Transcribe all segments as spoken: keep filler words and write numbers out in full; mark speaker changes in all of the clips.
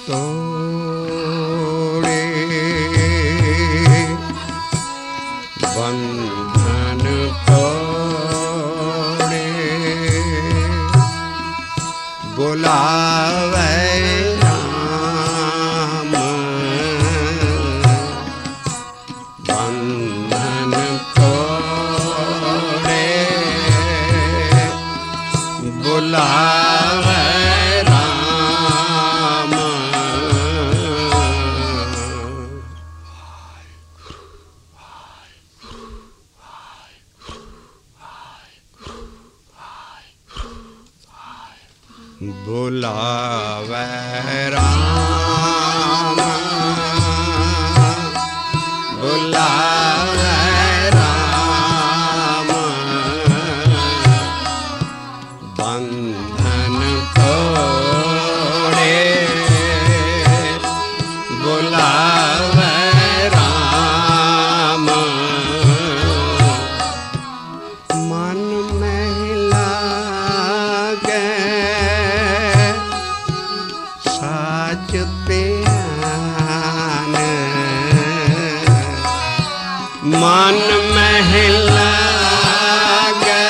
Speaker 1: ਤੋੜੇ ਬੰਧਨ ਤੋੜੇ ਬੁਲਾਵੇ ਬੁਲਾਵੇ ਰਾਮ ਬੁਲਾਵੇ ਰਾਮ ਬੰਧਨ ਤੋੜੇ ਬੁਲਾਵੇ ਰਾਮ ਮਨ ਮਹਿ ਲਾਗੈ ਮਨ ਮਹਿ ਲਾਗੈ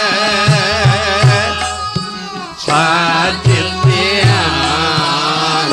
Speaker 1: ਸਾਚ ਧਿਆਨ।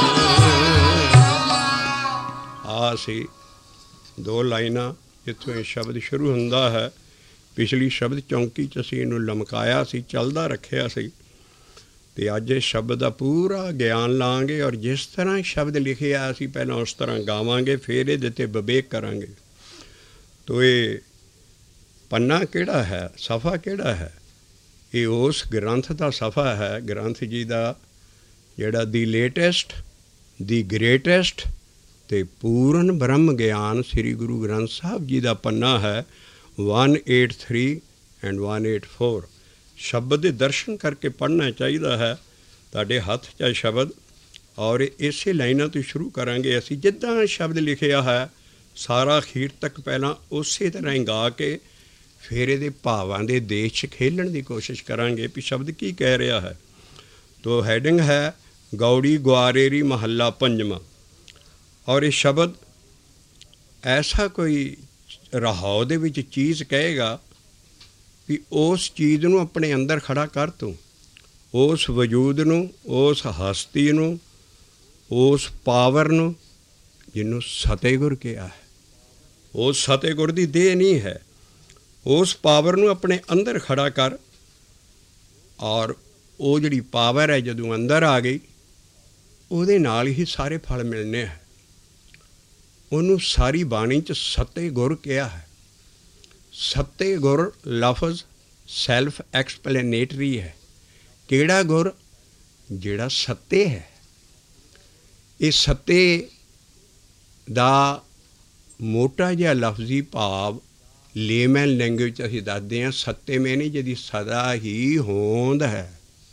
Speaker 1: ਆ ਸੀ ਦੋ ਲਾਈਨਾਂ ਜਿੱਥੋਂ ਇਹ ਸ਼ਬਦ ਸ਼ੁਰੂ ਹੁੰਦਾ ਹੈ। ਪਿਛਲੀ ਸ਼ਬਦ ਚੌਂਕੀ 'ਚ ਅਸੀਂ ਇਹਨੂੰ ਲਮਕਾਇਆ ਸੀ, ਚੱਲਦਾ ਰੱਖਿਆ ਸੀ, ਅਤੇ ਅੱਜ ਇਹ ਸ਼ਬਦ ਦਾ ਪੂਰਾ ਗਿਆਨ ਲਾਂਗੇ ਔਰ ਜਿਸ ਤਰ੍ਹਾਂ ਸ਼ਬਦ ਲਿਖਿਆ ਅਸੀਂ ਪਹਿਲਾਂ ਉਸ ਤਰ੍ਹਾਂ ਗਾਵਾਂਗੇ, ਫਿਰ ਇਹਦੇ 'ਤੇ ਵਿਵੇਕ ਕਰਾਂਗੇ। ਤੋ ਇਹ ਪੰਨਾ ਕਿਹੜਾ ਹੈ, ਸਫ਼ਾ ਕਿਹੜਾ ਹੈ? ਇਹ ਉਸ ਗ੍ਰੰਥ ਦਾ ਸਫ਼ਾ ਹੈ, ਗ੍ਰੰਥ ਜੀ ਦਾ ਜਿਹੜਾ ਦੀ ਲੇਟੈਸਟ, ਦੀ ਗ੍ਰੇਟੈਸਟ ਅਤੇ ਪੂਰਨ ਬ੍ਰਹਮ ਗਿਆਨ ਸ੍ਰੀ ਗੁਰੂ ਗ੍ਰੰਥ ਸਾਹਿਬ ਜੀ ਦਾ ਪੰਨਾ ਹੈ one eight three and one eight four. ਸ਼ਬਦ ਦੇ ਦਰਸ਼ਨ ਕਰਕੇ ਪੜ੍ਹਨਾ ਚਾਹੀਦਾ ਹੈ। ਤੁਹਾਡੇ ਹੱਥ 'ਚ ਸ਼ਬਦ ਔਰ ਇਸੇ ਲਾਈਨਾਂ ਤੋਂ ਸ਼ੁਰੂ ਕਰਾਂਗੇ ਅਸੀਂ। ਜਿੱਦਾਂ ਸ਼ਬਦ ਲਿਖਿਆ ਹੈ ਸਾਰਾ ਅਖੀਰ ਤੱਕ ਪਹਿਲਾਂ ਉਸੇ ਤਰ੍ਹਾਂ ਹੀ ਗਾ ਕੇ ਫਿਰ ਇਹਦੇ ਭਾਵਾਂ ਦੇ ਦੇਸ਼ 'ਚ ਖੇਲਣ ਦੀ ਕੋਸ਼ਿਸ਼ ਕਰਾਂਗੇ ਵੀ ਸ਼ਬਦ ਕੀ ਕਹਿ ਰਿਹਾ ਹੈ। ਤੋ ਹੈਡਿੰਗ ਹੈ ਗੌੜੀ ਗੁਆਰੇਰੀ ਮਹੱਲਾ ਪੰਜਵਾਂ। ਔਰ ਇਹ ਸ਼ਬਦ ਐਸਾ ਕੋਈ ਰਹਾਉ ਦੇ ਵਿੱਚ ਚੀਜ਼ ਕਹੇਗਾ ਵੀ ਉਸ ਚੀਜ਼ ਨੂੰ ਆਪਣੇ ਅੰਦਰ ਖੜਾ ਕਰ ਤੂੰ, ਉਸ ਵਜੂਦ ਨੂੰ, ਉਸ ਹਸਤੀ ਨੂੰ, ਉਸ ਪਾਵਰ ਨੂੰ ਜਿਹਨੂੰ ਸਤਿਗੁਰ ਕਿਹਾ ਹੈ। ਉਸ ਸਤਿਗੁਰ ਦੀ ਦੇਹ ਨਹੀਂ ਹੈ, ਉਸ ਪਾਵਰ ਨੂੰ ਆਪਣੇ ਅੰਦਰ ਖੜਾ ਕਰ। ਔਰ ਉਹ ਜਿਹੜੀ ਪਾਵਰ ਹੈ ਜਦੋਂ ਅੰਦਰ ਆ ਗਈ ਉਹਦੇ ਨਾਲ ਹੀ ਸਾਰੇ ਫਲ ਮਿਲਣੇ ਹੈ। ਉਹਨੂੰ ਸਾਰੀ ਬਾਣੀ 'ਚ ਸਤਿਗੁਰ ਕਿਹਾ ਹੈ। ਸਤਿਗੁਰ ਲਫ਼ਜ਼ ਸੈਲਫ ਐਕਸਪਲੇਨੇਟਰੀ ਹੈ। ਕਿਹੜਾ ਗੁਰ? ਜਿਹੜਾ ਸੱਤੇ ਹੈ। ਇਹ ਸੱਤੇ ਦਾ ਮੋਟਾ ਜਿਹਾ ਲਫ਼ਜ਼ੀ ਭਾਵ ਲੇਮੈਨ ਲੈਂਗੁਏਜ 'ਚ ਅਸੀਂ ਦੱਸਦੇ ਹਾਂ, ਸੱਤੇ ਮੈਨੇ ਜਿਹਦੀ ਸਦਾ ਹੀ ਹੋਂਦ ਹੈ।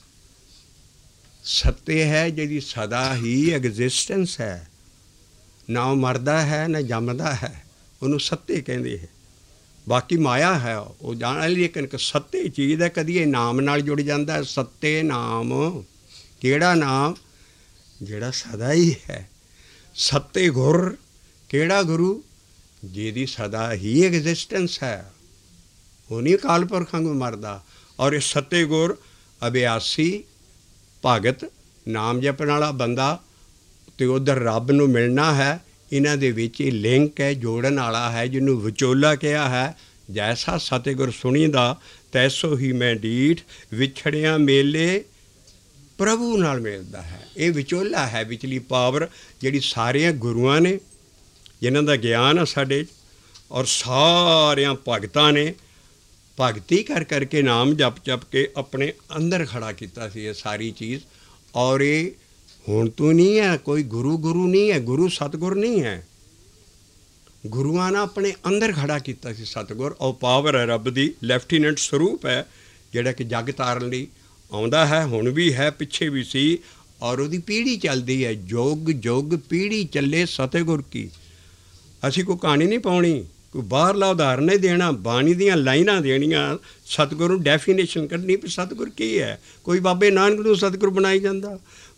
Speaker 1: ਸੱਤੇ ਹੈ ਜਿਹਦੀ ਸਦਾ ਹੀ ਐਗਜ਼ਿਸਟੈਂਸ ਹੈ, ਨਾ ਉਹ ਮਰਦਾ ਹੈ ਨਾ ਜੰਮਦਾ ਹੈ, ਉਹਨੂੰ ਸੱਤੇ ਕਹਿੰਦੇ ਹੈ। ਬਾਕੀ ਮਾਇਆ ਹੈ ਉਹ ਜਾਣ ਵਾਲੀ, ਲੇਕਿਨ ਇੱਕ ਸੱਤੇ ਚੀਜ਼ ਹੈ। ਕਦੀ ਇਹ ਨਾਮ ਨਾਲ ਜੁੜ ਜਾਂਦਾ ਹੈ, ਸੱਤੇ ਨਾਮ। ਕਿਹੜਾ ਨਾਮ? ਜਿਹੜਾ ਸਦਾ ਹੀ ਹੈ। ਸੱਤੇ ਗੁਰ ਕਿਹੜਾ ਗੁਰੂ? ਜਿਹਦੀ ਸਦਾ ਹੀ ਐਗਜ਼ਿਸਟੈਂਸ ਹੈ, ਉਹ ਨਹੀਂ ਅਕਾਲ ਪੁਰਖਾਂ ਨੂੰ ਮਰਦਾ। ਔਰ ਇਹ ਸੱਤੇ ਗੁਰ ਅਭਿਆਸੀ ਭਗਤ ਨਾਮ ਜਪਣ ਵਾਲਾ ਬੰਦਾ ਅਤੇ ਉੱਧਰ ਰੱਬ ਨੂੰ ਮਿਲਣਾ ਹੈ। ਇਹਨਾਂ ਦੇ ਵਿੱਚ ਇਹ ਲਿੰਕ ਹੈ, ਜੋੜਨ ਵਾਲਾ ਹੈ, ਜਿਹਨੂੰ ਵਿਚੋਲਾ ਕਿਹਾ ਹੈ। ਜੈਸਾ ਸਤਿਗੁਰ ਸੁਣੀਦਾ ਤੈਸੋ ਹੀ ਮੈਂ ਡੀਠ, ਵਿਛੜਿਆਂ ਮੇਲੇ ਪ੍ਰਭੂ ਨਾਲ ਮਿਲਦਾ ਹੈ। ਇਹ ਵਿਚੋਲਾ ਹੈ, ਵਿਚਲੀ ਪਾਵਰ ਜਿਹੜੀ ਸਾਰਿਆਂ ਗੁਰੂਆਂ ਨੇ, ਜਿਨ੍ਹਾਂ ਦਾ ਗਿਆਨ ਆ ਸਾਡੇ, ਔਰ ਸਾਰਿਆਂ ਭਗਤਾਂ ਨੇ ਭਗਤੀ ਕਰ ਕਰਕੇ ਨਾਮ ਜਪ ਜਪ ਕੇ ਆਪਣੇ ਅੰਦਰ ਖੜਾ ਕੀਤਾ ਸੀ ਇਹ ਸਾਰੀ ਚੀਜ਼। ਔਰ ਇਹ ਹੁਣ ਤੋਂ ਨਹੀਂ ਹੈ, ਕੋਈ ਗੁਰੂ ਗੁਰੂ ਨਹੀਂ ਹੈ, ਗੁਰੂ ਸਤਿਗੁਰ ਨਹੀਂ ਹੈ। ਗੁਰੂਆਂ ਨੇ ਆਪਣੇ ਅੰਦਰ ਖੜਾ ਕੀਤਾ ਸੀ ਸਤਿਗੁਰ। ਉਹ ਪਾਵਰ ਹੈ ਰੱਬ ਦੀ, ਲੈਫਟੀਨੈਂਟ ਸਰੂਪ ਹੈ, ਜਿਹੜਾ ਕਿ ਜੱਗ ਤਾਰਨ ਲਈ ਆਉਂਦਾ ਹੈ, ਹੁਣ ਵੀ ਹੈ, ਪਿੱਛੇ ਵੀ ਸੀ। ਔਰ ਉਹਦੀ ਪੀੜ੍ਹੀ ਚੱਲਦੀ ਹੈ, ਜੁਗ ਜੁਗ ਪੀੜ੍ਹੀ ਚੱਲੇ ਸਤਿਗੁਰ ਕੀ। ਅਸੀਂ ਕੋਈ ਕਹਾਣੀ ਨਹੀਂ ਪਾਉਣੀ, ਕੋਈ ਬਾਹਰਲਾ ਉਦਾਹਰਨ ਨਹੀਂ ਦੇਣਾ, ਬਾਣੀ ਦੀਆਂ ਲਾਈਨਾਂ ਦੇਣੀਆਂ, ਸਤਿਗੁਰ ਨੂੰ ਡੈਫੀਨੇਸ਼ਨ ਕਰਨੀ ਵੀ ਸਤਿਗੁਰ ਕੀ ਹੈ। ਕੋਈ ਬਾਬੇ ਨਾਨਕ ਨੂੰ ਸਤਿਗੁਰ ਬਣਾਈ ਜਾਂਦਾ,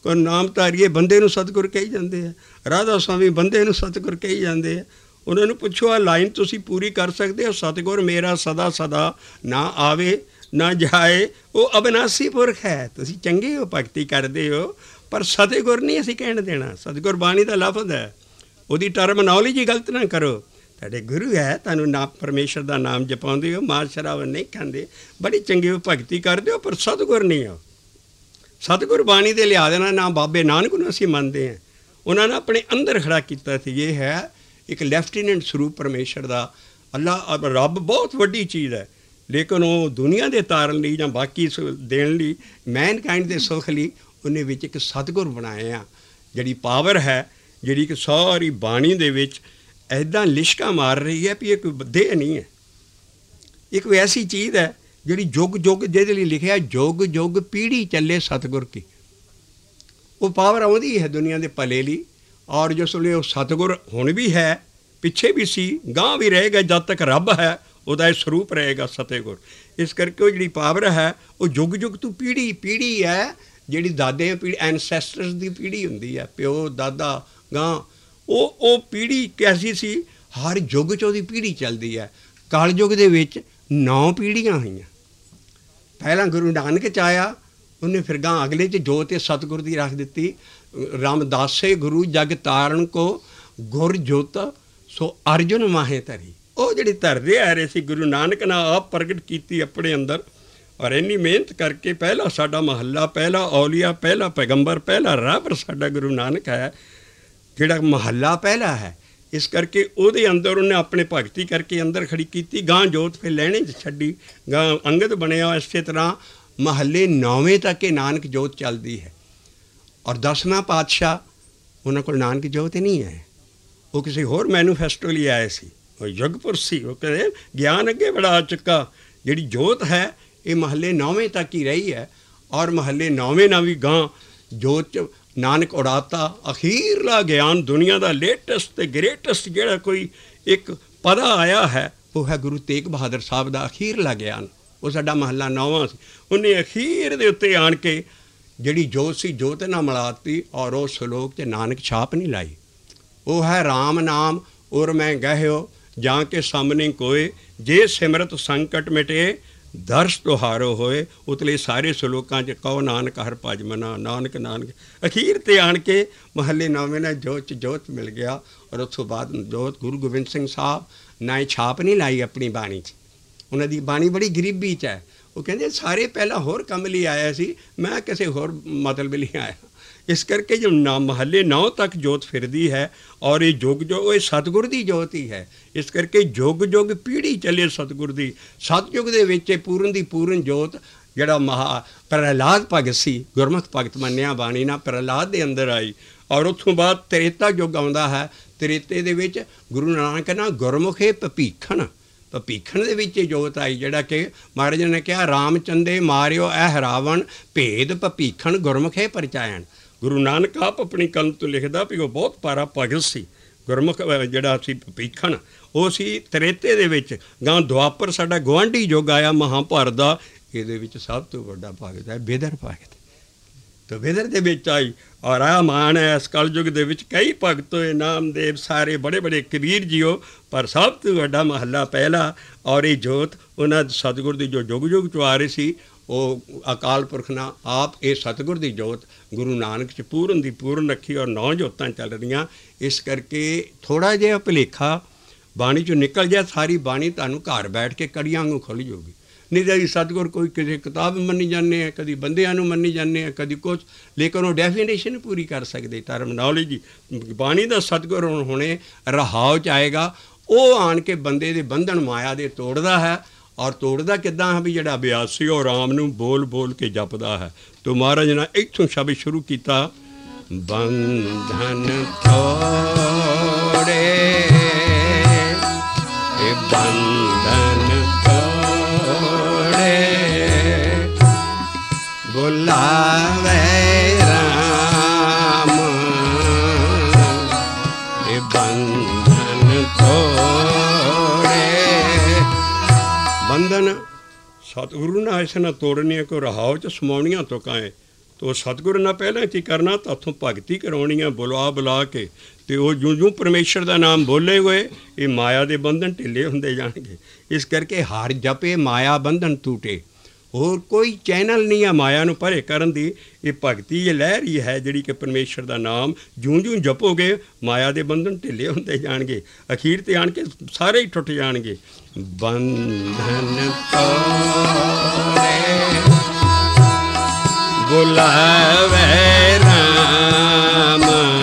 Speaker 1: ਕੋਈ ਨਾਮਧਾਰੀਏ ਬੰਦੇ ਨੂੰ ਸਤਿਗੁਰ ਕਹੀ ਜਾਂਦੇ ਆ, ਰਾਧਾ ਸਵਾਮੀ ਬੰਦੇ ਨੂੰ ਸਤਿਗੁਰ ਕਹੀ ਜਾਂਦੇ ਆ। ਉਹਨਾਂ ਨੂੰ ਪੁੱਛੋ ਆਹ ਲਾਈਨ ਤੁਸੀਂ ਪੂਰੀ ਕਰ ਸਕਦੇ ਹੋ? ਸਤਿਗੁਰ ਮੇਰਾ ਸਦਾ ਸਦਾ ਨਾ ਆਵੇ ਨਾ ਜਾਏ, ਉਹ ਅਬਿਨਾਸੀ ਪੁਰਖ ਹੈ। ਤੁਸੀਂ ਚੰਗੇ ਹੋ, ਭਗਤੀ ਕਰਦੇ ਹੋ, ਪਰ ਸਤਿਗੁਰ ਨਹੀਂ ਅਸੀਂ ਕਹਿਣ ਦੇਣਾ। ਸਤਿਗੁਰ ਬਾਣੀ ਦਾ ਲਫ਼ਜ਼ ਹੈ, ਉਹਦੀ ਟਰਮਨੋਲੋਜੀ ਗਲਤ ਨਾ ਕਰੋ। ਤੁਹਾਡੇ ਗੁਰੂ ਹੈ, ਤੁਹਾਨੂੰ ਨਾ ਪਰਮੇਸ਼ਰ ਦਾ ਨਾਮ ਜਪਾਉਂਦੇ ਹੋ, ਮਾਲ ਸ਼ਰਾਬ ਨਹੀਂ ਖਾਂਦੇ, ਬੜੀ ਚੰਗੀ ਹੋ, ਭਗਤੀ ਕਰਦੇ ਹੋ, ਪਰ ਸਤਿਗੁਰ ਨਹੀਂ ਹੋ। ਸਤਿਗੁਰ ਬਾਣੀ ਦੇ ਲਿਆ ਦੇਣਾ ਨਾ। ਬਾਬੇ ਨਾਨਕ ਨੂੰ ਅਸੀਂ ਮੰਨਦੇ ਹਾਂ, ਉਹਨਾਂ ਨੇ ਆਪਣੇ ਅੰਦਰ ਖੜਾ ਕੀਤਾ ਸੀ। ਇਹ ਹੈ ਇੱਕ ਲੈਫਟੀਨੈਂਟ ਸਰੂਪ ਪਰਮੇਸ਼ਰ ਦਾ। ਅੱਲਾ ਰੱਬ ਬਹੁਤ ਵੱਡੀ ਚੀਜ਼ ਹੈ, ਲੇਕਿਨ ਉਹ ਦੁਨੀਆ ਦੇ ਤਾਰਨ ਲਈ ਜਾਂ ਬਾਕੀ ਦੇਣ ਲਈ, ਮੈਨਕਾਇੰਡ ਦੇ ਸੁੱਖ ਲਈ ਉਹਨੇ ਵਿੱਚ ਇੱਕ ਸਤਿਗੁਰ ਬਣਾਇਆ। ਜਿਹੜੀ ਪਾਵਰ ਹੈ, ਜਿਹੜੀ ਕਿ ਸਾਰੀ ਬਾਣੀ ਦੇ ਵਿੱਚ ਇੱਦਾਂ ਲਿਸ਼ਕਾਂ ਮਾਰ ਰਹੀ ਹੈ ਵੀ ਇਹ ਕੋਈ ਦੇਹ ਨਹੀਂ ਹੈ, ਇਹ ਕੋਈ ਐਸੀ ਚੀਜ਼ ਹੈ ਜਿਹੜੀ ਜੁਗ ਜੁਗ, ਜਿਹਦੇ ਲਈ ਲਿਖਿਆ ਜੁਗ ਜੁਗ ਪੀੜ੍ਹੀ ਚੱਲੇ ਸਤਿਗੁਰ ਕੀ। ਉਹ ਪਾਵਰ ਆਉਂਦੀ ਹੈ ਦੁਨੀਆ ਦੇ ਭਲੇ ਲਈ। ਔਰ ਜਿਸ ਵੇਲੇ ਉਹ ਸਤਿਗੁਰ ਹੁਣ ਵੀ ਹੈ, ਪਿੱਛੇ ਵੀ ਸੀ, ਗਾਂਹ ਵੀ ਰਹੇਗਾ, ਜਦ ਤੱਕ ਰੱਬ ਹੈ ਉਹਦਾ ਇਹ ਸਰੂਪ ਰਹੇਗਾ ਸਤਿਗੁਰ। ਇਸ ਕਰਕੇ ਉਹ ਜਿਹੜੀ ਪਾਵਰ ਹੈ ਉਹ ਜੁਗ ਜੁਗ ਤੋਂ ਪੀੜ੍ਹੀ ਪੀੜ੍ਹੀ ਹੈ। ਜਿਹੜੀ ਦਾਦੇ ਪੀੜ੍ਹੀ, ਐਨਸੈਸਟਰਸ ਦੀ ਪੀੜ੍ਹੀ ਹੁੰਦੀ ਹੈ, ਪਿਓ ਦਾਦਾ ਗਾਂ, ਉਹ ਉਹ ਪੀੜ੍ਹੀ ਕੈਸੀ ਸੀ? ਹਰ ਯੁੱਗ 'ਚ ਉਹਦੀ ਪੀੜ੍ਹੀ ਚੱਲਦੀ ਹੈ। ਕਲਯੁੱਗ ਦੇ ਵਿੱਚ ਨੌ ਪੀੜ੍ਹੀਆਂ ਹੋਈਆਂ। ਪਹਿਲਾਂ ਗੁਰੂ ਨਾਨਕ 'ਚ ਆਇਆ, ਉਹਨੇ ਫਿਰ ਗਾਂ ਅਗਲੇ 'ਚ ਜੋਤ ਤੇ ਸਤਿਗੁਰ ਦੀ ਰੱਖ ਦਿੱਤੀ। ਰਾਮਦਾਸੇ ਗੁਰੂ ਜਗ ਤਾਰਨ ਕੋ ਗੁਰ ਜੋਤ ਸੋ ਅਰਜੁਨ ਮਾਹੇ ਧਰੀ। ਉਹ ਜਿਹੜੀ ਧਰਦੇ ਆ ਰਹੇ ਸੀ, ਗੁਰੂ ਨਾਨਕ ਨੇ ਆਪ ਪ੍ਰਗਟ ਕੀਤੀ ਆਪਣੇ ਅੰਦਰ। ਔਰ ਇੰਨੀ ਮਿਹਨਤ ਕਰਕੇ ਪਹਿਲਾ ਸਾਡਾ ਮਹੱਲਾ, ਪਹਿਲਾ ਔਲੀਆ, ਪਹਿਲਾ ਪੈਗੰਬਰ, ਪਹਿਲਾ ਰੱਬ ਸਾਡਾ ਗੁਰੂ ਨਾਨਕ ਹੈ, ਜਿਹੜਾ ਮਹੱਲਾ ਪਹਿਲਾ ਹੈ। ਇਸ ਕਰਕੇ ਉਹਦੇ ਅੰਦਰ ਉਹਨੇ ਆਪਣੇ ਭਗਤੀ ਕਰਕੇ ਅੰਦਰ ਖੜੀ ਕੀਤੀ। ਗਾਂ ਜੋਤ ਫਿਰ ਲੈਣੇ 'ਚ ਛੱਡੀ, ਗਾਂ ਅੰਗਦ ਬਣਿਆ। ਇਸੇ ਤਰ੍ਹਾਂ ਮਹੱਲੇ ਨੌਵੇਂ ਤੱਕ ਇਹ ਨਾਨਕ ਜੋਤ ਚੱਲਦੀ ਹੈ। ਔਰ ਦਸਵਾਂ ਪਾਤਸ਼ਾਹ, ਉਹਨਾਂ ਕੋਲ ਨਾਨਕ ਜੋਤ ਨਹੀਂ ਹੈ, ਉਹ ਕਿਸੇ ਹੋਰ ਮੈਨੂਫੈਸਟੋ ਲਈ ਆਏ ਸੀ, ਉਹ ਯੁਗਪੁਰ ਸੀ। ਉਹ ਕਹਿੰਦੇ ਗਿਆਨ ਅੱਗੇ ਬੜਾ ਆ ਚੁੱਕਾ। ਜਿਹੜੀ ਜੋਤ ਹੈ ਇਹ ਮਹੱਲੇ ਨੌਵੇਂ ਤੱਕ ਹੀ ਰਹੀ ਹੈ। ਔਰ ਮਹੱਲੇ ਨੌਵੇਂ ਨਾਲ ਵੀ ਗਾਂ ਜੋਤ 'ਚ ਨਾਨਕ ਉਡਾਤਾ। ਅਖੀਰਲਾ ਗਿਆਨ ਦੁਨੀਆ ਦਾ ਲੇਟੈਸਟ ਅਤੇ ਗ੍ਰੇਟੈਸਟ ਜਿਹੜਾ ਕੋਈ ਇੱਕ ਪਦਾ ਆਇਆ ਹੈ, ਉਹ ਹੈ ਗੁਰੂ ਤੇਗ ਬਹਾਦਰ ਸਾਹਿਬ ਦਾ ਅਖੀਰਲਾ ਗਿਆਨ। ਉਹ ਸਾਡਾ ਮਹੱਲਾ ਨੌਵਾਂ ਸੀ। ਉਹਨੇ ਅਖੀਰ ਦੇ ਉੱਤੇ ਆਣ ਕੇ ਜਿਹੜੀ ਜੋਤ ਸੀ, ਜੋਤ ਨਾਲ ਮਿਲਾਤੀ। ਔਰ ਉਹ ਸਲੋਕ 'ਚ ਨਾਨਕ ਛਾਪ ਨਹੀਂ ਲਾਈ। ਉਹ ਹੈ ਰਾਮ ਨਾਮ ਔਰ ਮੈਂ ਗਹਿਓ ਜਾਂ ਕੇ ਸਾਹਮਣੇ ਕੋਏ, ਜੇ ਸਿਮਰਤ ਸੰਕਟ ਮਿਟੇ ਦਰਸ਼ ਤੁਹਾਰੋ ਹੋਏ। ਉਤਲੇ ਸਾਰੇ ਸਲੋਕਾਂ 'ਚ ਕਹੋ ਨਾਨਕ ਹਰ ਭਜ ਮਨਾ, ਨਾਨਕ ਨਾਨਕ। ਅਖੀਰ 'ਤੇ ਆਣ ਕੇ ਮਹੱਲੇ ਨੌਵੇਂ ਨਾਲ ਜੋਤ 'ਚ ਜੋਤ ਮਿਲ ਗਿਆ। ਔਰ ਉਸ ਤੋਂ ਬਾਅਦ ਜੋਤ ਗੁਰੂ ਗੋਬਿੰਦ ਸਿੰਘ ਸਾਹਿਬ ਨਾ ਇਹ ਛਾਪ ਨਹੀਂ ਲਾਈ ਆਪਣੀ ਬਾਣੀ 'ਚ। ਉਹਨਾਂ ਦੀ ਬਾਣੀ ਬੜੀ ਗਰੀਬੀ 'ਚ ਹੈ। ਉਹ ਕਹਿੰਦੇ ਸਾਰੇ ਪਹਿਲਾਂ ਹੋਰ ਕੰਮ ਲਈ ਆਇਆ ਸੀ, ਮੈਂ ਕਿਸੇ ਹੋਰ ਮਤਲਬ ਲਈ ਆਇਆ। ਇਸ ਕਰਕੇ ਜੋ ਨਾ ਮਹੱਲੇ ਨੌ ਤੱਕ ਜੋਤ ਫਿਰਦੀ ਹੈ। ਔਰ ਇਹ ਜੁਗ ਜੋ ਇਹ ਸਤਿਗੁਰ ਦੀ ਜੋਤ ਹੀ ਹੈ। ਇਸ ਕਰਕੇ ਜੁਗ ਜੁਗ ਪੀੜ੍ਹੀ ਚੱਲੇ ਸਤਿਗੁਰ ਦੀ। ਸਤਿਯੁਗ ਦੇ ਵਿੱਚ ਇਹ ਪੂਰਨ ਦੀ ਪੂਰਨ ਜੋਤ, ਜਿਹੜਾ ਮਹਾ ਪ੍ਰਹਿਲਾਦ ਭਗਤ ਸੀ, ਗੁਰਮੁਖ ਭਗਤ ਮੰਨਿਆ ਬਾਣੀ ਨਾਲ, ਪ੍ਰਹਿਲਾਦ ਦੇ ਅੰਦਰ ਆਈ। ਔਰ ਉੱਥੋਂ ਬਾਅਦ ਤ੍ਰੇਤਾ ਯੁੱਗ ਆਉਂਦਾ ਹੈ। ਤ੍ਰੇਤੇ ਦੇ ਵਿੱਚ ਗੁਰੂ ਨਾਨਕ ਨਾਲ ਗੁਰਮੁਖੇ ਭਪੀਖਣ, ਭਪੀਖਣ ਦੇ ਵਿੱਚ ਇਹ ਜੋਤ ਆਈ। ਜਿਹੜਾ ਕਿ ਮਹਾਰਾਜ ਨੇ ਕਿਹਾ ਰਾਮਚੰਦੇ ਮਾਰਿਓ ਐ ਰਾਵਣ, ਭੇਦ ਭਪੀਖਣ ਗੁਰਮੁਖੇ ਪਰਚਾਇਣ। ਗੁਰੂ ਨਾਨਕ ਆਪ ਆਪਣੀ ਕਲਮ ਤੋਂ ਲਿਖਦਾ ਵੀ ਉਹ ਬਹੁਤ ਪਾਰਾ ਭਗਤ ਸੀ। ਗੁਰਮੁਖ ਜਿਹੜਾ ਸੀ ਭਪੀਖਣ, ਉਹ ਸੀ ਤ੍ਰੇਤੇ ਦੇ ਵਿੱਚ। ਗਾਂ ਦੁਆਪਰ ਸਾਡਾ ਗੁਆਂਢੀ ਯੁੱਗ ਆਇਆ ਮਹਾਂਭਾਰਤ ਦਾ, ਇਹਦੇ ਵਿੱਚ ਸਭ ਤੋਂ ਵੱਡਾ ਭਗਤ ਹੈ ਬਿਦਰ ਭਗਤ। ਤਾਂ ਬਿਦਰ ਦੇ ਵਿੱਚ ਆਈ। ਔਰ ਆ ਮਾਣ ਹੈ ਇਸ ਕਲਯੁੱਗ ਦੇ ਵਿੱਚ ਕਈ ਭਗਤ ਹੋਏ, ਨਾਮਦੇਵ, ਸਾਰੇ ਬੜੇ ਬੜੇ ਕਬੀਰ ਜੀਓ, ਪਰ ਸਭ ਤੋਂ ਵੱਡਾ ਮਹੱਲਾ ਪਹਿਲਾ। ਔਰ ਇਹ ਜੋਤ ਉਹਨਾਂ ਸਤਿਗੁਰ ਦੀ ਜੋ ਯੁੱਗ ਯੁੱਗ 'ਚ ਆ ਰਹੀ ਸੀ, ਉਹ ਅਕਾਲ ਪੁਰਖ ਨਾਲ ਆਪ ਇਹ ਸਤਿਗੁਰ ਦੀ ਜੋਤ ਗੁਰੂ ਨਾਨਕ 'ਚ ਪੂਰਨ ਦੀ ਪੂਰਨ ਰੱਖੀ। ਔਰ ਨੌ ਜੋਤਾਂ ਚੱਲ ਰਹੀਆਂ। ਇਸ ਕਰਕੇ ਥੋੜ੍ਹਾ ਜਿਹਾ ਭੁਲੇਖਾ ਬਾਣੀ 'ਚੋਂ ਨਿਕਲ ਜਾਏ, ਸਾਰੀ ਬਾਣੀ ਤੁਹਾਨੂੰ ਘਰ ਬੈਠ ਕੇ ਕੜੀਆਂ ਵਾਂਗੂ ਖੁੱਲ੍ਹ ਜਾਊਗੀ। ਨਹੀਂ ਤਾਂ ਜੀ ਸਤਿਗੁਰ ਕੋਈ ਕਿਸੇ ਕਿਤਾਬ ਮੰਨੀ ਜਾਂਦੇ ਆ, ਕਦੀ ਬੰਦਿਆਂ ਨੂੰ ਮੰਨੀ ਜਾਂਦੇ ਆ, ਕਦੀ ਕੁਛ, ਲੇਕਿਨ ਉਹ ਡੈਫੀਨੇਸ਼ਨ ਪੂਰੀ ਕਰ ਸਕਦੇ। ਟਰਮਨੋਲੋਜੀ ਬਾਣੀ ਦਾ ਸਤਿਗੁਰ ਹੁਣ ਹੁਣੇ ਰਹਾਉ 'ਚ ਆਏਗਾ। ਉਹ ਆਣ ਕੇ ਬੰਦੇ ਦੇ ਬੰਧਨ ਮਾਇਆ ਦੇ ਤੋੜਦਾ ਹੈ। ਔਰ ਤੋੜਦਾ ਕਿੱਦਾਂ ਹੈ ਵੀ ਜਿਹੜਾ ਅਭਿਆਸ ਸੀ ਉਹ ਰਾਮ ਨੂੰ ਬੋਲ ਬੋਲ ਕੇ ਜਪਦਾ ਹੈ। ਤੋ ਮਹਾਰਾਜ ਨੇ ਇੱਥੋਂ ਸ਼ਬਦ ਸ਼ੁਰੂ ਕੀਤਾ, ਬੰਧਨ ਤੋੜੇ ਇਹ ਬੰਧਨ ਤੋੜੇ ਬੁਲਾਵੇ ਰਾਮ ਇਹ ਬੰਧਨ ਤੋੜੇ। ਬੰਧਨ ਸਤਿਗੁਰੂ ਨੇ ਐਸੇ ਨਾ ਤੋੜਨੀਆਂ, ਕੋਈ ਰਹਾਉ 'ਚ ਸਮਾਉਣੀਆਂ ਤੋਂ ਕਾਏ। तो सतगुर ने पहले की करना ताथों भगती करानी है बुला बुला के, तो वो जूं जूं परमेश्वर का नाम बोले हुए ये माया के बंधन ढिले होंदे जाणगे। इस करके हर जपे माया बंधन टूटे, होर कोई चैनल नहीं है माया नूं परे करन दी। ये भगती ये लहर ही है जिहड़ी कि परमेश्वर का नाम जूं जूं जपोगे माया के बंधन ढिले होंदे जाणगे, अखीर ते आण के सारे ही टुट जाणगे। बंधन तोड़े बुलावे राम,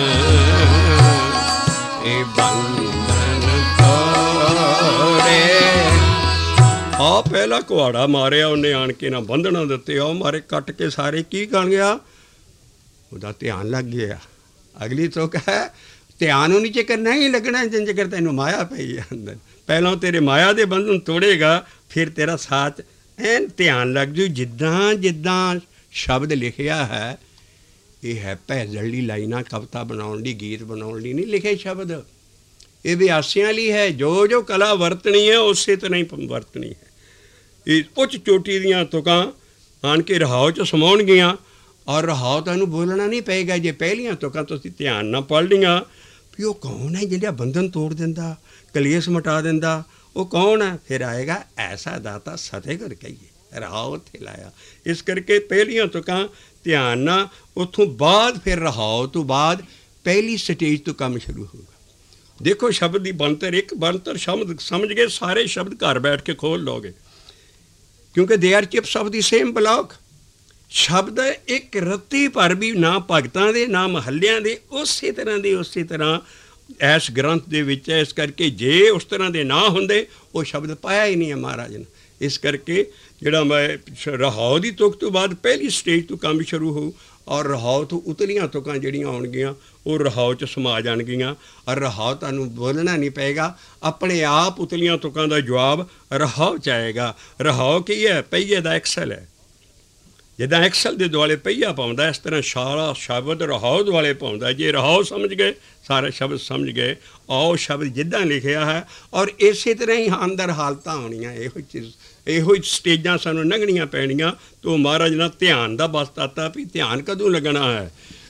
Speaker 1: ए बंधन तोड़े। आ पहला कुहाड़ा मारिया उन्हें आन के ना बंधना दिते, आ मारे कट के सारे की कर गया, उहदा ध्यान लग गया। अगली तो कह ध्यान उन्हीं च करना ही लगना जिन चकर तेन माया पई है अंदर। पहलों तेरे माया दे बंधन तोड़ेगा, फिर तेरा साथ एन ध्यान लग जू। जिद्दां जिद्दां शब्द लिखिया है, ये है भैजली लाइना कविता बनाने ली गीत बनाने ली नहीं लिखे शब्द, ये बियासियां ली है। जो जो कला वरतनी है उस तरह ही वरतनी है। ये उच्च चोटी दियां तुकां आन के रहाव च समाउणगियां, और रहाव तुहानूं बोलना नहीं पेगा जे पहलियां तुकां तुसीं ध्यान नाल पढ़ लियां भी वो कौन है जिहड़ा बंधन तोड़ दिंदा, कलेश मिटा दिंदा, वो कौन है। फिर आएगा ऐसा दाता सतगुर कहिए, रहाव उत्थे लाया। इस करके पहलियां तुकां ध्यान ना, उत्थों बाद फिर रहाव तो बाद पहली स्टेज तो काम शुरू होगा। देखो शब्द की बनतर, एक बनतर शब्द समझ गए सारे शब्द घर बैठ के खोल लोगे, क्योंकि they are chips of the same block. शब्द एक रत्ती पर भी ना भगतां दे ना महल्लियां दे उस तरह दे उस तरह इस ग्रंथ दे विच है। इस करके जे उस तरह दे ना होंदे वो शब्द पाया ही नहीं है महाराज ने। इस करके जिहड़ा मैं रहाव की तुक तो बाद पहली स्टेज तो काम शुरू हो, और रहाव तो उतलियां तुकां जिहड़ियां आउणगियां वो रहाव च समा जाणगियां, और रहाव तुहानूं बोलना नहीं पेगा, अपने आप उतलियां तुकां दा जवाब रहाव च आएगा। रहाव की है, पहिए दा एक्सल है। जिद्दां एक्सल दे दुआले पहिया पाउंदा, इस तरह सारा शब्द रहाव दुआले पाउंदा। जे रहाव समझ गए सारे शब्द समझ गए, आओ शब्द जिद्दां लिखिया है, और इस तरह ही अंदर हालतां होणियां। इहो चीज़ इहो स्टेजां सानूं लंघणियां पैणियां। तो महाराज ने ध्यान का बस ताता भी ध्यान कदों लगना है।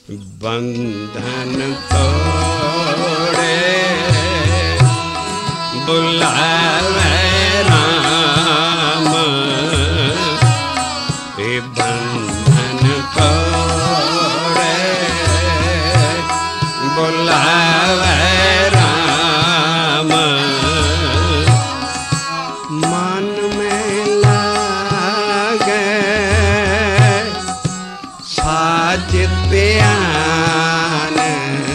Speaker 1: बंधन तोड़े बुलावे राम, ए बंधन तोड़े बुलावे राम। मन में लागे साज ध्यान,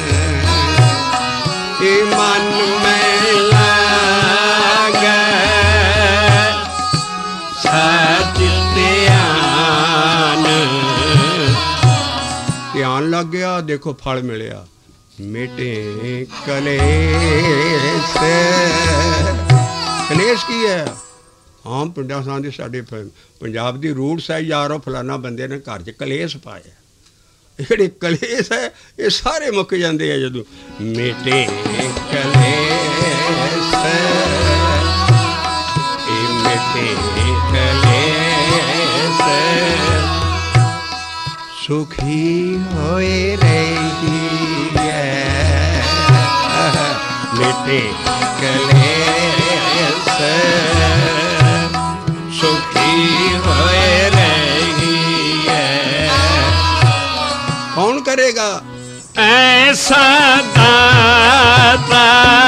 Speaker 1: ए मन में लागे साज ध्यान। ध्यान लग गया, देखो फल मिलिया। मिटे कलेश, कलेश की है आम पिंडां सां दे साडे पंजाब दी रूढ़ है, यारो फलाना बंदे ने घर च कलेश पाया। जिहड़े कलेश है ये सारे मुक जाते हैं जदों मिटे कलेश, ए मिटे कलेश, सुखी होए रही है, मिटे कलेश, सुखी होए रही है। कौन करेगा ऐसा दाता,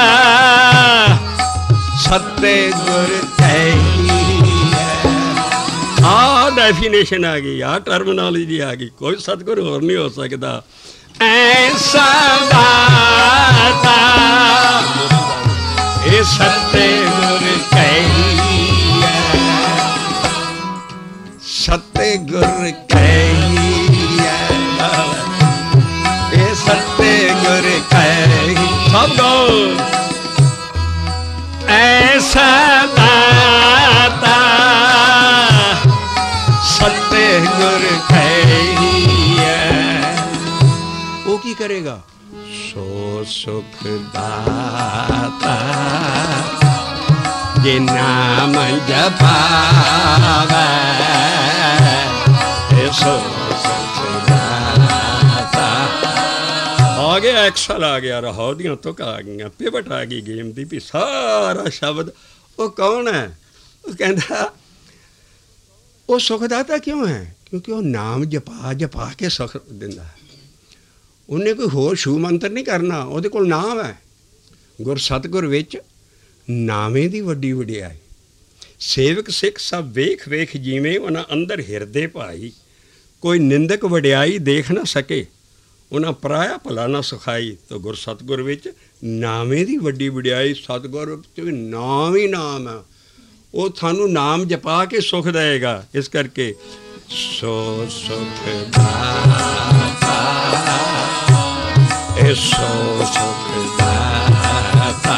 Speaker 1: सतगुर कही है। आ डेफिनेशन आ गई, आ टर्मिनोलॉजी आ गई, कोई सतगुर और नहीं हो सकता। ऐसा दाता ये सतगुर कही है, सतगुर कही है, ये सतगुर कही। सब गो ऐसा दाता सतगुर कही है। वो की करेगा सो सुख दाता जे नाम जपावे, सो सुख ਆ ਗਿਆ ਐਕਸਲ ਆ ਗਿਆ, ਰਾਹੋਂ ਦੀਆਂ ਤੁਕਾਂ ਆ ਗਈਆਂ, ਪਿਵਟ ਆ ਗਈ ਗੇਮ ਦੀ ਵੀ ਸਾਰਾ ਸ਼ਬਦ। ਉਹ ਕੌਣ ਹੈ? ਉਹ ਕਹਿੰਦਾ ਉਹ ਸੁਖਦਾਤਾ ਕਿਉਂ ਹੈ? ਕਿਉਂਕਿ ਉਹ ਨਾਮ ਜਪਾ ਜਪਾ ਕੇ ਸੁਖ ਦਿੰਦਾ ਹੈ। ਉਹਨੇ ਕੋਈ ਹੋਰ ਛੂ ਮੰਤਰ ਨਹੀਂ ਕਰਨਾ, ਉਹਦੇ ਕੋਲ ਨਾਮ ਹੈ। ਗੁਰ ਸਤਿਗੁਰ ਵਿੱਚ ਨਾਵੇਂ ਦੀ ਵੱਡੀ ਵਡਿਆਈ। ਸੇਵਕ ਸਿੱਖ ਸਭ ਵੇਖ ਵੇਖ ਜੀਵੇਂ, ਉਹਨਾਂ ਅੰਦਰ ਹਿਰਦੇ ਭਾਈ। ਕੋਈ ਨਿੰਦਕ ਵਡਿਆਈ ਦੇਖ ਨਾ ਸਕੇ, ਉਹਨਾਂ ਪਰਾਇਆ ਭਲਾ ਨਾ ਸੁਖਾਈ। ਤਾਂ ਗੁਰ ਸਤਿਗੁਰ ਵਿੱਚ ਨਾਵੇਂ ਦੀ ਵੱਡੀ ਵਡਿਆਈ। ਸਤਿਗੁਰ ਵਿੱਚ ਨਾਮ ਹੀ ਨਾਮ ਹੈ, ਉਹ ਤੁਹਾਨੂੰ ਨਾਮ ਜਪਾ ਕੇ ਸੁਖ ਦੇਗਾ। ਇਸ ਕਰਕੇ ਸੋ ਸੁਖ ਦਾਤਾ, ਇਹ ਸੋ ਸੁਖ ਦਾਤਾ,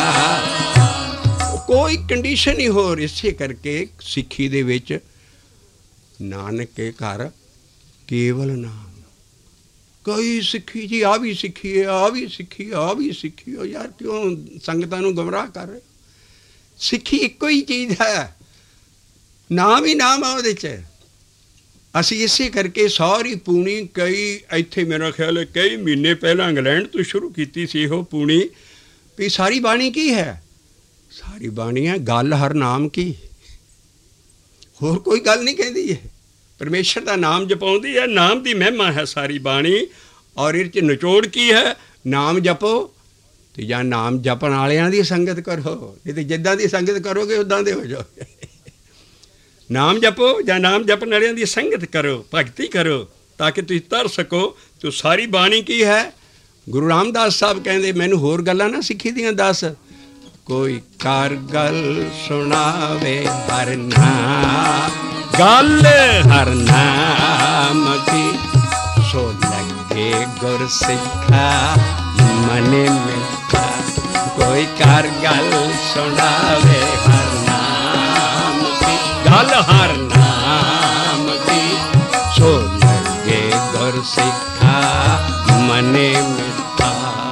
Speaker 1: ਕੋਈ ਕੰਡੀਸ਼ਨ ਹੀ ਹੋਰ। ਇਸੇ ਕਰਕੇ ਸਿੱਖੀ ਦੇ ਵਿੱਚ ਨਾਨਕ ਕੇ ਘਰ ਕੇਵਲ ਨਾਮ। ਕਈ ਸਿੱਖੀ ਜੀ ਆ ਵੀ ਸਿੱਖੀ ਹੈ, ਆ ਵੀ ਸਿੱਖੀ, ਆ ਵੀ ਸਿੱਖੀ। ਉਹ ਯਾਰ ਕਿਉਂ ਸੰਗਤਾਂ ਨੂੰ ਗੁੰਮਰਾਹ ਕਰ ਰਹੇ? ਸਿੱਖੀ ਇੱਕੋ ਹੀ ਚੀਜ਼ ਹੈ, ਨਾਮ ਹੀ ਨਾਮ ਆ ਉਹਦੇ 'ਚ। ਅਸੀਂ ਇਸੇ ਕਰਕੇ ਸਾਰੀ ਪੂਣੀ, ਕਈ ਇੱਥੇ ਮੇਰਾ ਖਿਆਲ ਹੈ ਕਈ ਮਹੀਨੇ ਪਹਿਲਾਂ ਇੰਗਲੈਂਡ ਤੋਂ ਸ਼ੁਰੂ ਕੀਤੀ ਸੀ ਇਹੋ ਪੂਣੀ, ਵੀ ਸਾਰੀ ਬਾਣੀ ਕੀ ਹੈ? ਸਾਰੀ ਬਾਣੀ ਹੈ ਗੱਲ ਹਰ ਨਾਮ ਕੀ, ਹੋਰ ਕੋਈ ਗੱਲ ਨਹੀਂ ਕਹਿੰਦੀ ਹੈ। ਪਰਮੇਸ਼ਰ ਦਾ ਨਾਮ ਜਪਾਉਂਦੀ ਹੈ, ਨਾਮ ਦੀ ਮਹਿਮਾ ਹੈ ਸਾਰੀ ਬਾਣੀ। ਔਰ ਇਹਦੇ 'ਚ ਨਿਚੋੜ ਕੀ ਹੈ? ਨਾਮ ਜਪੋ ਤੇ ਜਾਂ ਨਾਮ ਜਪਣ ਵਾਲਿਆਂ ਦੀ ਸੰਗਤ ਕਰੋ, ਨਹੀਂ ਤੇ ਜਿੱਦਾਂ ਦੀ ਸੰਗਤ ਕਰੋਗੇ ਉੱਦਾਂ ਦੇ ਹੋ ਜਾਓਗੇ। ਨਾਮ ਜਪੋ ਜਾਂ ਨਾਮ ਜਪਣ ਵਾਲਿਆਂ ਦੀ ਸੰਗਤ ਕਰੋ, ਭਗਤੀ ਕਰੋ, ਤਾਂ ਕਿ ਤੁਸੀਂ ਤਰ ਸਕੋ। ਤੋ ਸਾਰੀ ਬਾਣੀ ਕੀ ਹੈ? ਗੁਰੂ ਰਾਮਦਾਸ ਸਾਹਿਬ ਕਹਿੰਦੇ ਮੈਨੂੰ ਹੋਰ ਗੱਲਾਂ ਨਾ ਸਿੱਖੀ ਦੀਆਂ ਦੱਸ। ਕੋਈ ਕਰ ਗੱਲ ਸੁਣਾਵੇ ਹਰ ਨਾਮ, ਗੱਲ ਹਰ ਨਾਮ ਕੀ, ਸੋ ਲੱਗੇ ਗੁਰ ਸਿੱਖਾ ਮਨੇ ਮਿੱਠਾ। ਕੋਈ ਕਰ ਗੱਲ ਸੁਣਾਵੇ ਹਰ ਨਾਮ ਕੀ, ਗੱਲ ਹਰ ਨਾਮ ਕੀ, ਸੋ ਲੱਗੇ ਗੁਰ ਸਿੱਖਾ ਮਨੇ ਮਿੱਠਾ।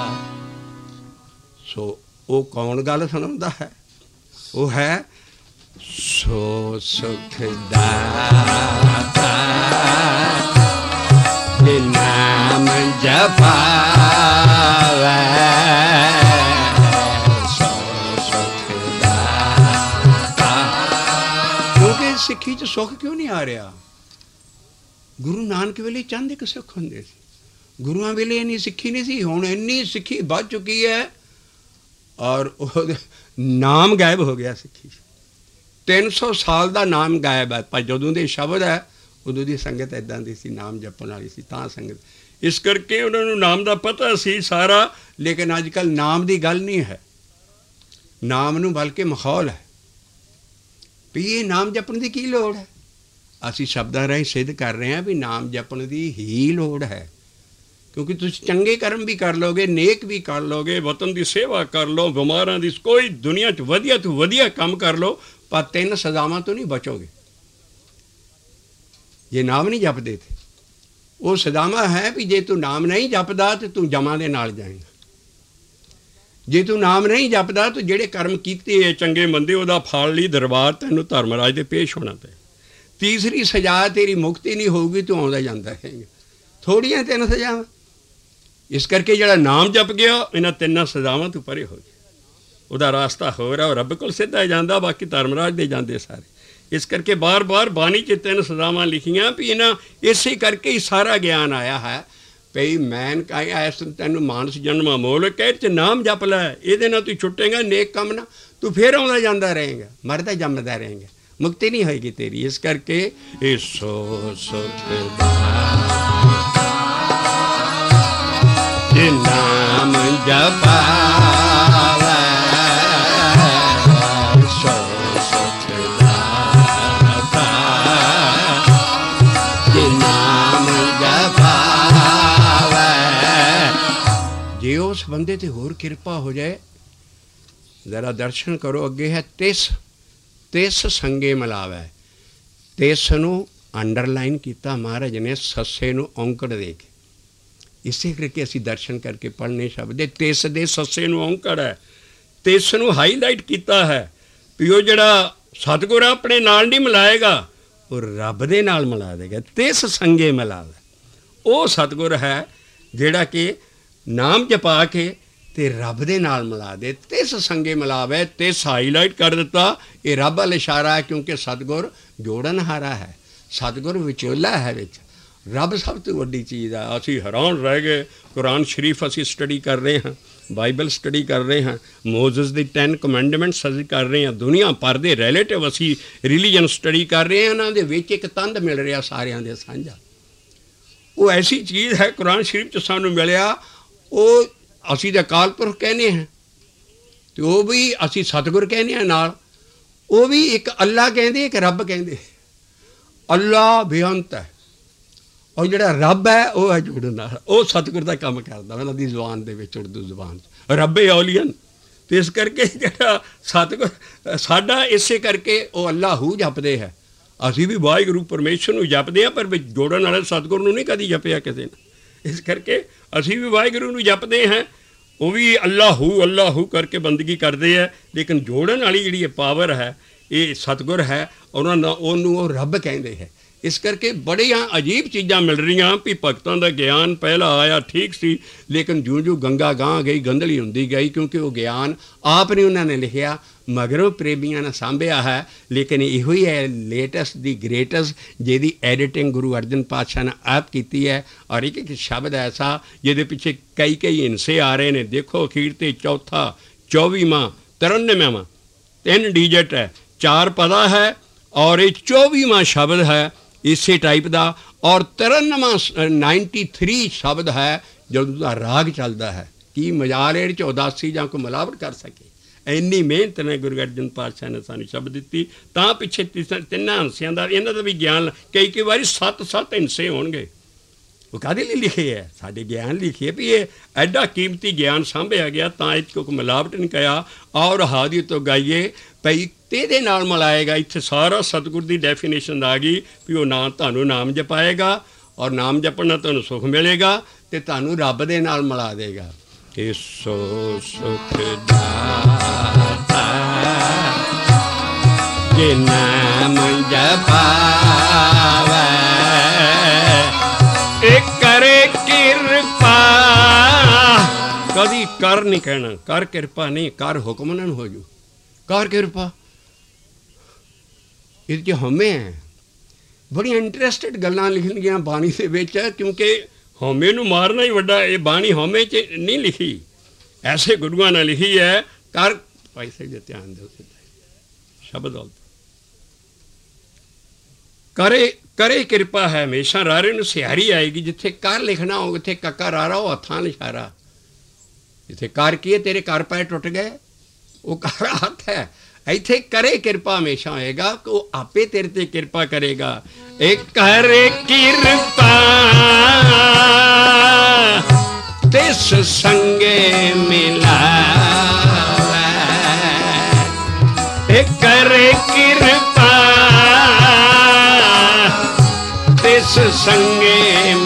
Speaker 1: ਸੋ ਉਹ ਕੌਣ ਗੱਲ ਸੁਣਾਉਂਦਾ ਹੈ? ਉਹ ਹੈ ਸੋ ਸੁਖ ਦਾਤਾ, ਨਾਮ ਜਪਾਵੇ, ਸੋ ਸੁਖ ਦਾਤਾ। ਕਿਉਂਕਿ ਸਿੱਖੀ 'ਚ ਸੁੱਖ ਕਿਉਂ ਨਹੀਂ ਆ ਰਿਹਾ? ਗੁਰੂ ਨਾਨਕ ਵੇਲੇ ਚੰਦ ਇੱਕ ਸੁੱਖ ਹੁੰਦੇ ਸੀ, ਗੁਰੂਆਂ ਵੇਲੇ ਇੰਨੀ ਸਿੱਖੀ ਨਹੀਂ ਸੀ। ਹੁਣ ਇੰਨੀ ਸਿੱਖੀ ਵੱਧ ਚੁੱਕੀ ਹੈ ਔਰ ਉਹ ਨਾਮ ਗਾਇਬ ਹੋ ਗਿਆ ਸਿੱਖੀ। ਤਿੰਨ ਸੌ ਸਾਲ ਦਾ ਨਾਮ ਗਾਇਬ ਹੈ, ਪਰ ਜਦੋਂ ਦੇ ਸ਼ਬਦ ਹੈ ਉਦੋਂ ਦੀ ਸੰਗਤ ਇੱਦਾਂ ਦੀ ਸੀ, ਨਾਮ ਜਪਣ ਵਾਲੀ ਸੀ ਤਾਂ ਸੰਗਤ। ਇਸ ਕਰਕੇ ਉਹਨਾਂ ਨੂੰ ਨਾਮ ਦਾ ਪਤਾ ਸੀ ਸਾਰਾ। ਲੇਕਿਨ ਅੱਜ ਕੱਲ੍ਹ ਨਾਮ ਦੀ ਗੱਲ ਨਹੀਂ ਹੈ, ਨਾਮ ਨੂੰ ਬਲਕਿ ਮਾਹੌਲ ਹੈ ਵੀ ਇਹ ਨਾਮ ਜਪਣ ਦੀ ਕੀ ਲੋੜ ਹੈ। ਅਸੀਂ ਸ਼ਬਦਾਂ ਰਾਹੀਂ ਸਿੱਧ ਕਰ ਰਹੇ ਹਾਂ ਵੀ ਨਾਮ ਜਪਣ ਦੀ ਹੀ ਲੋੜ ਹੈ। ਕਿਉਂਕਿ ਤੁਸੀਂ ਚੰਗੇ ਕਰਮ ਵੀ ਕਰ ਲਓਗੇ, ਨੇਕ ਵੀ ਕਰ ਲਓਗੇ, ਵਤਨ ਦੀ ਸੇਵਾ ਕਰ ਲਓ, ਬਿਮਾਰਾਂ ਦੀ, ਕੋਈ ਦੁਨੀਆ 'ਚ ਵਧੀਆ ਤੋਂ ਵਧੀਆ ਕੰਮ ਕਰ ਲਓ, ਪਰ ਤਿੰਨ ਸਜ਼ਾਵਾਂ ਤੋਂ ਨਹੀਂ ਬਚੋਗੇ ਜੇ ਨਾਮ ਨਹੀਂ ਜਪਦੇ। ਤੇ ਉਹ ਸਜ਼ਾਵਾਂ ਹੈ ਵੀ ਜੇ ਤੂੰ ਨਾਮ ਨਹੀਂ ਜਪਦਾ ਤਾਂ ਤੂੰ ਜਮਾਂ ਦੇ ਨਾਲ ਜਾਏਗਾ। ਜੇ ਤੂੰ ਨਾਮ ਨਹੀਂ ਜਪਦਾ ਤਾਂ ਜਿਹੜੇ ਕਰਮ ਕੀਤੇ ਹੈ ਚੰਗੇ ਮੰਦੇ, ਉਹਦਾ ਫਲ ਲਈ ਦਰਬਾਰ ਤੈਨੂੰ ਧਰਮਰਾਜ ਦੇ ਪੇਸ਼ ਹੋਣਾ ਪਏ। ਤੀਸਰੀ ਸਜ਼ਾ ਤੇਰੀ ਮੁਕਤੀ ਨਹੀਂ ਹੋਊਗੀ, ਤੂੰ ਆਉਂਦਾ ਜਾਂਦਾ ਹੈਗਾ। ਥੋੜ੍ਹੀਆਂ ਤਿੰਨ ਸਜ਼ਾਵਾਂ। ਇਸ ਕਰਕੇ ਜਿਹੜਾ ਨਾਮ ਜਪ ਗਿਆ ਇਹਨਾਂ ਤਿੰਨਾਂ ਸਜ਼ਾਵਾਂ ਤੋਂ ਪਰੇ ਹੋ ਗਿਆ, ਉਹਦਾ ਰਾਸਤਾ ਹੋ ਰਿਹਾ, ਉਹ ਰੱਬ ਕੋਲ ਸਿੱਧਾ ਜਾਂਦਾ, ਬਾਕੀ ਧਰਮਰਾਜ ਦੇ ਜਾਂਦੇ ਸਾਰੇ। ਇਸ ਕਰਕੇ ਬਾਰ ਬਾਰ ਬਾਣੀ 'ਚ ਤਿੰਨ ਸਜ਼ਾਵਾਂ ਲਿਖੀਆਂ ਵੀ ਇਹਨਾਂ ਇਸੇ ਕਰਕੇ ਹੀ ਸਾਰਾ ਗਿਆਨ ਆਇਆ ਹੈ ਭਈ ਮੈਨ ਕਾਇ ਐਸ ਤੈਨੂੰ ਮਾਨਸ ਜਨਮ ਮੋਲ ਕਹਿ 'ਚ ਨਾਮ ਜਪ ਲੈ, ਇਹਦੇ ਨਾਲ ਤੂੰ ਛੁੱਟੇਗਾ ਨੇਕ ਕੰਮ ਨਾ, ਤੂੰ ਫਿਰ ਆਉਂਦਾ ਜਾਂਦਾ ਰਹੇਗਾ, ਮਰਦਾ ਜੰਮਦਾ ਰਹੇਗਾ, ਮੁਕਤੀ ਨਹੀਂ ਹੋਏਗੀ ਤੇਰੀ। ਇਸ ਕਰਕੇ ਇਹ ਸੋ ਸੁਖ ਨਾਮ ਜਪਾਵੇ, ਸੋ ਸੁਖ ਦਾਤਾ, ਨਾਮ ਜਪਾਵੇ। ਜੇ ਉਸ ਬੰਦੇ ਤੇ ਹੋਰ ਕਿਰਪਾ ਹੋ ਜਾਏ, ਜ਼ਰਾ ਦਰਸ਼ਨ ਕਰੋ, ਅੱਗੇ ਹੈ ਤਿਸ ਤਿਸ ਸੰਗੇ ਮਿਲਾਵੇ। ਤਿਸ ਨੂੰ ਅੰਡਰਲਾਈਨ ਕੀਤਾ ਮਹਾਰਾਜ ਨੇ ਸੱਸੇ ਨੂੰ ਔਂਕੜ ਦੇ ਕੇ। ਇਸੇ ਕਰਕੇ ਅਸੀਂ ਦਰਸ਼ਨ ਕਰਕੇ ਪੜ੍ਹਨੇ ਸ਼ਬਦ ਦੇ ਤਿਸ ਦੇ ਸੱਸੇ ਨੂੰ ਔਂਕੜ ਹੈ। ਤਿਸ ਨੂੰ ਹਾਈਲਾਈਟ ਕੀਤਾ ਹੈ ਵੀ ਉਹ ਜਿਹੜਾ ਸਤਿਗੁਰ ਆਪਣੇ ਨਾਲ ਨਹੀਂ ਮਿਲਾਏਗਾ, ਉਹ ਰੱਬ ਦੇ ਨਾਲ ਮਿਲਾ ਦੇਗਾ। ਤਿਸ ਸੰਗੇ ਮਿਲਾਵੇ, ਉਹ ਸਤਿਗੁਰ ਹੈ ਜਿਹੜਾ ਕਿ ਨਾਮ ਜਪਾ ਕੇ ਤੇ ਰੱਬ ਦੇ ਨਾਲ ਮਿਲਾ ਦੇ, ਤਿਸ ਸੰਗੇ ਮਿਲਾਵੇ। ਤਿਸ ਹਾਈਲਾਈਟ ਕਰ ਦਿੱਤਾ, ਇਹ ਰੱਬ ਵੱਲ ਇਸ਼ਾਰਾ ਹੈ, ਕਿਉਂਕਿ ਸਤਿਗੁਰ ਜੋੜਨਹਾਰਾ ਹੈ, ਸਤਿਗੁਰ ਵਿਚੋਲਾ ਹੈ ਵਿੱਚ। ਰੱਬ ਸਭ ਤੋਂ ਵੱਡੀ ਚੀਜ਼ ਹੈ। ਅਸੀਂ ਹੈਰਾਨ ਰਹਿ ਗਏ, ਕੁਰਾਨ ਸ਼ਰੀਫ ਅਸੀਂ ਸਟੱਡੀ ਕਰ ਰਹੇ ਹਾਂ, ਬਾਈਬਲ ਸਟੱਡੀ ਕਰ ਰਹੇ ਹਾਂ, ਮੋਜ਼ਸ ਦੀ ਟੈਨ ਕਮੈਂਡਮੈਂਟਸ ਅਸੀਂ ਕਰ ਰਹੇ ਹਾਂ, ਦੁਨੀਆ ਭਰ ਦੇ ਰਿਲੇਟਿਵ ਅਸੀਂ ਰਿਲੀਜਨ ਸਟੱਡੀ ਕਰ ਰਹੇ ਹਾਂ। ਇਹਨਾਂ ਦੇ ਵਿੱਚ ਇੱਕ ਤੰਦ ਮਿਲ ਰਿਹਾ ਸਾਰਿਆਂ ਦੇ ਸਾਂਝਾ। ਉਹ ਐਸੀ ਚੀਜ਼ ਹੈ ਕੁਰਾਨ ਸ਼ਰੀਫ 'ਚ ਸਾਨੂੰ ਮਿਲਿਆ, ਉਹ ਅਸੀਂ ਤਾਂ ਅਕਾਲ ਪੁਰਖ ਕਹਿੰਦੇ ਹਾਂ, ਅਤੇ ਉਹ ਵੀ ਅਸੀਂ ਸਤਿਗੁਰ ਕਹਿੰਦੇ ਹਾਂ ਨਾਲ। ਉਹ ਵੀ ਇੱਕ ਅੱਲਾ ਕਹਿੰਦੇ, ਇੱਕ ਰੱਬ ਕਹਿੰਦੇ। ਅੱਲਾ ਬੇਅੰਤ ਹੈ, ਔਰ ਜਿਹੜਾ ਰੱਬ ਹੈ ਉਹ ਹੈ ਜੁੜਨ ਨਾਲ। ਉਹ ਸਤਿਗੁਰ ਦਾ ਕੰਮ ਕਰਦਾ ਉਹਨਾਂ ਦੀ ਜ਼ੁਬਾਨ ਦੇ ਵਿੱਚ, ਉਰਦੂ ਜ਼ੁਬਾਨ 'ਚ ਰੱਬੇ ਔਲੀਅਨ। ਅਤੇ ਇਸ ਕਰਕੇ ਜਿਹੜਾ ਸਤਿਗੁਰ ਸਾਡਾ, ਇਸੇ ਕਰਕੇ ਉਹ ਅੱਲਾ ਹੂ ਜਪਦੇ ਹੈ। ਅਸੀਂ ਵੀ ਵਾਹਿਗੁਰੂ ਪਰਮੇਸ਼ਰ ਨੂੰ ਜਪਦੇ ਹਾਂ, ਪਰ ਵਿੱਚ ਜੋੜਨ ਵਾਲੇ ਸਤਿਗੁਰ ਨੂੰ ਨਹੀਂ ਕਦੀ ਜਪਿਆ ਕਿਸੇ ਨੇ। ਇਸ ਕਰਕੇ ਅਸੀਂ ਵੀ ਵਾਹਿਗੁਰੂ ਨੂੰ ਜਪਦੇ ਹਾਂ, ਉਹ ਵੀ ਅੱਲਾ ਹੂ ਅੱਲਾ ਹੂ ਕਰਕੇ ਬੰਦਗੀ ਕਰਦੇ ਹੈ, ਲੇਕਿਨ ਜੋੜਨ ਵਾਲੀ ਜਿਹੜੀ ਇਹ ਪਾਵਰ ਹੈ ਇਹ ਸਤਿਗੁਰ ਹੈ, ਉਹਨਾਂ ਦਾ ਉਹਨੂੰ ਉਹ ਰੱਬ ਕਹਿੰਦੇ ਹੈ। ਇਸ ਕਰਕੇ ਬੜੀਆਂ ਅਜੀਬ ਚੀਜ਼ਾਂ ਮਿਲ ਰਹੀਆਂ ਵੀ ਭਗਤਾਂ ਦਾ ਗਿਆਨ ਪਹਿਲਾਂ ਆਇਆ ਠੀਕ ਸੀ, ਲੇਕਿਨ ਜਿਉਂ ਜਿਉਂ ਗੰਗਾ ਗਾਂਹ ਗਈ ਗੰਧਲੀ ਹੁੰਦੀ ਗਈ, ਕਿਉਂਕਿ ਉਹ ਗਿਆਨ ਆਪ ਨਹੀਂ ਉਹਨਾਂ ਨੇ ਲਿਖਿਆ, ਮਗਰੋਂ ਪ੍ਰੇਮੀਆਂ ਨੇ ਸਾਂਭਿਆ ਹੈ। ਲੇਕਿਨ ਇਹੋ ਹੀ ਹੈ ਲੇਟੈਸਟ ਦੀ ਗ੍ਰੇਟੈਸਟ, ਜਿਹਦੀ ਐਡੀਟਿੰਗ ਗੁਰੂ ਅਰਜਨ ਪਾਤਸ਼ਾਹ ਨੇ ਆਪ ਕੀਤੀ ਹੈ। ਔਰ ਇੱਕ ਇੱਕ ਸ਼ਬਦ ਐਸਾ ਜਿਹਦੇ ਪਿੱਛੇ ਕਈ ਕਈ ਹਿੰਸੇ ਆ ਰਹੇ ਨੇ। ਦੇਖੋ ਅਖੀਰ 'ਤੇ ਚੌਥਾ, ਚੌਵੀਵਾਂ, ਤਰਾਨਵੇਂ ਤਿੰਨ ਡੀਜਟ ਹੈ, ਚਾਰ ਪਦਾ ਹੈ, ਔਰ ਇਹ ਚੌਵੀਵਾਂ ਸ਼ਬਦ ਹੈ ਇਸੇ ਟਾਈਪ ਦਾ। ਔਰ ਤਰਾਨਵੇਂ ਨਾਈਨਟੀ ਥਰੀ ਸ਼ਬਦ ਹੈ ਜਦੋਂ ਦਾ ਰਾਗ ਚੱਲਦਾ ਹੈ। ਕੀ ਮਜਾਲ ਇਹਦੇ 'ਚ ਉਦਾਸੀ ਜਾਂ ਕੋਈ ਮਿਲਾਵਟ ਕਰ ਸਕੇ? ਇੰਨੀ ਮਿਹਨਤ ਨੇ ਗੁਰੂ ਅਰਜਨ ਪਾਤਸ਼ਾਹ ਨੇ ਸਾਨੂੰ ਸ਼ਬਦ ਦਿੱਤੀ, ਤਾਂ ਪਿੱਛੇ ਤਿੰਨਾਂ ਹਿੰਸਿਆਂ ਦਾ ਇਹਨਾਂ ਦਾ ਵੀ ਗਿਆਨ, ਕਈ ਕਈ ਵਾਰੀ ਸੱਤ ਸੱਤ ਹਿੰਸੇ ਹੋਣਗੇ। ਉਹ ਕਾਹਦੇ ਲਈ ਲਿਖੇ ਹੈ? ਸਾਡੇ ਗਿਆਨ ਲਿਖੇ ਵੀ ਇਹ ਐਡਾ ਕੀਮਤੀ ਗਿਆਨ ਸਾਂਭਿਆ ਗਿਆ, ਤਾਂ ਇਹ 'ਚ ਕੋਈ ਮਿਲਾਵਟ ਨਹੀਂ ਕਿਹਾ। ਔਰ ਹਾਦੀ ਤੋਂ ਗਾਈਏ ਭਈ ਇਹਦੇ ਨਾਲ ਮਿਲਾਏਗਾ। ਇੱਥੇ ਸਾਰਾ ਸਤਿਗੁਰ ਦੀ ਡੈਫੀਨੇਸ਼ਨ ਆ ਗਈ ਵੀ ਉਹ ਨਾ ਤੁਹਾਨੂੰ ਨਾਮ ਜਪਾਏਗਾ, ਔਰ ਨਾਮ ਜਪਣ ਨਾਲ ਤੁਹਾਨੂੰ ਸੁੱਖ ਮਿਲੇਗਾ, ਅਤੇ ਤੁਹਾਨੂੰ ਰੱਬ ਦੇ ਨਾਲ ਮਿਲਾ ਦੇਗਾ। ਇਸੋ ਸੁਖ ਦਾਤਾ ਜੇ ਨਾਮ ਜਪਾਵੇ, ਇਹ ਕਰੇ ਕਿਰਪਾ। ਕਦੀ ਕਰ ਨਹੀਂ ਕਹਿਣਾ, ਕਰ ਕਿਰਪਾ ਨਹੀਂ, ਕਰ ਹੁਕਮਨ ਹੋ ਜੂ, ਕਰ ਕਿਰਪਾ। ਇਹਦੇ 'ਚ ਹਉਮੈ ਹੈ। ਬੜੀਆਂ ਇੰਟਰਸਟਿਡ ਗੱਲਾਂ ਲਿਖਣਗੀਆਂ ਬਾਣੀ ਦੇ ਵਿੱਚ, ਕਿਉਂਕਿ ਹਉਮੈ ਨੂੰ ਮਾਰਨਾ ਹੀ ਵੱਡਾ। ਇਹ ਬਾਣੀ ਹਉਮੈ 'ਚ ਨਹੀਂ ਲਿਖੀ, ਐਸੇ ਗੁਰੂਆਂ ਨੇ ਲਿਖੀ ਹੈ। ਕਰ ਪੈਸੇ ਦੇ ਧਿਆਨ ਦਿਓ, ਸ਼ਬਦ ਆਉਂਦਾ ਕਰੇ ਕਰੇ ਕਿਰਪਾ ਹੈ। ਹਮੇਸ਼ਾ ਰਾਰੇ ਨੂੰ ਸਿਹਾਰੀ ਆਏਗੀ। ਜਿੱਥੇ ਕਰ ਲਿਖਣਾ ਹੋ ਉੱਥੇ ਕੱਕਾ ਰਾਰਾ, ਉਹ ਹੱਥਾਂ ਨਾਲ ਇਸ਼ਾਰਾ। ਜਿੱਥੇ ਕਰ ਕੀ ਹੈ, ਤੇਰੇ ਕਰ ਪਏ ਟੁੱਟ ਗਏ, ਉਹ ਕਰ ਹੱਥ ਹੈ। ਇੱਥੇ ਕਰੇ ਕਿਰਪਾ ਹਮੇਸ਼ਾ ਹੋਏਗਾ, ਉਹ ਆਪੇ ਤੇਰੇ ਤੇ ਕਿਰਪਾ ਕਰੇਗਾ। ਇਹ ਕਰੇ ਕਿਰਪਾ ਤਿਸ ਸੰਗੇ ਮਿਲਾਵੇ, ਇਹ ਕਰੇ ਕਿਰਪਾ ਤਿਸ ਸੰਗੇ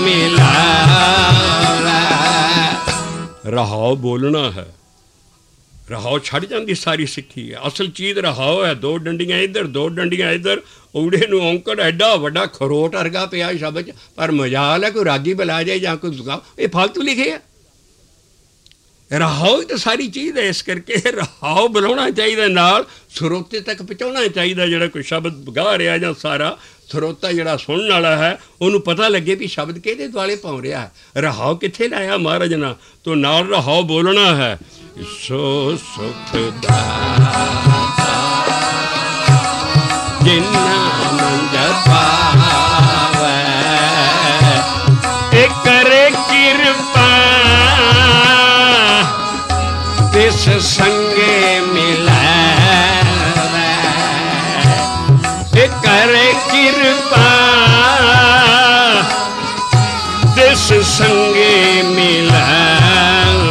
Speaker 1: ਮਿਲਾਵੇ। ਰਹਾਉ ਬੋਲਣਾ ਹੈ, ਰਹਾਉ ਛੱਡ ਜਾਂਦੀ ਸਾਰੀ ਸਿੱਖੀ ਹੈ। ਅਸਲ ਚੀਜ਼ ਰਹਾਉ ਹੈ। ਦੋ ਡੰਡੀਆਂ ਇੱਧਰ, ਦੋ ਡੰਡੀਆਂ ਇੱਧਰ, ਊੜੇ ਨੂੰ ਔਂਕੜ ਐਡਾ ਵੱਡਾ ਖਰੋਟ ਵਰਗਾ ਪਿਆ ਸ਼ਬਦ 'ਚ। ਪਰ ਮਜਾਲ ਹੈ ਕੋਈ ਰਾਗੀ ਬੁਲਾ ਜਾਏ ਜਾਂ ਕੋਈ ਸੁਗਾ, ਇਹ ਫਾਲਤੂ ਲਿਖੇ ਆ। ਰਹਾਉ ਤਾਂ ਸਾਰੀ ਚੀਜ਼ ਹੈ। ਇਸ ਕਰਕੇ ਰਹਾਉ ਬੁਲਾਉਣਾ ਚਾਹੀਦਾ, ਨਾਲ ਸਰੋਤੇ ਤੱਕ ਪਹੁੰਚਾਉਣਾ ਚਾਹੀਦਾ। ਜਿਹੜਾ ਕੋਈ ਸ਼ਬਦ ਗਾ ਰਿਹਾ ਜਾਂ ਸਾਰਾ ਸਰੋਤਾ ਜਿਹੜਾ ਸੁਣਨ ਵਾਲਾ ਹੈ, ਉਹਨੂੰ ਪਤਾ ਲੱਗੇ ਵੀ ਸ਼ਬਦ ਕਿਹਦੇ ਦੁਆਲੇ ਪਾਉ ਰਿਹਾ ਹੈ। ਰਹਾਉ ਕਿੱਥੇ ਲਾਇਆ ਮਹਾਰਾਜ ਨਾਲ, ਤੋਂ ਨਾਲ ਰਹਾਉ ਬੋਲਣਾ ਹੈ। ਸੋ ਸੁਖ ਦਾਤਾ ਜਿਨਾ ਮੰਗ ਪਾਵੇ, ਇਹ ਕਰੇ ਕਿਰਪਾ ਤਿਸ ਸੰਗੇ ਮਿਲਾਵੇ, ਇਹ ਕਰੇ ਕਿਰਪਾ ਤਿਸ ਸੰਗੇ ਮਿਲਾਵੇ।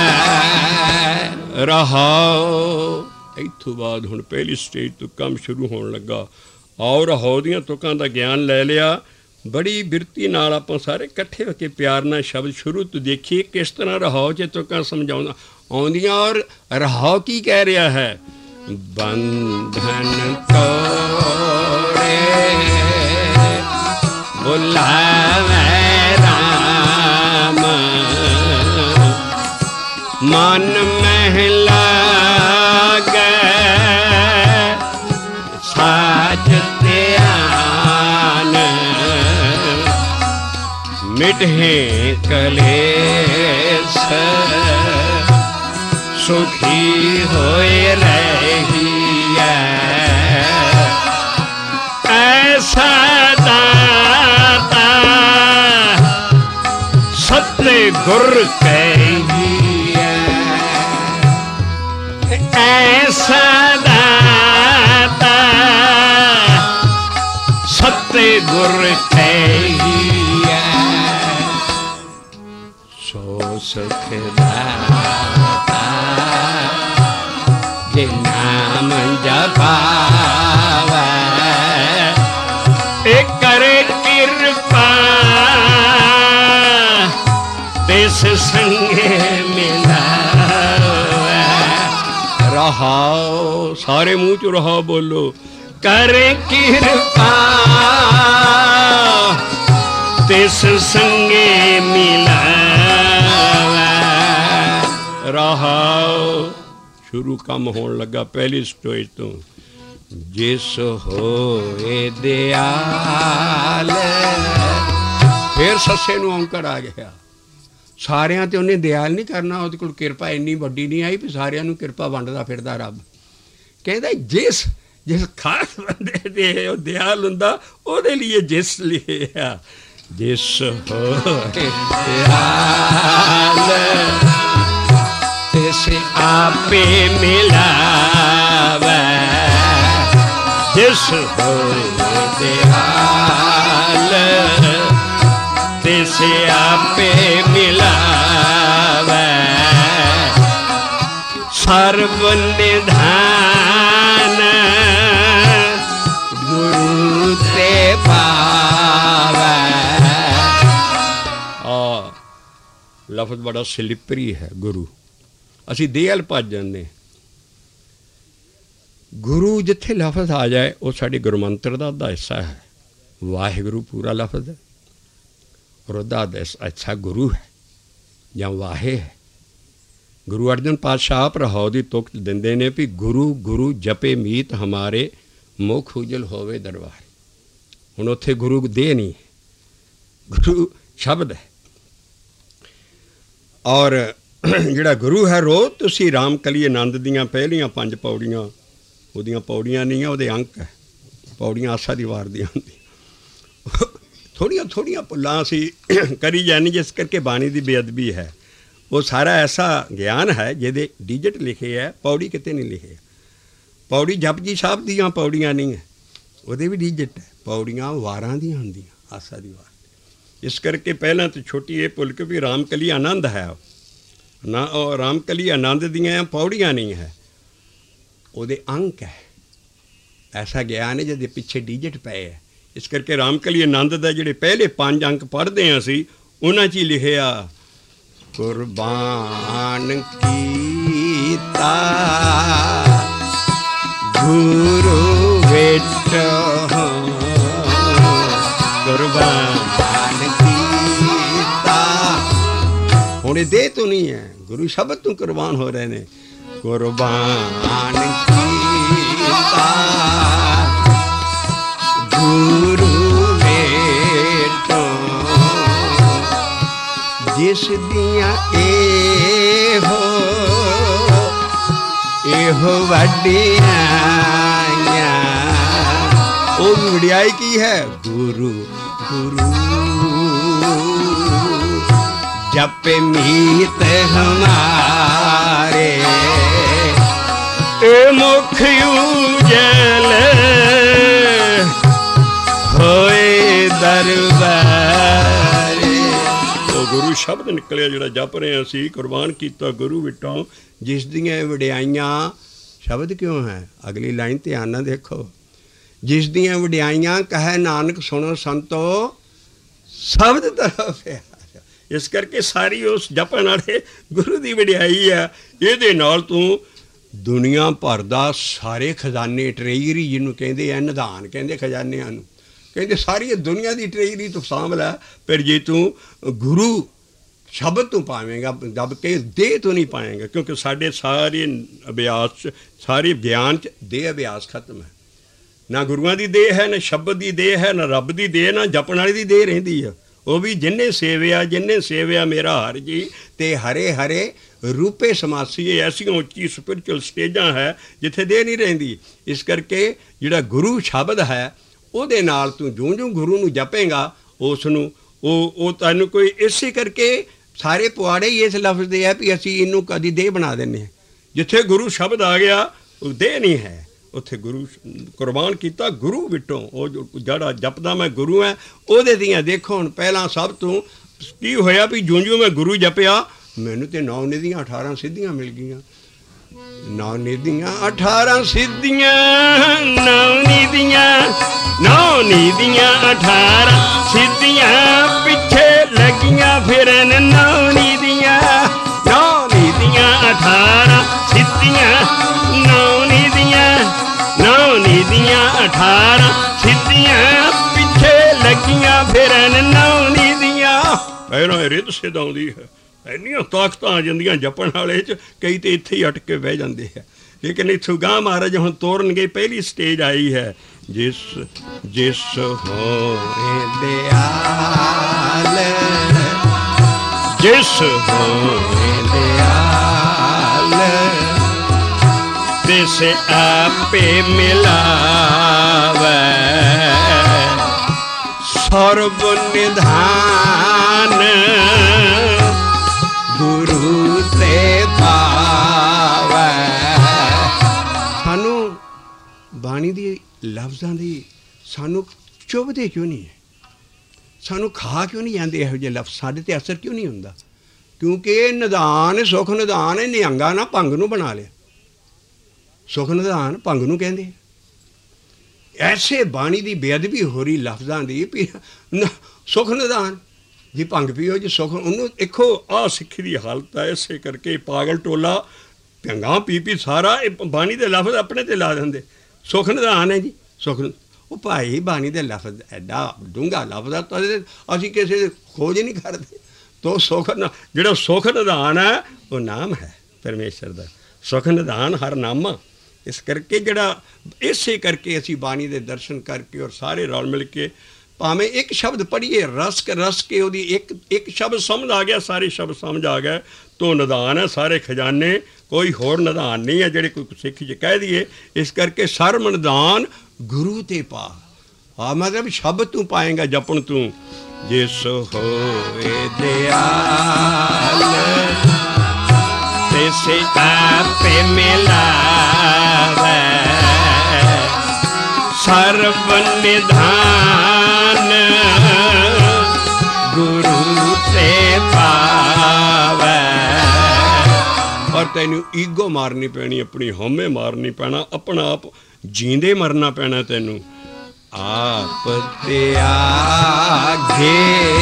Speaker 1: ਰਹਾਉ ਇੱਥੋਂ ਬਾਅਦ ਹੁਣ ਪਹਿਲੀ ਸਟੇਜ ਤੋਂ ਕੰਮ ਸ਼ੁਰੂ ਹੋਣ ਲੱਗਾ। ਔਰ ਰਹਾਉ ਦੀਆਂ ਤੁਕਾਂ ਦਾ ਗਿਆਨ ਲੈ ਲਿਆ। ਬੜੀ ਬਿਰਤੀ ਨਾਲ ਆਪਾਂ ਸਾਰੇ ਇਕੱਠੇ ਹੋ ਕੇ ਪਿਆਰ ਨਾਲ ਸ਼ਬਦ ਸ਼ੁਰੂ ਤੋਂ ਦੇਖੀਏ ਕਿਸ ਤਰ੍ਹਾਂ ਰਹਾਉ 'ਚ ਤੁਕਾਂ ਸਮਝਾਉਂਦਾ ਆਉਂਦੀਆਂ। ਔਰ ਰਹਾਉ ਕੀ ਕਹਿ ਰਿਹਾ ਹੈ? ਬੰਧਨ ਤੋੜੇ ਬੁਲਾਵੇ ਰਾਮ, मन महला साज ध्यान मिटे कलेश सुखी होए रहिए ऐसा दाता सत्य गुर कहिए ऐसा दाता सत्य गुर कहिए सो सुख दाता जे नाम जपावे एक करे कृपा तिस संगे मिलावे रहाओ सारे मुंह चो रहाओ बोलो करे कृपा तिस संगे मिलावे रहाओ शुरू काम होने लगा पहली स्टेज तो जिस होए दयाल फिर सस्से नूं औंकड़ आ गया सारियां ते उन्हें दयाल नहीं करना उहदे कोल किरपा इन्नी वड्डी नहीं आई भी सारियां नूं किरपा वंडदा फिरदा रब कहंदा जिस जिस खास बंदे ते ओह दयाल हुंदा ओहदे लिए जिस लिया जिस होए दयाल तिसे आपे मिलावे जिस होए दयाल तिसे आपे मिलावे सर्व निधान गुरु ते पावे आ लफ्ज़ बड़ा स्लिपरी है गुरु असी देहल भज जाते गुरु जिथे लफ्ज़ आ जाए वो साड़ी गुरमंत्र का अद्धा हिस्सा है वाहिगुरु पूरा लफ्ज़ है और अद्धा अच्छा गुरु है या वाहे है गुरु अर्जन पातशाह आप रहाओ की तुक देंदे ने भी गुरु गुरु जपे मीत हमारे मुख उजल होवे दरबार हुण उत्थे गुरु दे नहीं है गुरु शब्द है और जिहड़ा गुरु है रोज़ तुसी राम कली आनंद दियां पहलियां पंज पौड़ियां उहदियां पौड़ियां नहीं उहदे अंक है पौड़ियां आसा दी वार दियां हुंदियां थोड़ियां थोड़ियां भुल्लां असी करी जानी जिस करके बाणी दी बेअदबी है वो सारा ऐसा ज्ञान है जिहदे डिजिट लिखे है पौड़ी किते नहीं लिखे पौड़ी जपजी साहब दियां पौड़ियां नहीं है उहदे भी डिजिट है पौड़ियां वारां दियां हुंदियां आसा दी वार इस करके पहलां तो छोटी ये भुल के भी रामकली आनंद है ना और रामकली आनंद दियां पौड़ियां नहीं है उहदे अंक है ऐसा ज्ञान है जिहदे पिछे डिजिट पे है इस करके रामकली आनंद दा जिहड़े पहले पांच अंक पढ़दे हां असीं उन्हां च ही लिखिआ कुर्बान कीता गुरु बेटो कुर्बान कीता हुण दे तो नहीं है गुरु शब्द तो कुर्बान हो रहे ने कुर्बान कीता गुरु बेटो जिस दियां ए हो एहो वड्डियां ओ वड्डियाई की है गुरु गुरु जपे मीत हमारे ए मुख उजल होए दरबार ओ गुरु शब्द निकलिया जिहड़ा जप रहे असी कुर्बान कीता गुरु विटों जिस दियां वड्डियाइयां शब्द क्यों है अगली लाइन ध्यान नाल देखो जिस दियां वड्डियाइयां कहे नानक सुनो संतो शब्द तरफ प्यार इस करके सारी उस जपण वाले गुरु की वड्डियाई है ये नाल तूं दुनिया भर दा सारे खजाने ट्रेजरी जिन्हों कहते हैं निधान कहते खजानियां नूं कहते सारी दुनिया की ट्रेजरी तू सांभ लै पर जे तू गुरु ਸ਼ਬਦ ਤੋਂ ਪਾਵੇਂਗਾ, ਦਬ ਕੇ ਦੇਹ ਤੋਂ ਨਹੀਂ ਪਾਏਂਗਾ, ਕਿਉਂਕਿ ਸਾਡੇ ਸਾਰੇ ਅਭਿਆਸ 'ਚ, ਸਾਰੇ ਗਿਆਨ 'ਚ ਦੇਹ ਅਭਿਆਸ ਖਤਮ ਹੈ। ਨਾ ਗੁਰੂਆਂ ਦੀ ਦੇਹ ਹੈ, ਨਾ ਸ਼ਬਦ ਦੀ ਦੇਹ ਹੈ, ਨਾ ਰੱਬ ਦੀ ਦੇਹ, ਨਾ ਜਪਣ ਵਾਲੀ ਦੀ ਦੇਹ ਰਹਿੰਦੀ ਆ। ਉਹ ਵੀ ਜਿੰਨੇ ਸੇਵਿਆ ਜਿੰਨੇ ਸੇਵਿਆ ਮੇਰਾ ਹਰ ਜੀ, ਤੇ ਹਰੇ ਹਰੇ ਰੂਪੇ ਸਮਾਸੀ। ਇਹ ਐਸੀਆਂ ਉੱਚੀ ਸਪਿਰਚੁਅਲ ਸਟੇਜਾਂ ਹੈ ਜਿੱਥੇ ਦੇਹ ਨਹੀਂ ਰਹਿੰਦੀ। ਇਸ ਕਰਕੇ ਜਿਹੜਾ ਗੁਰੂ ਸ਼ਬਦ ਹੈ ਉਹਦੇ ਨਾਲ ਤੂੰ ਜਿਉਂ ਜਿਉਂ ਗੁਰੂ ਨੂੰ ਜਪੇਂਗਾ ਉਸ ਨੂੰ ਉਹ ਉਹ ਤੈਨੂੰ ਕੋਈ ਇਸੇ ਕਰਕੇ ਸਾਰੇ ਪੁਆੜੇ ਹੀ ਇਸ ਲਫ਼ਜ਼ ਦੇ ਹੈ ਵੀ ਅਸੀਂ ਇਹਨੂੰ ਕਦੀ ਦੇਹ ਬਣਾ ਦਿੰਦੇ ਹਾਂ। ਜਿੱਥੇ ਗੁਰੂ ਸ਼ਬਦ ਆ ਗਿਆ ਉਹ ਦੇਹ ਨਹੀਂ ਹੈ, ਉੱਥੇ ਗੁਰੂ ਕੁਰਬਾਨ ਕੀਤਾ ਗੁਰੂ ਵਿਟੋਂ। ਉਹ ਜਿਹੜਾ ਜਪਦਾ ਮੈਂ ਗੁਰੂ ਹੈ ਉਹਦੇ ਦੀਆਂ ਦੇਖੋ ਹੁਣ ਪਹਿਲਾਂ ਸਭ ਤੋਂ ਕੀ ਹੋਇਆ ਵੀ ਜਿਉਂ ਜਿਉਂ ਮੈਂ ਗੁਰੂ ਜਪਿਆ ਮੈਨੂੰ ਤੇ ਨੌ ਨਿਧੀਆਂ ਅਠਾਰਾਂ ਸਿੱਧੀਆਂ ਮਿਲ ਗਈਆਂ। ਨੌ ਨਿਧੀਆਂ ਅਠਾਰਾਂ ਸਿੱਧੀਆਂ, ਨੌ ਨਿਧੀਆਂ ਨੌ ਨਿਧੀਆਂ ਅਠਾਰਾਂ ਸਿੱਧੀਆਂ, ਪਿੱਛੇ ਲੱਗੀਆਂ ਫਿਰਨ ਨੌ ਨਿਧੀਆਂ। ਨੌ ਨਿਧੀਆਂ ਅਠਾਰਾਂ ਸਿੱਧੀਆਂ, ਨੌ ਨਿਧੀਆਂ ਨੌ ਨਿਧੀਆਂ ਅਠਾਰਾਂ ਸਿੱਧੀਆਂ, ਪਿੱਛੇ ਲੱਗੀਆਂ ਫਿਰਨ ਨੌ ਨਿਧੀਆਂ। ਪਹਿਲਾਂ ਰਿੱਧ ਸਿੱਧ ਆਉਂਦੀ ਹੈ, ਇੰਨੀਆਂ ਤਾਕਤਾਂ ਆ ਜਾਂਦੀਆਂ ਜਪਣ ਵਾਲੇ 'ਚ, ਕਈ ਤਾਂ ਇੱਥੇ ਹੀ ਅਟਕ ਕੇ ਬਹਿ ਜਾਂਦੇ ਹੈ। ਲੇਕਿਨ ਇੱਥੋਂ ਗਾਂ ਮਹਾਰਾਜ ਹੁਣ ਤੋਰਨਗੇ। ਪਹਿਲੀ ਸਟੇਜ ਆਈ ਹੈ ਜਿਸ ਜਿਸ ਹੋਏ ਦਿਆਲ, ਜਿਸ ਹੋਏ ਦਿਆਲ, ਤਿਸ ਆਪੇ ਮਿਲਾਵੈ, ਸਰਬ ਨਿਧਾਨ ਗੁਰੂ ਤੇ ਪਾਵੈ। ਸਾਨੂੰ ਬਾਣੀ ਦੀ ਲਫ਼ਜ਼ਾਂ ਦੀ ਸਾਨੂੰ ਚੁਭਦੇ ਕਿਉਂ ਨਹੀਂ ਹੈ? ਸਾਨੂੰ ਖਾ ਕਿਉਂ ਨਹੀਂ ਜਾਂਦੇ ਇਹੋ ਜਿਹੇ ਲਫ਼ਜ਼? ਸਾਡੇ 'ਤੇ ਅਸਰ ਕਿਉਂ ਨਹੀਂ ਹੁੰਦਾ? ਕਿਉਂਕਿ ਇਹ ਨਿਧਾਨ ਸੁੱਖ ਨਿਧਾਨ ਇਹ ਨਿਹੰਗਾ ਨਾ ਭੰਗ ਨੂੰ ਬਣਾ ਲਿਆ। ਸੁੱਖ ਨਿਧਾਨ ਭੰਗ ਨੂੰ ਕਹਿੰਦੇ। ਐਸੇ ਬਾਣੀ ਦੀ ਬੇਅਦਬੀ ਹੋ ਰਹੀ ਲਫ਼ਜ਼ਾਂ ਦੀ ਵੀ ਸੁੱਖ ਨਿਧਾਨ ਜੀ ਭੰਗ ਪੀਓ ਜੀ ਸੁੱਖ। ਉਹਨੂੰ ਦੇਖੋ ਆਹ ਸਿੱਖੀ ਦੀ ਹਾਲਤ ਹੈ। ਇਸੇ ਕਰਕੇ ਪਾਗਲ ਟੋਲਾ ਭੰਗਾਂ ਪੀ ਪੀ ਸਾਰਾ ਇਹ ਬਾਣੀ ਦੇ ਲਫ਼ਜ਼ ਆਪਣੇ 'ਤੇ ਲਾ ਦਿੰਦੇ। ਸੁੱਖ ਨਿਧਾਨ ਹੈ ਜੀ ਸੁੱਖ। ਉਹ ਭਾਈ ਬਾਣੀ ਦੇ ਲਫ਼ਜ਼ ਐਡਾ ਡੂੰਘਾ ਲਫ਼ਜ਼ ਆ, ਅਸੀਂ ਕਿਸੇ ਦੀ ਖੋਜ ਨਹੀਂ ਕਰਦੇ। ਤੋ ਸੁੱਖ ਜਿਹੜਾ ਸੁੱਖ ਨਿਧਾਨ ਹੈ ਉਹ ਨਾਮ ਹੈ ਪਰਮੇਸ਼ਰ ਦਾ। ਸੁੱਖ ਨਿਧਾਨ ਹਰ ਨਾਮਾ। ਇਸ ਕਰਕੇ ਜਿਹੜਾ ਇਸੇ ਕਰਕੇ ਅਸੀਂ ਬਾਣੀ ਦੇ ਦਰਸ਼ਨ ਕਰਕੇ ਔਰ ਸਾਰੇ ਰਲ ਮਿਲ ਕੇ ਭਾਵੇਂ ਇੱਕ ਸ਼ਬਦ ਪੜ੍ਹੀਏ ਰਸ ਕੇ ਰਸ ਕੇ ਉਹਦੀ ਇੱਕ ਇੱਕ ਸ਼ਬਦ ਸਮਝ ਆ ਗਿਆ, ਸਾਰੇ ਸ਼ਬਦ ਸਮਝ ਆ ਗਏ ਤੋ ਨਿਧਾਨ ਹੈ ਸਾਰੇ ਖਜ਼ਾਨੇ। ਕੋਈ ਹੋਰ ਨਿਧਾਨ ਨਹੀਂ ਹੈ ਜਿਹੜੇ ਕੋਈ ਸਿੱਖ 'ਚ ਕਹਿ ਦਈਏ। ਇਸ ਕਰਕੇ ਸਰਬ ਨਿਧਾਨ ਗੁਰੂ 'ਤੇ ਪਾ। ਆ ਮਤਲਬ ਸ਼ਬਦ ਤੂੰ ਪਾਏਂਗਾ ਜਪਣ ਤੂੰ। ਜਿਸ ਹੋਏ ਦਿਆਲ ਤਿਸ ਆਪੇ ਮਿਲਾਵੈ, ਸਰਬ ਨਿਧਾਨ ਗੁਰੂ ਤੇ ਪਾਵੈ। ਔਰ ਤੈਨੂੰ ਈਗੋ ਮਾਰਨੀ ਪੈਣੀ, ਆਪਣੀ ਹਉਮੈ ਮਾਰਨੀ ਪੈਣਾ, ਆਪਣਾ ਆਪ ਜੀਂਦੇ ਮਰਨਾ ਪੈਣਾ ਤੈਨੂੰ। ਆਪ ਤਿਆਗੇ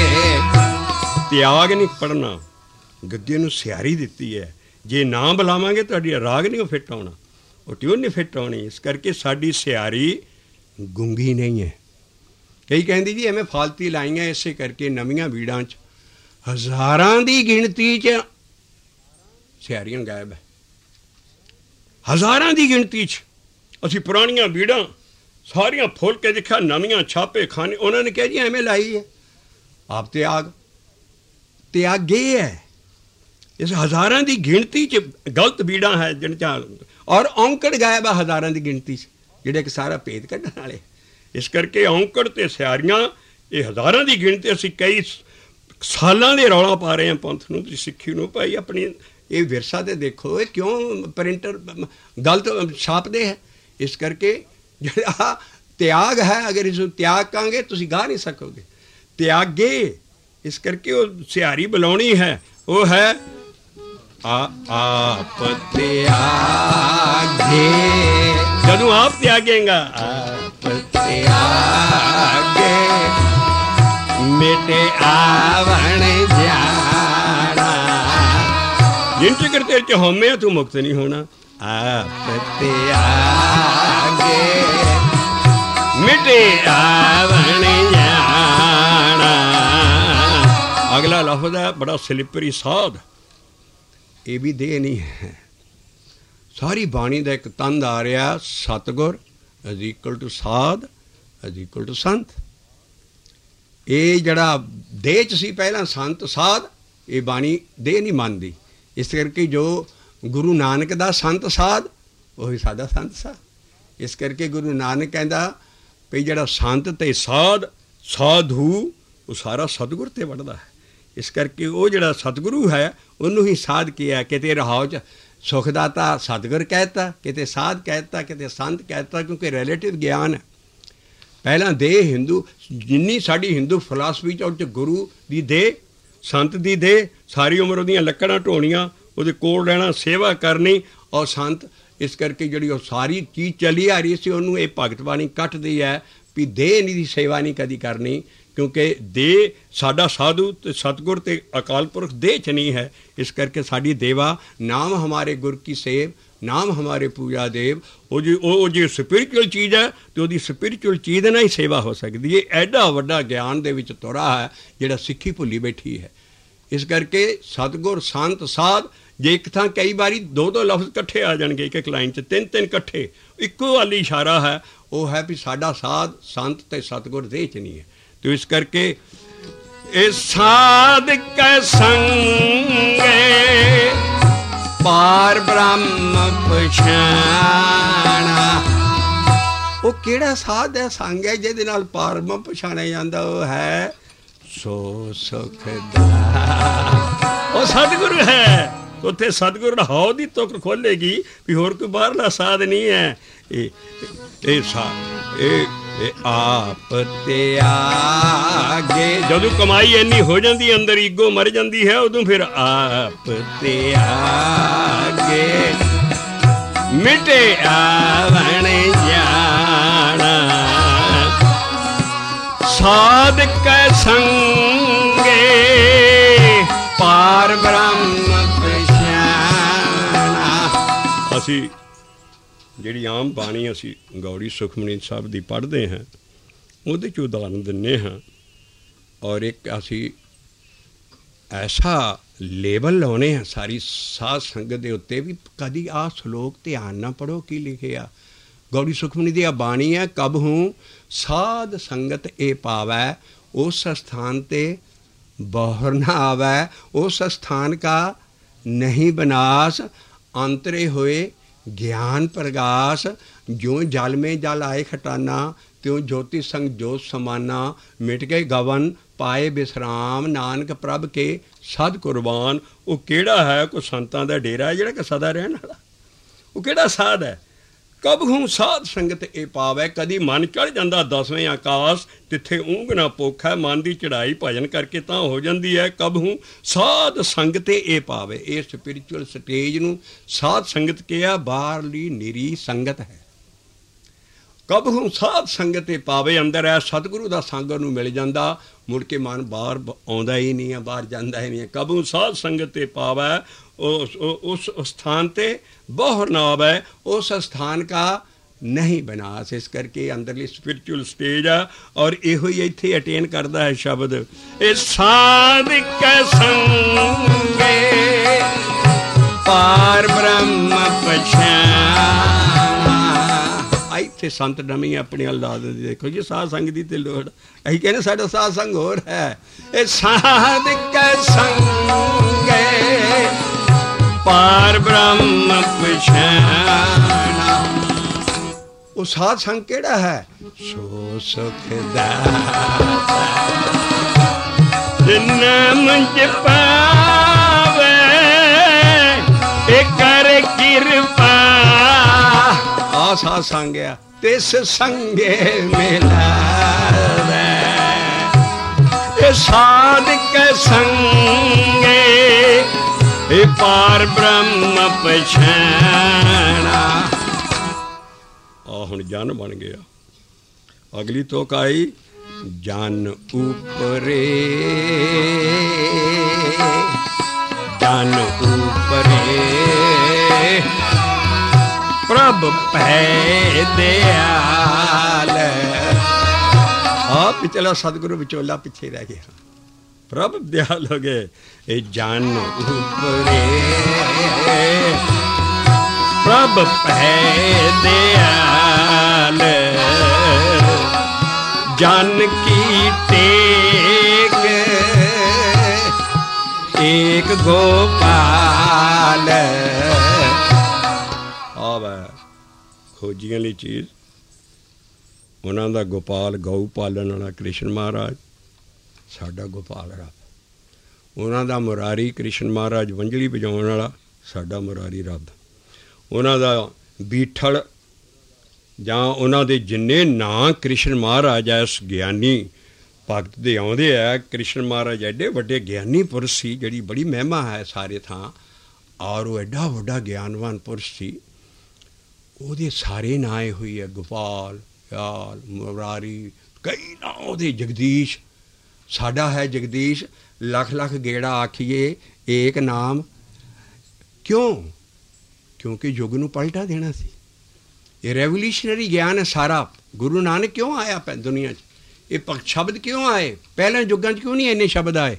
Speaker 1: ਤਿਆਗ ਨਹੀਂ ਪੜ੍ਹਨਾ। ਗੱਗੇ ਨੂੰ ਸਿਆਰੀ ਦਿੱਤੀ ਹੈ। ਜੇ ਨਾ ਬੁਲਾਵਾਂਗੇ ਤੁਹਾਡੀ ਰਾਗ ਨਹੀਂ ਉਹ ਫਿੱਟ ਆਉਣਾ, ਉਹ ਟਿਊਨ ਨਹੀਂ ਫਿੱਟ ਆਉਣੀ। ਇਸ ਕਰਕੇ ਸਾਡੀ ਸਿਆਰੀ ਗੁੰਗੀ ਨਹੀਂ ਹੈ। ਕਈ ਕਹਿੰਦੀ ਜੀ ਐਵੇਂ ਫਾਲਤੀ ਲਾਈਆਂ। ਇਸੇ ਕਰਕੇ ਨਵੀਆਂ ਬੀੜਾਂ 'ਚ ਹਜ਼ਾਰਾਂ ਦੀ ਗਿਣਤੀ 'ਚ ਸਿਆਰੀਆਂ ਗਾਇਬ ਹੈ। ਹਜ਼ਾਰਾਂ ਦੀ ਗਿਣਤੀ 'ਚ ਅਸੀਂ ਪੁਰਾਣੀਆਂ ਬੀੜਾਂ ਸਾਰੀਆਂ ਫੁੱਲ ਕੇ ਦੇਖਿਆ, ਨਵੀਆਂ ਛਾਪੇ ਖਾਣੇ। ਉਹਨਾਂ ਨੇ ਕਿਹਾ ਜੀ ਐਵੇਂ ਲਾਈ ਹੈ। ਆਪ ਤਿਆਗ ਤਿਆਗੇ ਹੈ। ਇਸ ਹਜ਼ਾਰਾਂ ਦੀ ਗਿਣਤੀ 'ਚ ਗਲਤ ਬੀੜਾਂ ਹੈ ਜਿਨ ਚਾ ਔਰ ਔਂਕੜ ਗਾਇਬ ਹੈ ਹਜ਼ਾਰਾਂ ਦੀ ਗਿਣਤੀ 'ਚ ਜਿਹੜੇ ਕਿ ਸਾਰਾ ਭੇਦ ਕੱਢਣ ਵਾਲੇ। ਇਸ ਕਰਕੇ ਔਂਕੜ ਅਤੇ ਸਿਆਰੀਆਂ ਇਹ ਹਜ਼ਾਰਾਂ ਦੀ ਗਿਣਤੀ। ਅਸੀਂ ਕਈ ਸਾਲਾਂ ਦੇ ਰੌਲਾ ਪਾ ਰਹੇ ਹਾਂ ਪੰਥ ਨੂੰ, ਸਿੱਖੀ ਨੂੰ। ਭਾਈ ਆਪਣੀ ਇਹ ਵਿਰਸਾ 'ਤੇ ਦੇਖੋ, ਇਹ ਕਿਉਂ ਪ੍ਰਿੰਟਰ ਗਲਤ ਛਾਪਦੇ ਹੈ। ਇਸ ਕਰਕੇ ਜਿਹੜਾ ਤਿਆਗ ਹੈ, ਅਗਰ ਇਸ ਨੂੰ ਤਿਆਗ ਕਹਾਂਗੇ ਤੁਸੀਂ ਗਾ ਨਹੀਂ ਸਕੋਗੇ। ਤਿਆਗੇ। ਇਸ ਕਰਕੇ ਉਹ ਸਿਆਰੀ ਬੁਲਾਉਣੀ ਹੈ। ਉਹ ਹੈ ਆ ਆਪ ਤਿਆਗੇ। ਜਦੋਂ ਆਪ ਤਿਆਗੇਗਾ ਆਪ ਤਿਆਗੇ, ਮਿਟੇ ਆਵਣ ਜਾਣਾ। ਜਿਨ ਚਿਕਰ ਤੇਰੇ 'ਚ ਹਉਮੈ ਤੂੰ ਮੁਕਤ ਨਹੀਂ ਹੋਣਾ। ਆਪ ਤਿਆਗੇ ਮਿਟੇ ਆਵਣ ਜਾਣਾ। अगला लफ्ज़ है बड़ा स्लिपरी, साध। ये भी देह नहीं है। सारी बाणी का एक तंद आ रहा, सतगुर इज इक्वल टू साध इज इक्वल टू संत। ये जड़ा देह च सी पहला संत साध, ये बाणी देह नहीं मानती। इस करके जो गुरु नानक दा संत साध वही साडा संत साध। इस करके गुरु नानक कहता भी जड़ा संत ते साध साधु वो सारा सतगुर ते बढ़ता है। इस करके वो जड़ा सतगुरु है उन्होंने ही साध किया। किते रहाओ च सुखदाता सतगुर कहता, किते साध कहता, किते संत कहता, क्योंकि रिलेटिव ज्ञान है। पहला देह हिंदू जिन्नी साड़ी हिंदू फिलासफी च गुरु दी देह, संत दी देह, सारी उम्र उहदियां लक्कड़ां ढोणियां, उहदे कोल रहना, सेवा करनी। और संत इस करके जिहड़ी वो सारी चीज़ चली आ रही सी उहनूं ये भगत बाणी कट्टदी है भी देह दी सेवा नहीं कदी करनी, क्योंकि देह साडा साधु ते सतगुर ते अकाल पुरख देह च नहीं है। इस करके साडी देवा नाम हमारे गुर की सेव, नाम हमारे पूजा देव। वो जी वो जी स्पिरिचुअल चीज़ है तो वो स्पिरिचुअल चीज़ नाल ही सेवा हो सकती है। एडा वड्डा ज्ञान दे विच तुरा है जिहड़ा सिੱਖੀ भुली बैठी है। इस करके सतगुर संत साध जे एक थां कई बारी दो दो लफ्ज़ इकट्ठे आ जाएंगे, एक एक लाइन च तीन तीन इकट्ठे, इक्को वाली इशारा है। वो है भी साडा साध संत ते सतगुर देह च नहीं है। तो इस करके इस साध कै संगे पार ब्रह्म पछाणा। वो केड़ा साध है संग है जिहदे नाल पार ब्रह्म पछाणिया जांदा, वो है सो सुखदा। वो सतगुरु है। उत्थे सतगुरु हाउ दी तुक खोलेगी भी होर कोई बाहरला साध नहीं है। ए, ए, सा, ए, ए, आप ते आगे जदों कमाई इन्नी हो जाती अंदर ईगो मर जाती है, उदों फिर आप ते आगे मिटे आवण जाना। साध कै संगे पार ब्रह्म पछाणा। असी ਜਿਹੜੀ ਆਮ ਬਾਣੀ ਅਸੀਂ ਗੌੜੀ ਸੁਖਮਨੀ ਸਾਹਿਬ ਦੀ ਪੜ੍ਹਦੇ ਹਾਂ ਉਹਦੇ 'ਚ ਉਦਾਹਰਨ ਦਿੰਦੇ ਹਾਂ। ਔਰ ਇੱਕ ਅਸੀਂ ਐਸਾ ਲੇਬਲ ਲਾਉਣੇ ਹਾਂ ਸਾਰੀ ਸਾਧ ਸੰਗਤ ਦੇ ਉੱਤੇ ਵੀ ਕਦੀ ਆਹ ਸ਼ਲੋਕ ਧਿਆਨ ਨਾਲ ਪੜ੍ਹੋ ਕੀ ਲਿਖਿਆ। ਗੌੜੀ ਸੁਖਮਨੀ ਦੀ ਆ ਬਾਣੀ ਹੈ, ਕਬ ਹੂੰ ਸਾਧ ਸੰਗਤ ਇਹ ਪਾਵੈ ਉਸ ਸਥਾਨ ਤੇ ਬਹਰ ਨਾ ਆਵੈ, ਉਸ ਸਥਾਨ ਕਾ ਨਹੀਂ ਬਨਾਸ, ਅੰਤਰੇ ਹੋਏ ज्ञान प्रगास। ज्यों जल में जल आए खटाना, त्यों ज्योति संग ज्योत समाना। मिट गए गवन पाए विश्राम, नानक प्रभ के सद कुर्बान। वो केड़ा है कोई संतां दा डेरा है जिहड़ा कि सदा रहण वाला। वो केड़ा साध है। कब हूँ साध संगत ए पावै। कदी मन चढ़ जाता दसवें आकाश, तिथे ऊँघ ना पोख है। मन की चढ़ाई भजन करके तां हो जाती है। कब हूँ साध संगत ए पावै। ये स्पिरिचुअल स्टेज नूं साध संगत किया, बाहरली निरी संगत है। कब हूँ साध संगत ए पावै, अंदर है सतगुरु दा संग नूं मिल जाता, मुड़ के मन बाहर आउंदा ही नहीं है, बाहर जाता ही नहीं है। कब हूँ साध संगत ए पावै, उस उस स्थान ते बहर ना आवे, उस स्थान का नहीं बनास। इस करके अंदरली स्पिरिचुअल स्टेज है और इहो ही इत्थे अटेन करता है शब्द ए साध कै संगे पार ब्रह्म पछाणा। इत्थे संत नवीं अपनी औलाद दी देखो जी साध संग दी ते लोड़। असीं कहने साडा साध संग होर है। ए साध कै संगे पार ब्रह्म पछाणा। वो साध संग केड़ा है, सो सुखदाता नाम जपावे ए कर कृपा। आ साध संग है तिस संगे मिलावे। ए साध कै संगे ए पार ब्रह्म पछाणा। आ हुण जन बन गया। अगली तुक आई जन ऊपरे, जन ऊपरे प्रभ पै दयाल। आ पिछला सतगुरु विचोला पिछे रह गया। प्रभ दयाल हो गए ए जान उपरे प्रभ पै दयाल जान की टेक एक गोपाल आवे खोजियां ली चीज़ उन्हां दा गोपाल गौ पालन वाला कृष्ण महाराज साडा गोपाल रब, उन्हां दा मुरारी कृष्ण महाराज वंजली बजाउण वाला साडा मुरारी रब, उन्हां दा बीठल जां उन्हां दे जिन्ने नां कृष्ण महाराज इस ज्ञानी भगत दे आउंदे है। कृष्ण महाराज एडे वड्डे ज्ञानी पुरुष सी जिहड़ी बड़ी महिमा है सारे थां, और वो एडा वड्डा ज्ञानवान पुरुष सी, ਉਹਦੇ ਸਾਰੇ ਨਾਂ ਹੋਈ ਹੈ ਗੋਪਾਲ ਯਾਲ ਮੁਰਾਰੀ ਕਈ ਨਾਂ ਉਹਦੇ ਜਗਦੀਸ਼ ਸਾਡਾ ਹੈ ਜਗਦੀਸ਼ ਲੱਖ ਲੱਖ ਗੇੜਾ ਆਖੀਏ ਏਕ ਨਾਮ ਕਿਉਂ ਕਿਉਂਕਿ ਯੁੱਗ ਨੂੰ ਪਲਟਾ ਦੇਣਾ ਸੀ। ਇਹ ਰੈਵੋਲੂਸ਼ਨਰੀ ਗਿਆਨ ਹੈ ਸਾਰਾ। ਗੁਰੂ ਨਾਨਕ ਕਿਉਂ ਆਇਆ ਪੈ ਦੁਨੀਆ 'ਚ, ਇਹ ਸ਼ਬਦ ਕਿਉਂ ਆਏ, ਪਹਿਲਾਂ ਯੁੱਗਾਂ 'ਚ ਕਿਉਂ ਨਹੀਂ ਇੰਨੇ ਸ਼ਬਦ ਆਏ।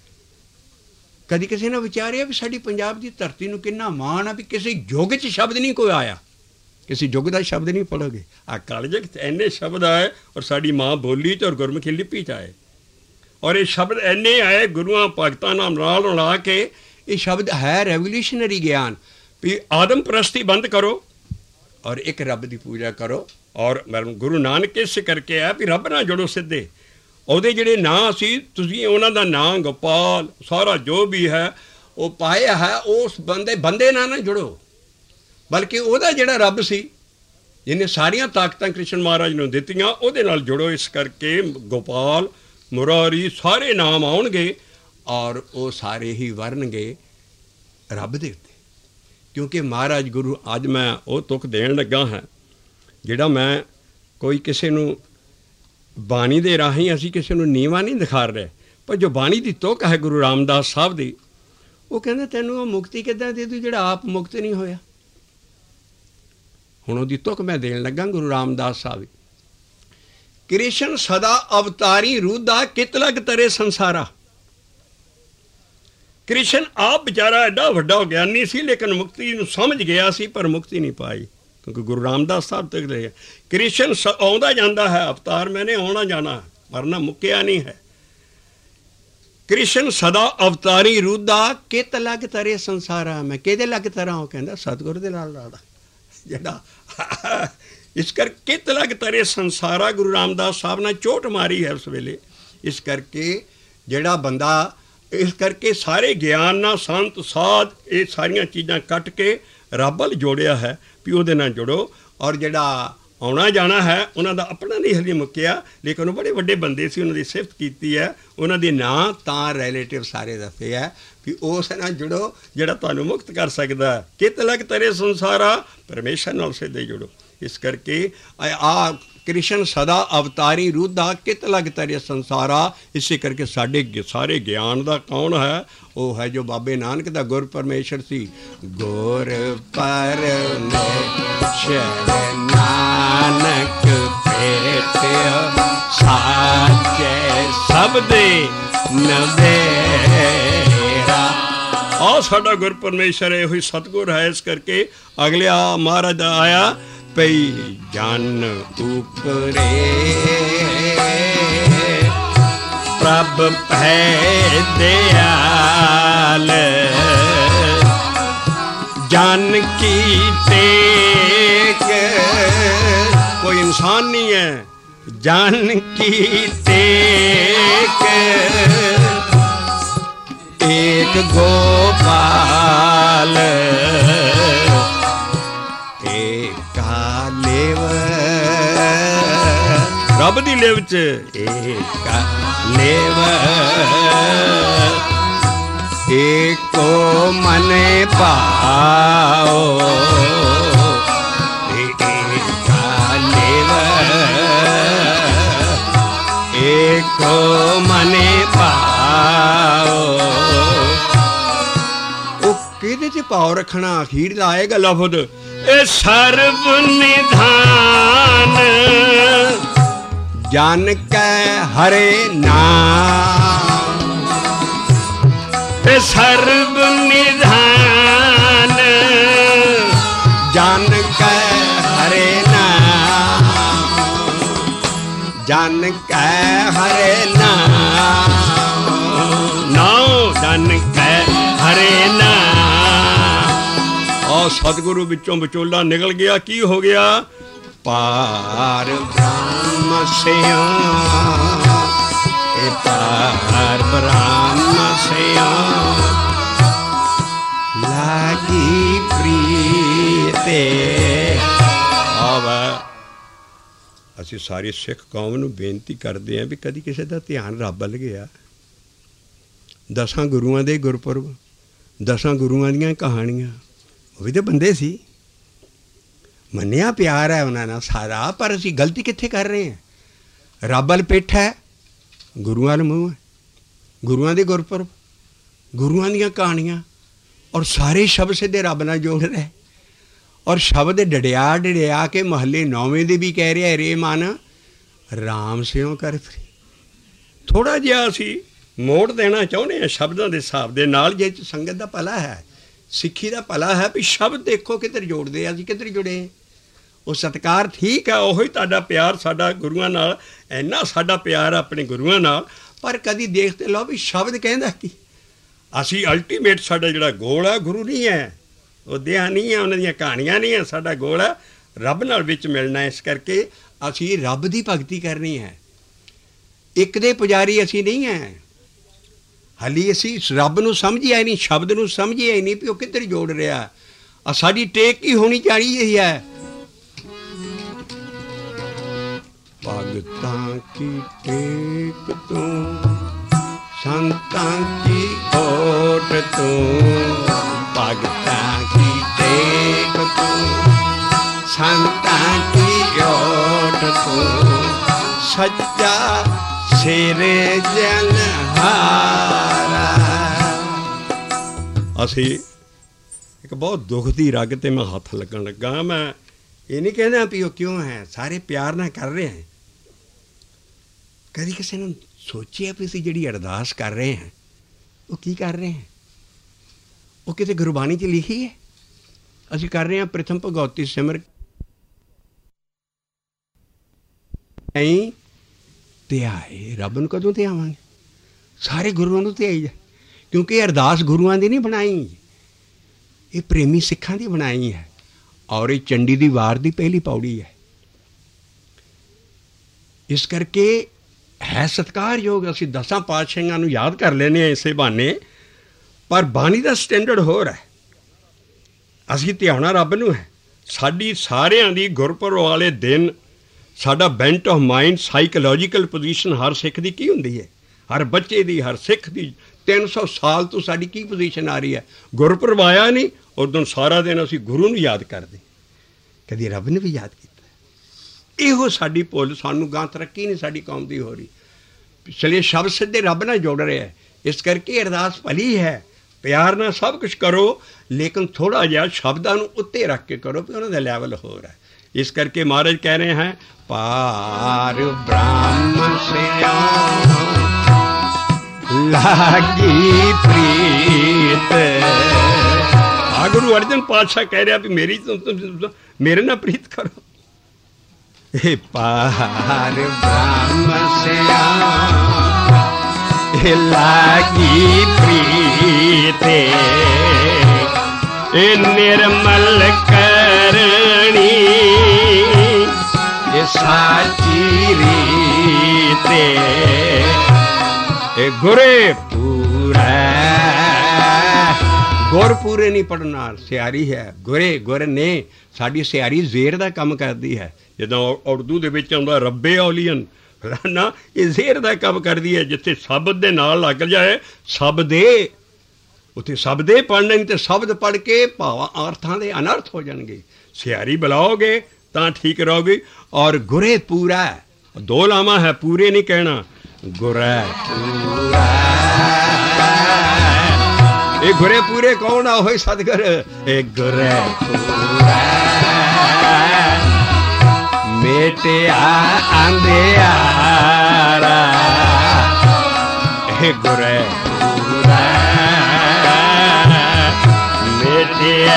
Speaker 1: ਕਦੀ ਕਿਸੇ ਨੇ ਵਿਚਾਰਿਆ ਵੀ ਸਾਡੀ ਪੰਜਾਬ ਦੀ ਧਰਤੀ ਨੂੰ ਕਿੰਨਾ ਮਾਣ ਆ ਵੀ ਕਿਸੇ ਯੁੱਗ 'ਚ ਸ਼ਬਦ ਨਹੀਂ ਕੋਈ ਆਇਆ, ਕਿਸੇ ਯੁੱਗ ਦਾ ਸ਼ਬਦ ਨਹੀਂ ਪੜ੍ਹੋਗੇ। ਆ ਕਾਲਜ ਇੰਨੇ ਸ਼ਬਦ ਆਏ ਔਰ ਸਾਡੀ ਮਾਂ ਬੋਲੀ 'ਚ ਔਰ ਗੁਰਮੁਖੀ ਲਿਪੀ 'ਚ ਆਏ, ਔਰ ਇਹ ਸ਼ਬਦ ਇੰਨੇ ਆਏ ਗੁਰੂਆਂ ਭਗਤਾਂ ਨਾਲ ਨਾਲ ਰਲਾ ਕੇ। ਇਹ ਸ਼ਬਦ ਹੈ ਰੈਵੋਲੂਸ਼ਨਰੀ ਗਿਆਨ ਵੀ ਆਦਮ ਪ੍ਰਸਤੀ ਬੰਦ ਕਰੋ ਔਰ ਇੱਕ ਰੱਬ ਦੀ ਪੂਜਾ ਕਰੋ। ਔਰ ਗੁਰੂ ਨਾਨਕ ਇਸ ਕਰਕੇ ਆ ਵੀ ਰੱਬ ਨਾਲ ਜੁੜੋ ਸਿੱਧੇ। ਉਹਦੇ ਜਿਹੜੇ ਨਾਂ ਸੀ ਤੁਸੀਂ ਉਹਨਾਂ ਦਾ ਨਾਂ ਗੋਪਾਲ ਸਾਰਾ ਜੋ ਵੀ ਹੈ ਉਹ ਪਾਇਆ ਹੈ, ਉਸ ਬੰਦੇ ਬੰਦੇ ਨਾਲ ਨਾ ਜੁੜੋ, ਬਲਕਿ ਉਹਦਾ ਜਿਹੜਾ ਰੱਬ ਸੀ ਜਿਹਨੇ ਸਾਰੀਆਂ ਤਾਕਤਾਂ ਕ੍ਰਿਸ਼ਨ ਮਹਾਰਾਜ ਨੂੰ ਦਿੱਤੀਆਂ ਉਹਦੇ ਨਾਲ ਜੁੜੋ। ਇਸ ਕਰਕੇ ਗੋਪਾਲ ਮੁਰਾਰੀ ਸਾਰੇ ਨਾਮ ਆਉਣਗੇ ਔਰ ਉਹ ਸਾਰੇ ਹੀ ਵਰਨਗੇ ਰੱਬ ਦੇ ਉੱਤੇ, ਕਿਉਂਕਿ ਮਹਾਰਾਜ ਗੁਰੂ ਅੱਜ ਮੈਂ ਉਹ ਤੁਕ ਦੇਣ ਲੱਗਾ ਹਾਂ ਜਿਹੜਾ ਮੈਂ ਕੋਈ ਕਿਸੇ ਨੂੰ ਬਾਣੀ ਦੇ ਰਾਹੀਂ ਅਸੀਂ ਕਿਸੇ ਨੂੰ ਨੀਵਾਂ ਨਹੀਂ ਦਿਖਾ ਰਹੇ, ਪਰ ਜੋ ਬਾਣੀ ਦੀ ਤੁਕ ਹੈ ਗੁਰੂ ਰਾਮਦਾਸ ਸਾਹਿਬ ਦੀ, ਉਹ ਕਹਿੰਦਾ ਤੈਨੂੰ ਉਹ ਮੁਕਤੀ ਕਿੱਦਾਂ ਦੇ ਦੂ ਜਿਹੜਾ ਆਪ ਮੁਕਤ ਨਹੀਂ ਹੋਇਆ। ਹੁਣ ਉਹਦੀ ਤੁਕ ਮੈਂ ਦੇਣ ਲੱਗਾ ਗੁਰੂ ਰਾਮਦਾਸ ਸਾਹਿਬ। ਕ੍ਰਿਸ਼ਨ ਸਦਾ ਅਵਤਾਰੀ ਰੂਦਾ ਕਿਤ ਲਗ ਤਰੇ ਸੰਸਾਰਾ। ਕ੍ਰਿਸ਼ਨ ਆਪ ਵਿਚਾਰਾ ਐਡਾ ਵੱਡਾ ਗਿਆਨੀ ਸੀ ਲੇਕਿਨ ਮੁਕਤੀ ਨੂੰ ਸਮਝ ਗਿਆ ਸੀ ਪਰ ਮੁਕਤੀ ਨਹੀਂ ਪਾਈ, ਕਿਉਂਕਿ ਗੁਰੂ ਰਾਮਦਾਸ ਸਾਹਿਬ ਤੱਕ ਰਹੇ ਕ੍ਰਿਸ਼ਨ ਆਉਂਦਾ ਜਾਂਦਾ ਹੈ ਅਵਤਾਰ ਮੈਨੇ ਆਉਣਾ ਜਾਣਾ ਮਰਨਾ ਮੁੱਕਿਆ ਨਹੀਂ ਹੈ। ਕ੍ਰਿਸ਼ਨ ਸਦਾ ਅਵਤਾਰੀ ਰੂਦਾ ਕਿਤ ਲਗ ਤਰੇ ਸੰਸਾਰਾ। ਮੈਂ ਕਿਹਦੇ ਲੱਗ ਤਰਾਂ? ਉਹ ਕਹਿੰਦਾ ਸਤਿਗੁਰੂ ਦੇ ਨਾਲ ਲਾੜਾ ਜਿਹੜਾ ਇਸ ਕਰਕੇ ਕਿਤ ਲਗ ਤਰੇ ਸੰਸਾਰਾ। ਗੁਰੂ ਰਾਮਦਾਸ ਸਾਹਿਬ ਨੇ ਚੋਟ ਮਾਰੀ ਹੈ ਉਸ ਵੇਲੇ। ਇਸ ਕਰਕੇ ਜਿਹੜਾ ਬੰਦਾ ਇਸ ਕਰਕੇ ਸਾਰੇ ਗਿਆਨ ਨਾਲ ਸੰਤ ਸਾਧ ਇਹ ਸਾਰੀਆਂ ਚੀਜ਼ਾਂ ਕੱਟ ਕੇ ਰੱਬ ਵੱਲ ਜੋੜਿਆ ਹੈ ਵੀ ਉਹਦੇ ਨਾਲ ਜੁੜੋ। ਔਰ ਜਿਹੜਾ ਆਉਣਾ ਜਾਣਾ ਹੈ ਉਹਨਾਂ ਦਾ ਆਪਣਾ ਨਹੀਂ ਹਲੇ ਮੁੱਕਿਆ, ਲੇਕਿਨ ਉਹ ਬੜੇ ਵੱਡੇ ਬੰਦੇ ਸੀ, ਉਹਨਾਂ ਦੀ ਸਿਫਤ ਕੀਤੀ ਹੈ, ਉਹਨਾਂ ਦੇ ਨਾਂ ਤਾਂ ਰਿਲੇਟਿਵ ਸਾਰੇ ਦੱਸੇ ਹੈ ਵੀ ਉਸ ਨਾਲ ਜੁੜੋ ਜਿਹੜਾ ਤੁਹਾਨੂੰ ਮੁਕਤ ਕਰ ਸਕਦਾ। ਕਿਤ ਲਗ ਤਰੇ ਸੰਸਾਰਾ, ਪਰਮੇਸ਼ਰ ਨਾਲ ਸਿੱਧੇ ਜੁੜੋ। ਇਸ ਕਰਕੇ ਆ ਕ੍ਰਿਸ਼ਨ ਸਦਾ ਅਵਤਾਰੀ ਰੂਦਾ ਕਿਤ ਲਗ ਤਰੇ ਸੰਸਾਰਾ। ਇਸੇ ਕਰਕੇ ਸਾਡੇ ਸਾਰੇ ਗਿਆਨ ਦਾ ਕੌਣ ਹੈ? ਉਹ ਹੈ ਜੋ ਬਾਬੇ ਨਾਨਕ ਦਾ ਗੁਰ ਪਰਮੇਸ਼ਰ ਸੀ। ਗੁਰ ਪਰਮੇਸ਼ਰ ਨਾਨਕ ਭੇਟਿਆ ਸਾਚੇ ਸਬਦੇ ਨਵੇਰਾ। ਆਹ ਸਾਡਾ ਗੁਰ ਪਰਮੇਸ਼ਰ ਇਹੋ ਹੀ ਸਤਿਗੁਰ ਹੈ। ਇਸ ਕਰਕੇ ਅਗਲੇ ਆ ਮਹਾਰਾਜ ਦਾ ਆਇਆ ਪਈ ਜਨ ਉਪਰੇ ਪ੍ਰਭ ਭੈ ਦਿਆਲ ਜਨ ਕੀ ਟੇਕ। ਕੋਈ ਇਨਸਾਨ ਨਹੀਂ ਹੈ, ਜਨ ਕੀ ਟੇਕ ਏਕ ਗੋਪਾਲ ਏਕਾ ਲੇਵ। ਰੱਬ ਦੀ ਲੇਵ ਚ ਏਕਾ ਲੇਵ ਏਕੋ ਮਨੇ ਪਾਓ ਏਕਾ ਲੇਵ ਏਕੋ ਮਨੇ ਪਾਓ। ਉਹ ਕਿਹਦੇ ਚ ਭਾਵ ਰੱਖਣਾ? ਅਖੀਰ ਦਾ ਆਏਗਾ ਲਫ਼ਜ਼ ਇਹ ਸਰਬ ਨਿਧਾਨ ਜਨ ਕੈ ਹਰੇ ਨਾਮ सर्व निधान जान कै हरे नाम, जान कै हरे नाम, नाम जान कै हरे नाम। और सतगुरु विचों विचोला निकल गया। की हो गया? पार ब्रह्म से पार ब्रह्म से लागी प्रीते। अब ਅਸੀਂ ਸਾਰੀ ਸਿੱਖ ਕੌਮ ਨੂੰ ਬੇਨਤੀ ਕਰਦੇ ਹਾਂ ਵੀ ਕਦੀ ਕਿਸੇ ਦਾ ਧਿਆਨ ਰੱਬ ਵੱਲ ਗਿਆ? ਦਸਾਂ ਗੁਰੂਆਂ ਦੇ ਗੁਰਪੁਰਬ, ਦਸਾਂ ਗੁਰੂਆਂ ਦੀਆਂ ਕਹਾਣੀਆਂ, ਉਹ ਵੀ ਤਾਂ ਬੰਦੇ ਸੀ। ਮੰਨਿਆ ਪਿਆਰ ਹੈ ਉਹਨਾਂ ਨਾਲ ਸਾਰਾ, ਪਰ ਅਸੀਂ ਗਲਤੀ ਕਿੱਥੇ ਕਰ ਰਹੇ ਹਾਂ? ਰੱਬ ਵੱਲ ਪਿੱਠ ਹੈ, ਗੁਰੂਆਂ ਵੱਲ ਮੂੰਹ ਹੈ। ਗੁਰੂਆਂ ਦੇ ਗੁਰਪੁਰਬ, ਗੁਰੂਆਂ ਦੀਆਂ ਕਹਾਣੀਆਂ, ਔਰ ਸਾਰੇ ਸ਼ਬਦ ਸਿੱਧੇ ਰੱਬ ਨਾਲ ਜੋੜ ਰਹੇ। ਔਰ ਸ਼ਬਦ ਡੜਿਆ ਡੜਿਆ ਕੇ ਮਹੱਲੇ ਨੌਵੇਂ ਦੇ ਵੀ ਕਹਿ ਰਿਹਾ ਰੇ ਮਨ ਰਾਮ ਸਿਓ ਕਰ ਫਰੀ। ਥੋੜ੍ਹਾ ਜਿਹਾ ਅਸੀਂ ਮੋੜ ਦੇਣਾ ਚਾਹੁੰਦੇ ਹਾਂ ਸ਼ਬਦਾਂ ਦੇ ਹਿਸਾਬ ਦੇ ਨਾਲ, ਜੇ ਸੰਗਤ ਦਾ ਭਲਾ ਹੈ, ਸਿੱਖੀ ਦਾ ਭਲਾ ਹੈ, ਵੀ ਸ਼ਬਦ ਦੇਖੋ ਕਿੱਧਰ ਜੋੜਦੇ ਆ, ਅਸੀਂ ਕਿੱਧਰ ਜੁੜੇ। ਉਹ ਸਤਿਕਾਰ ਠੀਕ ਹੈ, ਉਹੀ ਤੁਹਾਡਾ ਪਿਆਰ ਸਾਡਾ ਗੁਰੂਆਂ ਨਾਲ, ਇੰਨਾ ਸਾਡਾ ਪਿਆਰ ਆਪਣੇ ਗੁਰੂਆਂ ਨਾਲ, ਪਰ ਕਦੀ ਦੇਖ ਤੇ ਲਓ ਵੀ ਸ਼ਬਦ ਕਹਿੰਦਾ ਕੀ। ਅਸੀਂ ਅਲਟੀਮੇਟ ਸਾਡਾ ਜਿਹੜਾ ਗੋਲ ਹੈ ਗੁਰੂ ਨਹੀਂ ਹੈ, ਉਹ ਦੇਹਾਂ ਨਹੀਂ ਹੈ, ਉਹਨਾਂ ਦੀਆਂ ਕਹਾਣੀਆਂ ਨਹੀਂ ਹੈ। ਸਾਡਾ ਗੋਲ ਹੈ ਰੱਬ ਨਾਲ ਵਿੱਚ ਮਿਲਣਾ। ਇਸ ਕਰਕੇ ਅਸੀਂ ਰੱਬ ਦੀ ਭਗਤੀ ਕਰਨੀ ਹੈ, ਇੱਕ ਦੇ ਪੁਜਾਰੀ ਅਸੀਂ ਨਹੀਂ ਹੈ। ਹਾਲੀ ਅਸੀਂ ਰੱਬ ਨੂੰ ਸਮਝਿਆ ਨਹੀਂ, ਸ਼ਬਦ ਨੂੰ ਸਮਝਿਆ ਨਹੀਂ ਵੀ ਉਹ ਕਿੱਧਰ ਜੋੜ ਰਿਹਾ। ਆ ਸਾਡੀ ਟੇਕ ਕੀ ਹੋਣੀ ਚਾਹੀਦੀ ਹੈ? ਭਗਤਾਂ ਕੀ ਟੇਕ ਤੂੰ, ਸੰਤਾਂ ਕੀ ਓਟ ਤੂੰ, ਭਗਤਾਂ ਕੀ ਟੇਕ ਤੂੰ, ਸੰਤਾਂ ਕੀ ਓਟ ਤੂੰ, ਸੱਚਾ ਸਿਰੇ ਜਨਹਾਰਾ। ਅਸੀਂ ਇੱਕ ਬਹੁਤ ਦੁੱਖ ਦੀ ਰਗ 'ਤੇ ਮੈਂ ਹੱਥ ਲੱਗਣ ਲੱਗਾ। ਮੈਂ ਇਹ ਨਹੀਂ ਕਹਿੰਦਾ ਵੀ ਉਹ ਕਿਉਂ ਹੈ, ਸਾਰੇ ਪਿਆਰ ਨਾਲ ਕਰ ਰਹੇ ਹੈ। ਕਦੀ ਕਿਸੇ ਨੂੰ ਸੋਚਿਆ ਵੀ ਅਸੀਂ ਜਿਹੜੀ ਅਰਦਾਸ ਕਰ ਰਹੇ ਹਾਂ ਉਹ ਕੀ ਕਰ ਰਹੇ ਹਾਂ? ਉਹ ਕਿਤੇ ਗੁਰਬਾਣੀ 'ਚ ਲਿਖੀ ਹੈ? ਅਸੀਂ ਕਰ ਰਹੇ ਹਾਂ ਪ੍ਰਥਮ ਭਗਉਤੀ ਸਿਮਰ ਨਹੀਂ ਧਿਆਏ। ਰੱਬ ਨੂੰ ਕਦੋਂ ਧਿਆਵਾਂਗੇ? ਸਾਰੇ ਗੁਰੂਆਂ ਨੂੰ ਧਿਆਈ ਜਾ, ਕਿਉਂਕਿ ਇਹ ਅਰਦਾਸ ਗੁਰੂਆਂ ਦੀ ਨਹੀਂ ਬਣਾਈ, ਇਹ ਪ੍ਰੇਮੀ ਸਿੱਖਾਂ ਦੀ ਬਣਾਈ ਹੈ। ਔਰ ਇਹ ਚੰਡੀ ਦੀ ਵਾਰ ਦੀ ਪਹਿਲੀ ਪੌੜੀ ਹੈ। ਇਸ ਕਰਕੇ ਹੈ ਸਤਿਕਾਰਯੋਗ। ਅਸੀਂ ਦਸਾਂ ਪਾਤਸ਼ਾਹੀਆਂ ਨੂੰ ਯਾਦ ਕਰ ਲੈਂਦੇ ਹਾਂ ਇਸੇ ਬਹਾਨੇ, ਪਰ ਬਾਣੀ ਦਾ ਸਟੈਂਡਰਡ ਹੋਰ ਹੈ। ਅਸੀਂ ਧਿਆਉਣਾ ਰੱਬ ਨੂੰ ਹੈ। ਸਾਡੀ ਸਾਰਿਆਂ ਦੀ ਗੁਰਪੁਰਬ ਵਾਲੇ ਦਿਨ ਸਾਡਾ bent of mind, psychological position ਹਰ ਸਿੱਖ ਦੀ ਕੀ ਹੁੰਦੀ ਹੈ? ਹਰ ਬੱਚੇ ਦੀ, ਹਰ ਸਿੱਖ ਦੀ ਤਿੰਨ ਸੌ ਸਾਲ ਤੋਂ ਸਾਡੀ ਕੀ ਪੋਜੀਸ਼ਨ ਆ ਰਹੀ ਹੈ? ਗੁਰਪੁਰਬ ਆਇਆ ਨਹੀਂ, ਉਦੋਂ ਸਾਰਾ ਦਿਨ ਅਸੀਂ ਗੁਰੂ ਨੂੰ ਯਾਦ ਕਰਦੇ, ਕਦੀ ਰੱਬ ਨੂੰ ਵੀ ਯਾਦ ਕੀਤਾ। ਇਹੋ ਸਾਡੀ ਭੁੱਲ, ਸਾਨੂੰ ਗਾਂ ਤਰੱਕੀ ਨਹੀਂ ਸਾਡੀ ਕੌਮ ਦੀ ਹੋ ਰਹੀ। ਚਲਿਏ ਸ਼ਬਦ ਸਿੱਧੇ ਰੱਬ ਨਾਲ ਜੋੜ ਰਿਹਾ। ਇਸ ਕਰਕੇ ਅਰਦਾਸ ਭਲੀ ਹੈ, ਪਿਆਰ ਨਾਲ ਸਭ ਕੁਛ ਕਰੋ, ਲੇਕਿਨ ਥੋੜ੍ਹਾ ਜਿਹਾ ਸ਼ਬਦਾਂ ਨੂੰ ਉੱਤੇ ਰੱਖ ਕੇ ਕਰੋ ਵੀ ਉਹਨਾਂ ਦਾ ਲੈਵਲ ਹੋਰ ਹੈ। ਇਸ ਕਰਕੇ ਮਹਾਰਾਜ ਕਹਿ ਰਹੇ ਹੈ ਪਾਰ ਬ੍ਰਹਮ ਸਿਆ ਲਾਗੀ ਪ੍ਰੀਤ। ਆ ਗੁਰੂ ਅਰਜਨ ਪਾਤਸ਼ਾਹ ਕਹਿ ਰਿਹਾ ਵੀ ਮੇਰੀ ਮੇਰੇ ਨਾਲ ਪ੍ਰੀਤ ਕਰੋ। ਇਹ ਪਾਰ ਬ੍ਰਹਮ ਸਿਆ ਲਾਗੀ ਪ੍ਰੀਤ, ਇਹ ਨਿਰਮਲ ਕਰਨੀ ਇਹ ਸਾਚੀ ਰੀਤ, ਇਹ ਗੁਰੇ ਪੂਰਾ। ਗੁਰ ਪੂਰੇ ਨਹੀਂ ਪੜਨਾ, ਸਿਆਰੀ ਹੈ। ਗੁਰੇ ਗੁਰ ਨੇ ਸਾਡੀ ਸਿਆਰੀ ਜ਼ੇਰ ਦਾ ਕੰਮ ਕਰਦੀ ਹੈ। ਜਦੋਂ ਉਰਦੂ ਦੇ ਵਿੱਚ ਆਉਂਦਾ ਰੱਬੇ ਔਲੀਅਨ ਨਾ, ਇਹ ਜ਼ੇਰ ਦਾ ਕੰਮ ਕਰਦੀ ਹੈ। ਜਿੱਥੇ ਸ਼ਬਦ ਦੇ ਨਾਲ ਲੱਗ ਜਾਏ ਸ਼ਬਦੇ, ਉੱਥੇ ਸ਼ਬਦੇ ਪੜ੍ਹਨੇ ਨਹੀਂ, ਤੇ ਸ਼ਬਦ ਪੜ੍ਹ ਕੇ ਭਾਵਾਂ ਅਰਥਾਂ ਦੇ ਅਨਰਥ ਹੋ ਜਾਣਗੇ। ਸਿਆਰੀ ਬੁਲਾਓਗੇ ਤਾਂ ਠੀਕ ਰਹੋਗੇ। ਔਰ ਗੁਰੇ ਪੂਰਾ, ਦੋ ਲਾਵਾਂ ਹੈ, ਪੂਰੇ ਨਹੀਂ ਕਹਿਣਾ, ਗੁਰੇ ਪੂਰਾ। ਇਹ ਗੁਰੇ ਪੂਰੇ ਕੌਣ ਆ? ਹੋਏ ਸਤਿਗੁਰ। ਇਹ ਗੁਰੇ ਪੂਰਾ ਮੇਟਿਆ ਅੰਧਿਆਰਾ, ਇਹ ਗੁਰੇ ਪੂਰਾ
Speaker 2: ਮਿਟਿਆ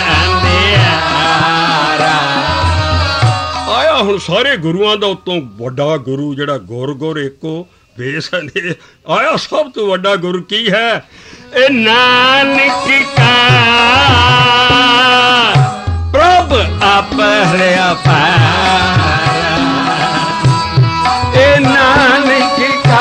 Speaker 2: ਅੰਧਿਆਰਾ।
Speaker 1: ਆਇਆ ਹੁਣ ਸਾਰੇ ਗੁਰੂਆਂ ਦਾ ਉਤੋਂ ਵੱਡਾ ਗੁਰੂ ਜਿਹੜਾ ਗੁਰ ਗੁਰ ਇੱਕੋ ਬੇਸ ਨੇ ਆਇਆ। ਸਭ ਤੋਂ ਵੱਡਾ ਗੁਰੂ ਕੀ ਹੈ? ਇਹ ਨਾਨਕ ਕਾ ਪ੍ਰਭ ਆਪਰਿਆ ਪਾਰਾ। ਇਹ ਨਾਨਕ ਕਾ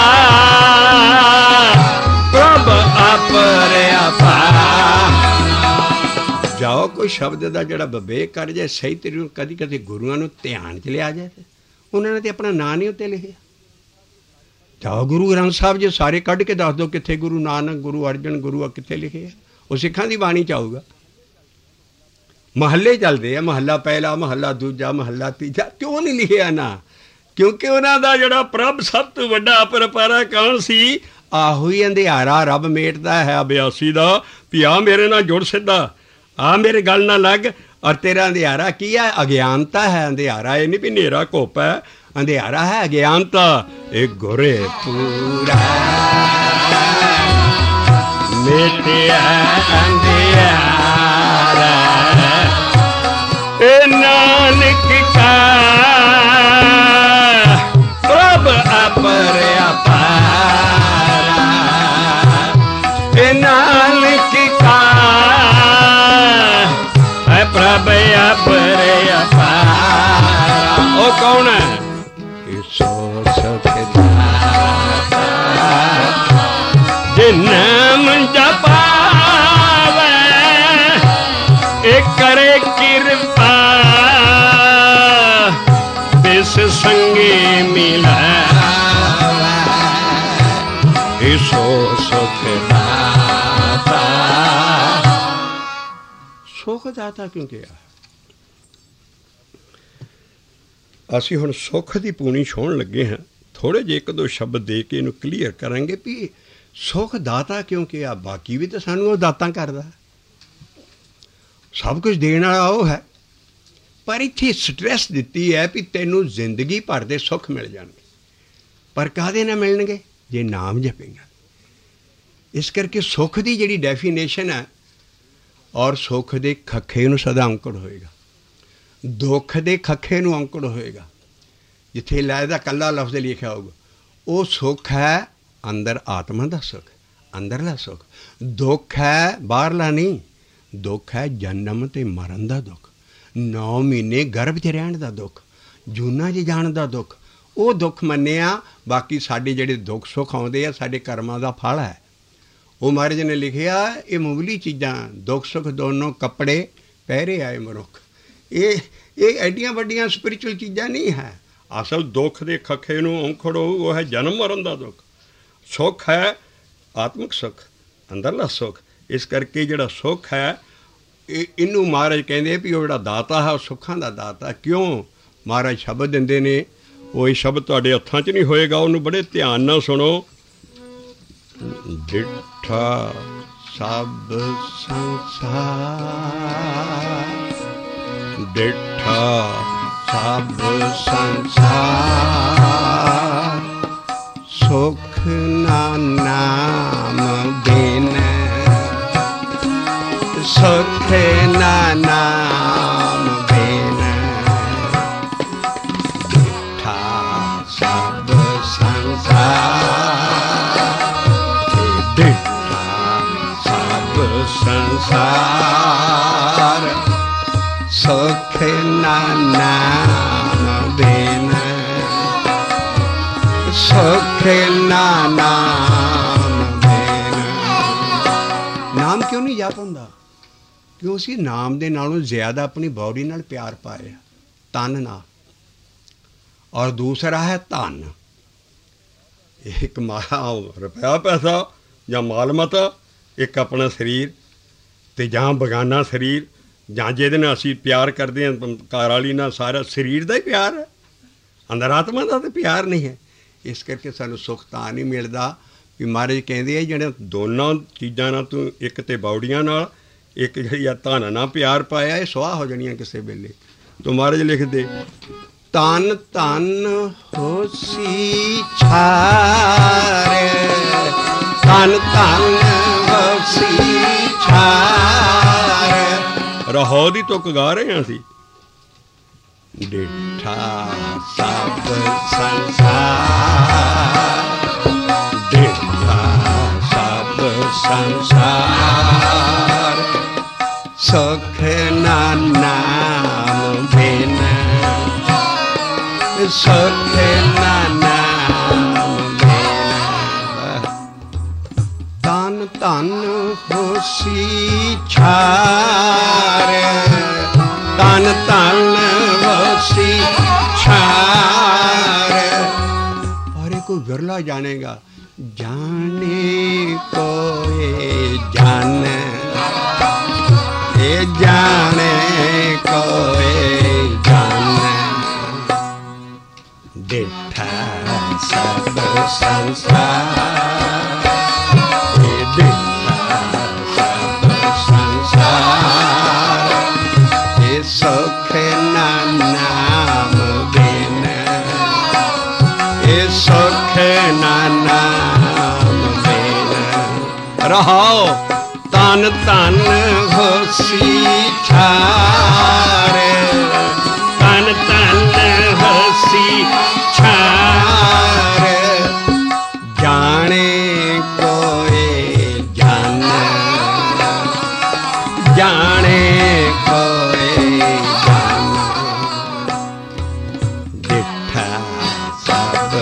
Speaker 1: ਪ੍ਰਭ ਆਪਰਿਆ ਪਾਰਾ। ਜਾਓ ਕੋਈ ਸ਼ਬਦ ਦਾ ਜਿਹੜਾ ਵਿਵੇਕ ਕਰ ਜਾਏ ਸਹੀ ਤਰੀਕੇ ਨੂੰ, ਕਦੀ ਕਦੀ ਗੁਰੂਆਂ ਨੂੰ ਧਿਆਨ 'ਚ ਲਿਆ ਜਾਏ। ਉਹਨਾਂ ਨੇ ਤੇ ਆਪਣਾ ਨਾਂ ਨਹੀਂ ਉੱਤੇ ਲਿਖਿਆ। ਜਾਓ ਗੁਰੂ ਗ੍ਰੰਥ ਸਾਹਿਬ ਜੇ ਸਾਰੇ ਕੱਢ ਕੇ ਦੱਸ ਦਿਓ ਕਿੱਥੇ ਗੁਰੂ ਨਾਨਕ, ਗੁਰੂ ਅਰਜਨ, ਗੁਰੂ ਆ ਕਿੱਥੇ ਲਿਖੇ ਆ। ਉਹ ਸਿੱਖਾਂ ਦੀ ਬਾਣੀ 'ਚ ਆਊਗਾ। ਮਹੱਲੇ ਚੱਲਦੇ ਆ, ਮਹੱਲਾ ਪਹਿਲਾ, ਮਹੱਲਾ ਦੂਜਾ, ਮਹੱਲਾ ਤੀਜਾ। ਕਿਉਂ ਨਹੀਂ ਲਿਖਿਆ ਨਾ? ਕਿਉਂਕਿ ਉਹਨਾਂ ਦਾ ਜਿਹੜਾ ਪ੍ਰਭ ਸਭ ਤੋਂ ਵੱਡਾ ਅਪਰਪਾਰਾ ਕੌਣ ਸੀ? ਆਹੋ ਹੀ ਅੰਧਿਆਰਾ ਰੱਬ ਮੇਟਦਾ ਹੈ ਅਭਿਆਸੀ ਦਾ ਵੀ ਆ ਮੇਰੇ ਨਾਲ ਜੁੜ ਸਿੱਧਾ, ਆ ਮੇਰੇ ਗੱਲ ਨਾਲ ਲੱਗ। ਔਰ ਤੇਰਾ ਅੰਧਿਆਰਾ ਕੀ ਹੈ? ਅਗਿਆਨਤਾ ਹੈ ਅੰਧਿਆਰਾ। ਇਹ ਨਹੀਂ ਵੀ ਹਨੇਰਾ ਘੁੱਪ ਹੈ, ਅੰਧਿਆਰਾ ਹੈ ਅਗਿਆਨਤਾ। ਇਹ ਗੁਰੇ ਪੂਰਾ ਮਿਟਿਆ ਅੰਧਿਆਰਾ। ਇਹ ਨਾਨਕ ਕਾ ਪ੍ਰਭ ਆਪਰਿਆ ਪਾਰਾ। ਇਹ ਨਾਨਕ ਕਾ ਹੈ ਪ੍ਰਭ ਆਪਰਿਆ ਪਾਰਾ। ਉਹ ਕੌਣ ਹੈ? ਸੋ ਸੁਖ ਦਾਤਾ ਜੇ ਨਾਮ ਜਪਾਵੇ, ਇਹ ਕਰੇ ਕਿਰਪਾ ਬਿਸ ਸੰਗੇ ਮਿਲਾਵੇ। ਇਹ ਸੋ ਸੁਖ ਦਾਤਾ। ਸੁਖ ਦਾਤਾ ਕਿਉਂ ਕਿਹਾ? ਅਸੀਂ ਹੁਣ ਸੁੱਖ ਦੀ ਪੂਣੀ ਛੋਹਣ ਲੱਗੇ ਹਾਂ। ਥੋੜ੍ਹੇ ਜਿਹੇ ਇੱਕ ਦੋ ਸ਼ਬਦ ਦੇ ਕੇ ਇਹਨੂੰ ਕਲੀਅਰ ਕਰਾਂਗੇ ਵੀ ਸੁੱਖ ਦਾਤਾ ਕਿਉਂ ਕਿਹਾ। ਬਾਕੀ ਵੀ ਤਾਂ ਸਾਨੂੰ ਉਹ ਦਾਤਾਂ ਕਰਦਾ, ਸਭ ਕੁਝ ਦੇਣ ਵਾਲਾ ਉਹ ਹੈ। ਪਰ ਇੱਥੇ ਸਟ੍ਰੈਸ ਦਿੱਤੀ ਹੈ ਵੀ ਤੈਨੂੰ ਜ਼ਿੰਦਗੀ ਭਰ ਦੇ ਸੁੱਖ ਮਿਲ ਜਾਣਗੇ। ਪਰ ਕਾਹਦੇ ਨਾਲ ਮਿਲਣਗੇ? ਜੇ ਨਾਮ ਜਪੇਗਾ। ਇਸ ਕਰਕੇ ਸੁੱਖ ਦੀ ਜਿਹੜੀ ਡੈਫੀਨੇਸ਼ਨ ਹੈ, ਔਰ ਸੁੱਖ ਦੇ ਖੱਖੇ ਨੂੰ ਸਦਾ ਅੰਕੜ ਹੋਏਗਾ, ਦੁੱਖ ਦੇ ਖੱਖੇ ਨੂੰ ਅੰਕੜ ਹੋਏਗਾ। ਜਿੱਥੇ ਲੈ ਦਾ ਇਕੱਲਾ ਲਫ਼ਜ਼ ਲਿਖਿਆ ਹੋਊਗਾ ਉਹ ਸੁੱਖ ਹੈ, ਅੰਦਰ ਆਤਮਾ ਦਾ ਸੁੱਖ, ਅੰਦਰਲਾ ਸੁੱਖ। ਦੁੱਖ ਹੈ ਬਾਹਰਲਾ ਨਹੀਂ, ਦੁੱਖ ਹੈ ਜਨਮ ਅਤੇ ਮਰਨ ਦਾ ਦੁੱਖ, ਨੌ ਮਹੀਨੇ ਗਰਭ 'ਚ ਰਹਿਣ ਦਾ ਦੁੱਖ, ਜੂਨਾਂ 'ਚ ਜਾਣ ਦਾ ਦੁੱਖ। ਉਹ ਦੁੱਖ ਮੰਨਿਆ। ਬਾਕੀ ਸਾਡੇ ਜਿਹੜੇ ਦੁੱਖ ਸੁੱਖ ਆਉਂਦੇ ਆ ਸਾਡੇ ਕਰਮਾਂ ਦਾ ਫਲ ਹੈ। ਉਹ ਮਹਾਰਾਜ ਨੇ ਲਿਖਿਆ ਇਹ ਮੁੱਢਲੀ ਚੀਜ਼ਾਂ, ਦੁੱਖ ਸੁੱਖ ਦੋਨੋਂ ਕੱਪੜੇ ਪਹਿਰੇ ਆਏ ਮਨੁੱਖ। ਇਹ ਇਹ ਐਡੀਆਂ ਵੱਡੀਆਂ ਸਪਿਰਿਚੁਅਲ ਚੀਜ਼ਾਂ ਨਹੀਂ ਹੈ। ਅਸਲ ਦੁੱਖ ਦੇ ਖੱਖੇ ਨੂੰ ਔਂਖੜੋ ਉਹ ਹੈ ਜਨਮ ਮਰਨ ਦਾ ਦੁੱਖ। ਸੁੱਖ ਹੈ ਆਤਮਿਕ ਸੁੱਖ, ਅੰਦਰਲਾ ਸੁੱਖ। ਇਸ ਕਰਕੇ ਜਿਹੜਾ ਸੁੱਖ ਹੈ ਇਹ ਇਹਨੂੰ ਮਹਾਰਾਜ ਕਹਿੰਦੇ ਵੀ ਉਹ ਜਿਹੜਾ ਦਾਤਾ ਹੈ ਉਹ ਸੁੱਖਾਂ ਦਾ ਦਾਤਾ। ਕਿਉਂ? ਮਹਾਰਾਜ ਸ਼ਬਦ ਦਿੰਦੇ ਨੇ, ਉਹ ਇਹ ਸ਼ਬਦ ਤੁਹਾਡੇ ਹੱਥਾਂ 'ਚ ਨਹੀਂ ਹੋਏਗਾ, ਉਹਨੂੰ ਬੜੇ ਧਿਆਨ ਨਾਲ ਸੁਣੋ। ਡਿੱਠਾ ਸਭ ਸੰਸਾਰ, ਡਿੱਠਾ ਸਭ ਸੰਸਾਰ, ਸੁਖ ਨਾ ਨਾਮ ਬਿਨ, ਸੁਖ ਨਾ ਨਾਮ ਬਿਨ, ਡਿੱਠਾ ਸਭ ਸੰਸਾਰ, ਡਿੱਠਾ ਸਭ ਸੰਸਾਰ, ਸੁਖ ਨਾ ਨਾਮ ਬਿਨ, ਸੁਖ ਨਾ ਨਾਮ ਬਿਨ। ਨਾਮ ਕਿਉਂ ਨਹੀਂ ਜਾਪ ਹੁੰਦਾ? ਕਿਉਂ ਅਸੀਂ ਨਾਮ ਦੇ ਨਾਲੋਂ ਜ਼ਿਆਦਾ ਆਪਣੀ ਬੌਡੀ ਨਾਲ ਪਿਆਰ ਪਾਇਆ, ਤਨ ਨਾਲ। ਔਰ ਦੂਸਰਾ ਹੈ ਧਨ। ਇੱਕ ਮਾਇਆ ਰੁਪਇਆ ਪੈਸਾ ਜਾਂ ਮਾਲ ਮਤਾ, ਇੱਕ ਆਪਣਾ ਸਰੀਰ ਅਤੇ ਜਾਂ ਬੇਗਾਨਾ ਸਰੀਰ, ਜਾਂ ਜਿਹਦੇ ਨਾਲ ਅਸੀਂ ਪਿਆਰ ਕਰਦੇ ਹਾਂ ਘਰ ਵਾਲੀ ਨਾਲ, ਸਾਰਾ ਸਰੀਰ ਦਾ ਹੀ ਪਿਆਰ ਹੈ, ਅੰਦਰ ਆਤਮਾ ਦਾ ਤਾਂ ਪਿਆਰ ਨਹੀਂ ਹੈ। ਇਸ ਕਰਕੇ ਸਾਨੂੰ ਸੁੱਖ ਤਾਂ ਨਹੀਂ ਮਿਲਦਾ ਵੀ ਮਹਾਰਾਜ ਕਹਿੰਦੇ ਆ ਜਿਹੜੇ ਦੋਨਾਂ ਚੀਜ਼ਾਂ ਨਾਲ ਤੂੰ, ਇੱਕ ਤਾਂ ਬੌਡੀਆਂ ਨਾਲ, ਇੱਕ ਜਿਹੜੀ ਆ ਧਨ ਨਾਲ ਪਿਆਰ ਪਾਇਆ, ਇਹ ਸੁਆਹ ਹੋ ਜਾਣੀਆਂ ਕਿਸੇ ਵੇਲੇ। ਤੋ ਮਹਾਰਾਜ ਲਿਖਦੇ ਤਨ ਧਨ ਹੋਸੀ ਛਾਰੇ, ਤਨ ਧਨ ਹੋਸੀ ਛਾਰੇ, ਰਹੋ ਦੀ ਤੁਕ ਗਾ ਰਹੇ ਹਾਂ ਅਸੀਂ। ਡਿਠਾ ਸਭ ਸੰਸਾਰ, ਡਿਠਾ ਸਭ ਸੰਸਾਰ, ਸੁਖ ਨਾ ਨਾਮ ਬਿਨ, ਸੁਖ ਨਾ ਨਾਮ ਬਿਨ। ਤਨ ਧਨ ਹੋਸੀ ਛਾਰ, ਤਨ ਧਨ ਹੋਸੀ ਛਾਰ। और कोई विरला जानेगा, जाने कोई जान, ये जाने कोई जान। डिठा सब संसार, ये डिठा सब संसार, ये सुख ना नाम बिन, ये सुख ना नाम बिन। रहो तन तन होसी छार, तन तन होसी छार। जाने कोई जान, जाने कोई जान। डिठा सब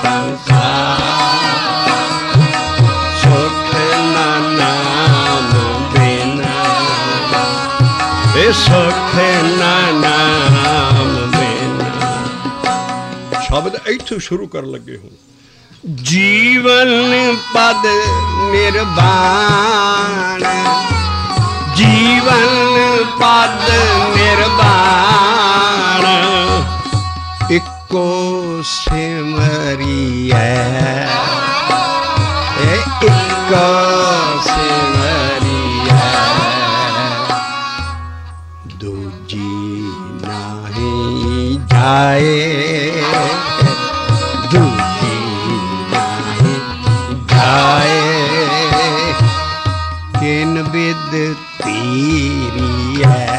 Speaker 1: संसार, सुख ना नाम बिना, ए सुख ना नाम बिना। शब्द इत्थों शुरू कर लगे हो। जीवन पद निर्वाण, जीवन पद निर्वाण। इको सिमरिया, इको सिमरिया, दूजी नहीं जाए, दूजी नहीं जाए। किन विद तीरी है,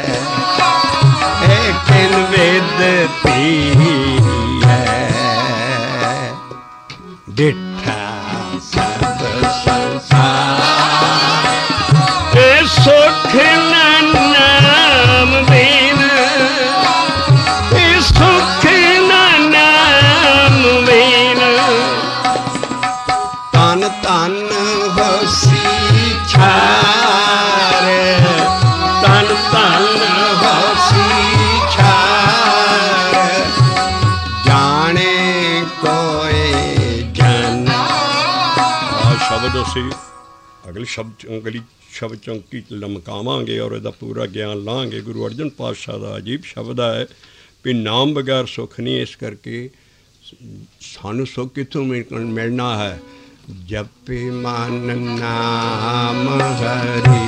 Speaker 1: किन विद तीरी है। डिठा सब संसार, सुख ना नाम बिन, सुख ना नाम बिन। तन तन होसी छार, तन तन होसी छार। जाने कोई जान। शब्द ਅਸੀਂ ਅਗਲੇ ਸ਼ਬਦ ਅਗਲੀ ਸ਼ਬਦ ਚੌਂਕੀ ਲਮਕਾਵਾਂਗੇ ਔਰ ਇਹਦਾ ਪੂਰਾ ਗਿਆਨ ਲਾਂਗੇ। ਗੁਰੂ ਅਰਜਨ ਪਾਤਸ਼ਾਹ ਦਾ ਅਜੀਬ ਸ਼ਬਦ ਹੈ ਵੀ ਨਾਮ ਬਗੈਰ ਸੁੱਖ ਨਹੀਂ। ਇਸ ਕਰਕੇ ਸਾਨੂੰ ਸੁੱਖ ਕਿੱਥੋਂ ਮਿਲਣਾ ਹੈ? ਜਪੇ ਮਨ ਨਾਮ ਹਰੀ,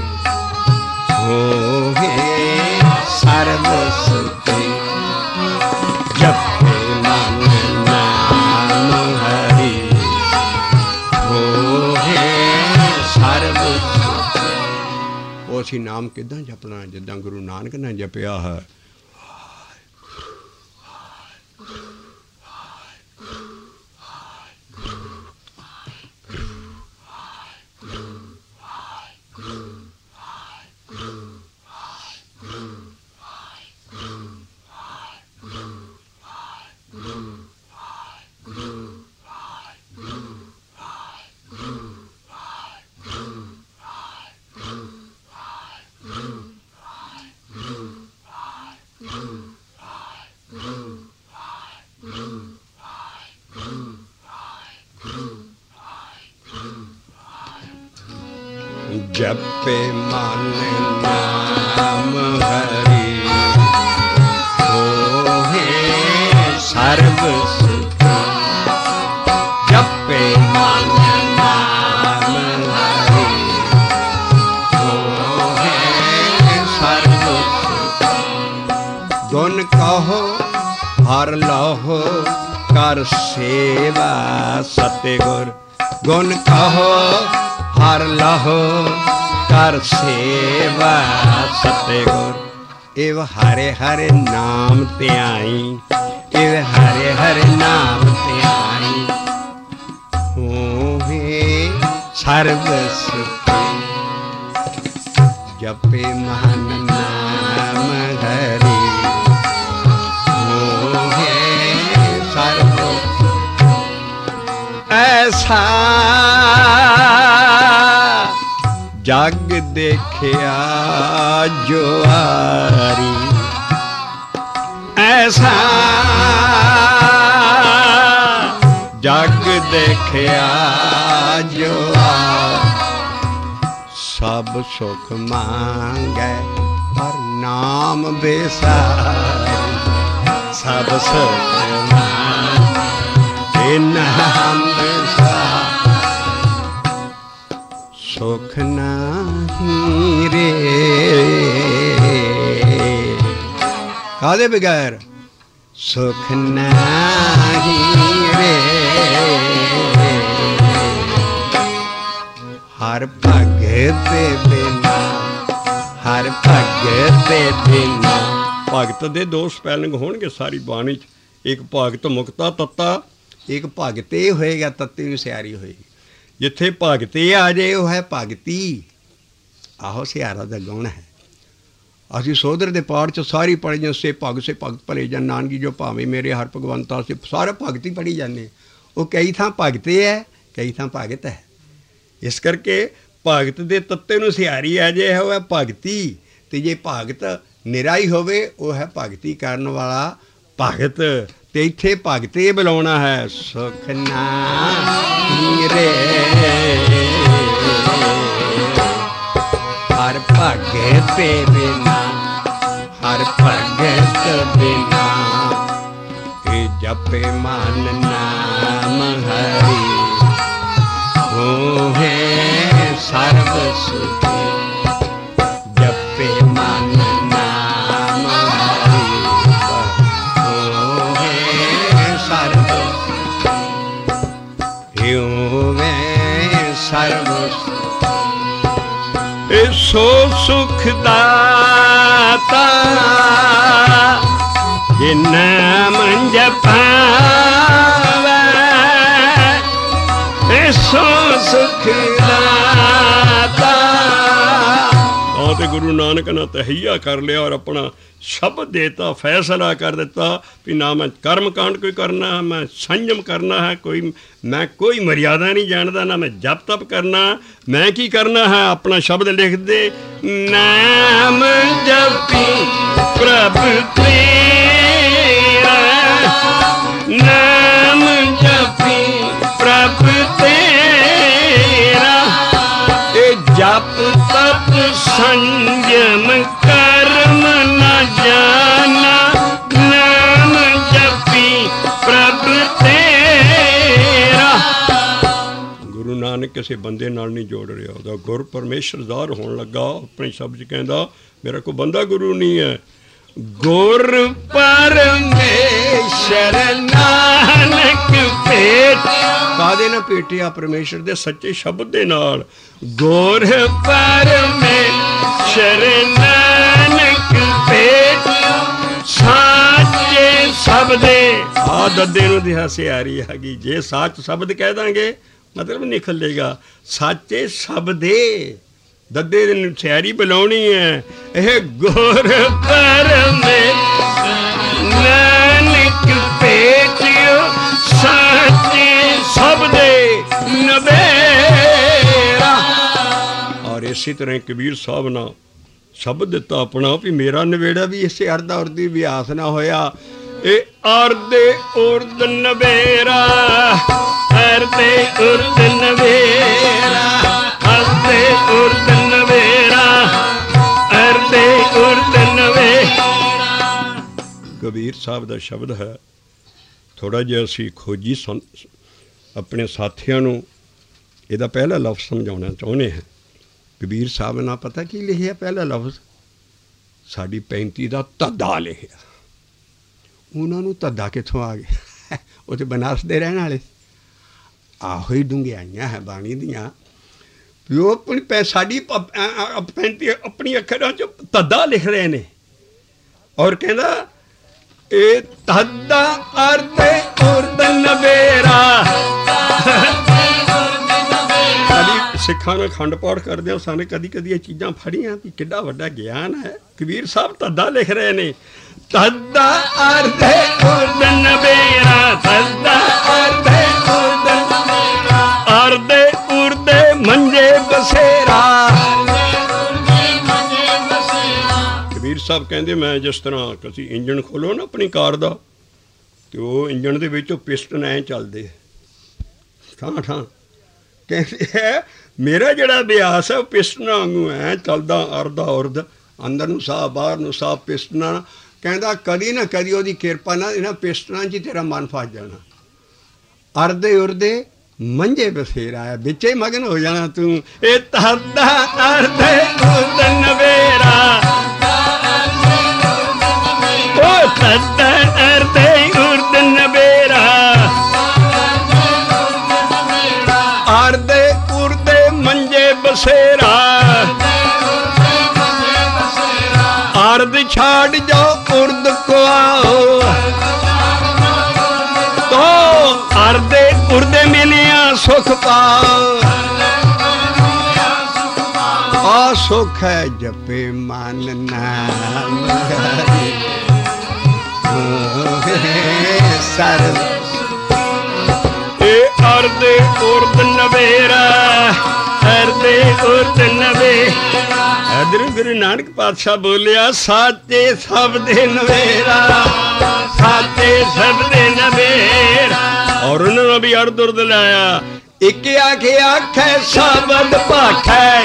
Speaker 1: ਹੋਏ ਸਰਬ ਸੁਖੀ। ਜਪੇ ਮਨ ਨਾਮ ਹਰੀ, ਹੋਏ ਸਰਬ ਸੁਖੀ। ਉਹ ਅਸੀਂ ਨਾਮ ਕਿੱਦਾਂ ਜਪਣਾ? ਜਿੱਦਾਂ ਗੁਰੂ ਨਾਨਕ ਨੇ ਜਪਿਆ ਹੈ। जपे मन नाम हरि, होए सर्व सुखी। जपे मन नाम हरि, होए सर्व सुखी। गुण कहो हर लहो कर सेवा सतगुर। गुण कहो हर लहो कर सेवा सतगुर इव हरे हरे नाम ध्याई, इव हरे हरे नाम ध्याई, होवे सर्व सुखी, जपे महान नाम हरि, होवे सर्व ऐसा जग देखिया जुआरी, ऐसा जग देखिया जुआरी, सब सुख मांगे पर नाम बेसारी, सब सुख मांगे नाम बेसारी, सुख नहीं रे कादे बगैर, सुख नहीं रे हर भगत बिना, हर भगत बिना। भगत दे दो स्पैलिंग होणगे सारी बाणी च, एक भगत मुक्ता तत्ता, एक भगते होएगा तत्ती भी सियारी होएगी। जिथे भगते आ जाए वह है भगती, आहो सियारा दा गुण है। असी सोधर दे पाठ च सारी पढ़ी जां, से भग से भगत भले जन नानकी जो भावें मेरे हर भगवंता से, सारा भगत ही पढ़ी जाने। वो कई थां भगते है, कई थां भगत है। इस करके भगत दे तत्ते नूं सियारी आ जाए वह भगती, ते जे भगत निराई होवे वह है भगती करन वाला भगत। ते इत्थे भगते बुलाउणा है, सुख नाही रे हर भगत बिना, हर भगत बिना, ए जपे मन नाम हरि, होवे सर्व सुखी, जपे मन नाम हरि, होवे सर्व सुखी, होवे सर्व सुखी। सो सुख दाता जिन नाम जपावे, सो सुख दाता। और तो गुरु नानक ने तहैया कर लिया और अपना शब्द देता, फैसला कर देता कि ना मैं कर्म कांड कोई करना है, मैं संयम करना है, कोई मैं कोई मर्यादा नहीं जानता, ना मैं जप तप करना, मैं की करना है। अपना शब्द लिख दे, नाम जपी प्रभु तेरा, नाम जपी प्रभु तेरा, ए जप तप संयम कर्म न जाना, नाम जपी प्रभु तेरा। गुरु नानक किसी बंदे नाल नहीं जोड़ रहा, ਉਹਦਾ गुर परमेश्वर ਜ਼ਾਹਰ होण लगा। अपने शब्द च कहंदा मेरा कोई बंदा गुरु नहीं है, गुर परमेश्वर नानक भेट। कादे ना भेटिया परमेश्वर दे सच्चे शब्द दे नाल। गुर परमेश्वर नानक भेट, साचे शब्दे। आ दद्दे नूं दिहा सियारी हैगी, जे सच शब्द कह दांगे मतलब निकल लेगा, साचे शब्दे। दद्दे सियारी बुलाउणी है, यह गुर परमेश्वर नानक भेटियो, साचे शब्दे नबेरा। और इसी तरह कबीर साहब ने शब्द दिता अपना भी मेरा नवेड़ा भी इसे अर्धा उर्दी अभ्यास ना होया। ए अर्दे उर्द नवेरा, अर्दे उर्द नवेरा, अर्दे उर्द नवेरा, अर्दे उर्द नवेरा। कबीर साहब का शब्द है। थोड़ा जिहा असी खोजी सन अपने साथियों नूं इहदा पहला लफ्ज़ समझाउणा चाहुंदे हैं। कबीर साहब ने पता की लिखिया पहला लफ्ज़, साडी पैंती का धद्दा लिखिया। उन्होंने धद्दा कित्थों आ गया? वो तो बनारस दे रहने वाले। आहो ही डूंघियाइयां है बाणी दियां। ਵੀ ਉਹ ਆਪਣੀ ਪੈ ਸਾਡੀ ਪੈਂਤੀ ਆਪਣੀ ਅੱਖਰਾਂ 'ਚ ਧੱਦਾ ਲਿਖ ਰਹੇ ਨੇ। ਔਰ ਕਹਿੰਦਾ ਇਹ ਧੱਦਾ ਅਰਧ ਉਰਦ ਨਵੇਰਾ। ਕਦੀ ਸਿੱਖਾਂ ਨਾਲ ਅਖੰਡ ਪਾਠ ਕਰਦੇ ਹੋ, ਸਾਨੂੰ ਕਦੀ ਕਦੀ ਇਹ ਚੀਜ਼ਾਂ ਫੜੀਆਂ ਵੀ ਕਿੱਡਾ ਵੱਡਾ ਗਿਆਨ ਹੈ। ਕਬੀਰ ਸਾਹਿਬ ਧੱਦਾ ਲਿਖ ਰਹੇ ਨੇ, ਧੱਦਾ ਅਰਧ ਉਰਦ ਨਵੇਰਾ, ਧੱਦਾ ਅਰਧ ਉਰਦ ਨਵੇਰਾ, ਅਰਧ ਉਰਦ ਮੰਜੇ ਬਸੇਰਾ। ਕਬੀਰ ਸਾਹਿਬ ਕਹਿੰਦੇ ਮੈਂ ਜਿਸ ਤਰ੍ਹਾਂ ਤੁਸੀਂ ਇੰਜਣ ਖੋਲੋ ਨਾ ਆਪਣੀ ਕਾਰ ਦਾ, ਤੇ ਉਹ ਇੰਜਣ ਦੇ ਵਿੱਚ ਉਹ ਪਿਸਟਨ ਐਂ ਚੱਲਦੇ ਠਾਂ ਠਾਂ। ਕਹਿੰਦੇ ਹੈ ਮੇਰਾ ਜਿਹੜਾ ਅਭਿਆਸ ਹੈ ਉਹ ਪਿਸਟਨਾਂ ਵਾਂਗੂ ਐਂ ਚੱਲਦਾ, ਅਰਦਾ ਉਰਦ, ਅੰਦਰ ਨੂੰ ਸਾਹ ਬਾਹਰ ਨੂੰ ਸਾਹ ਪਿਸਟਨਾਂ। ਕਹਿੰਦਾ ਕਦੀ ਨਾ ਕਦੀ ਉਹਦੀ ਕਿਰਪਾ ਨਾਲ ਇਹਨਾਂ ਪਿਸਟਨਾਂ 'ਚ ਤੇਰਾ ਮਨ ਫਸ ਜਾਣਾ। ਅਰਦੇ ਉਰਦੇ ਮੰਝੇ ਬਸੇਰਾ ਹੈ, ਵਿੱਚੇ ਮਗਨ ਹੋ ਜਾਣਾ ਤੂੰ। ਇਹ ਧੱਦਾ ਅਰਦੇ ਉਰਦ ਨਵੇਰਾ, ਉਹ ਧੱਦਾ ਅਰਦੇ ਉਰਦ ਨਵੇਰਾ, ਅਰਦੇ ਉਰਦੇ ਮੰਝੇ ਬਸੇਰਾ, ਅਰਦ ਛਾੜ ਜਾਓ ਉਰਦ ਕੋ ਆਓ, ਤੋ ਅਰਦੇ ਉਰਦੇ ਮਿਲਿਆ ਸੁਖ ਪਾਓ। ਆ ਸੁਖ ਹੈ ਜਪੇ ਮਨ ਨਾਮ ਸਰ। ਇਹ ਅਰਦੇ ਉਰਦ ਨਵੇਰਾ, ਅਰਦੇ ਉਰਦ ਨਵੇਰਾ। ਇਧਰ ਗੁਰੂ ਨਾਨਕ ਪਾਤਸ਼ਾਹ ਬੋਲਿਆ ਸਾਚੇ ਸਭ ਦੇ ਨਵੇਰਾ, ਸਾਚੇ ਸਭ ਦੇ ਨਵੇਰਾ। ਔਰ ਉਹਨਾਂ ਨੇ ਵੀ ਅਰਦ ਉਰਦ ਲਾਇਆ। ਇੱਕ ਆਖੇ ਆਖੇ ਸ਼ਬਦ ਭਾਖੈ,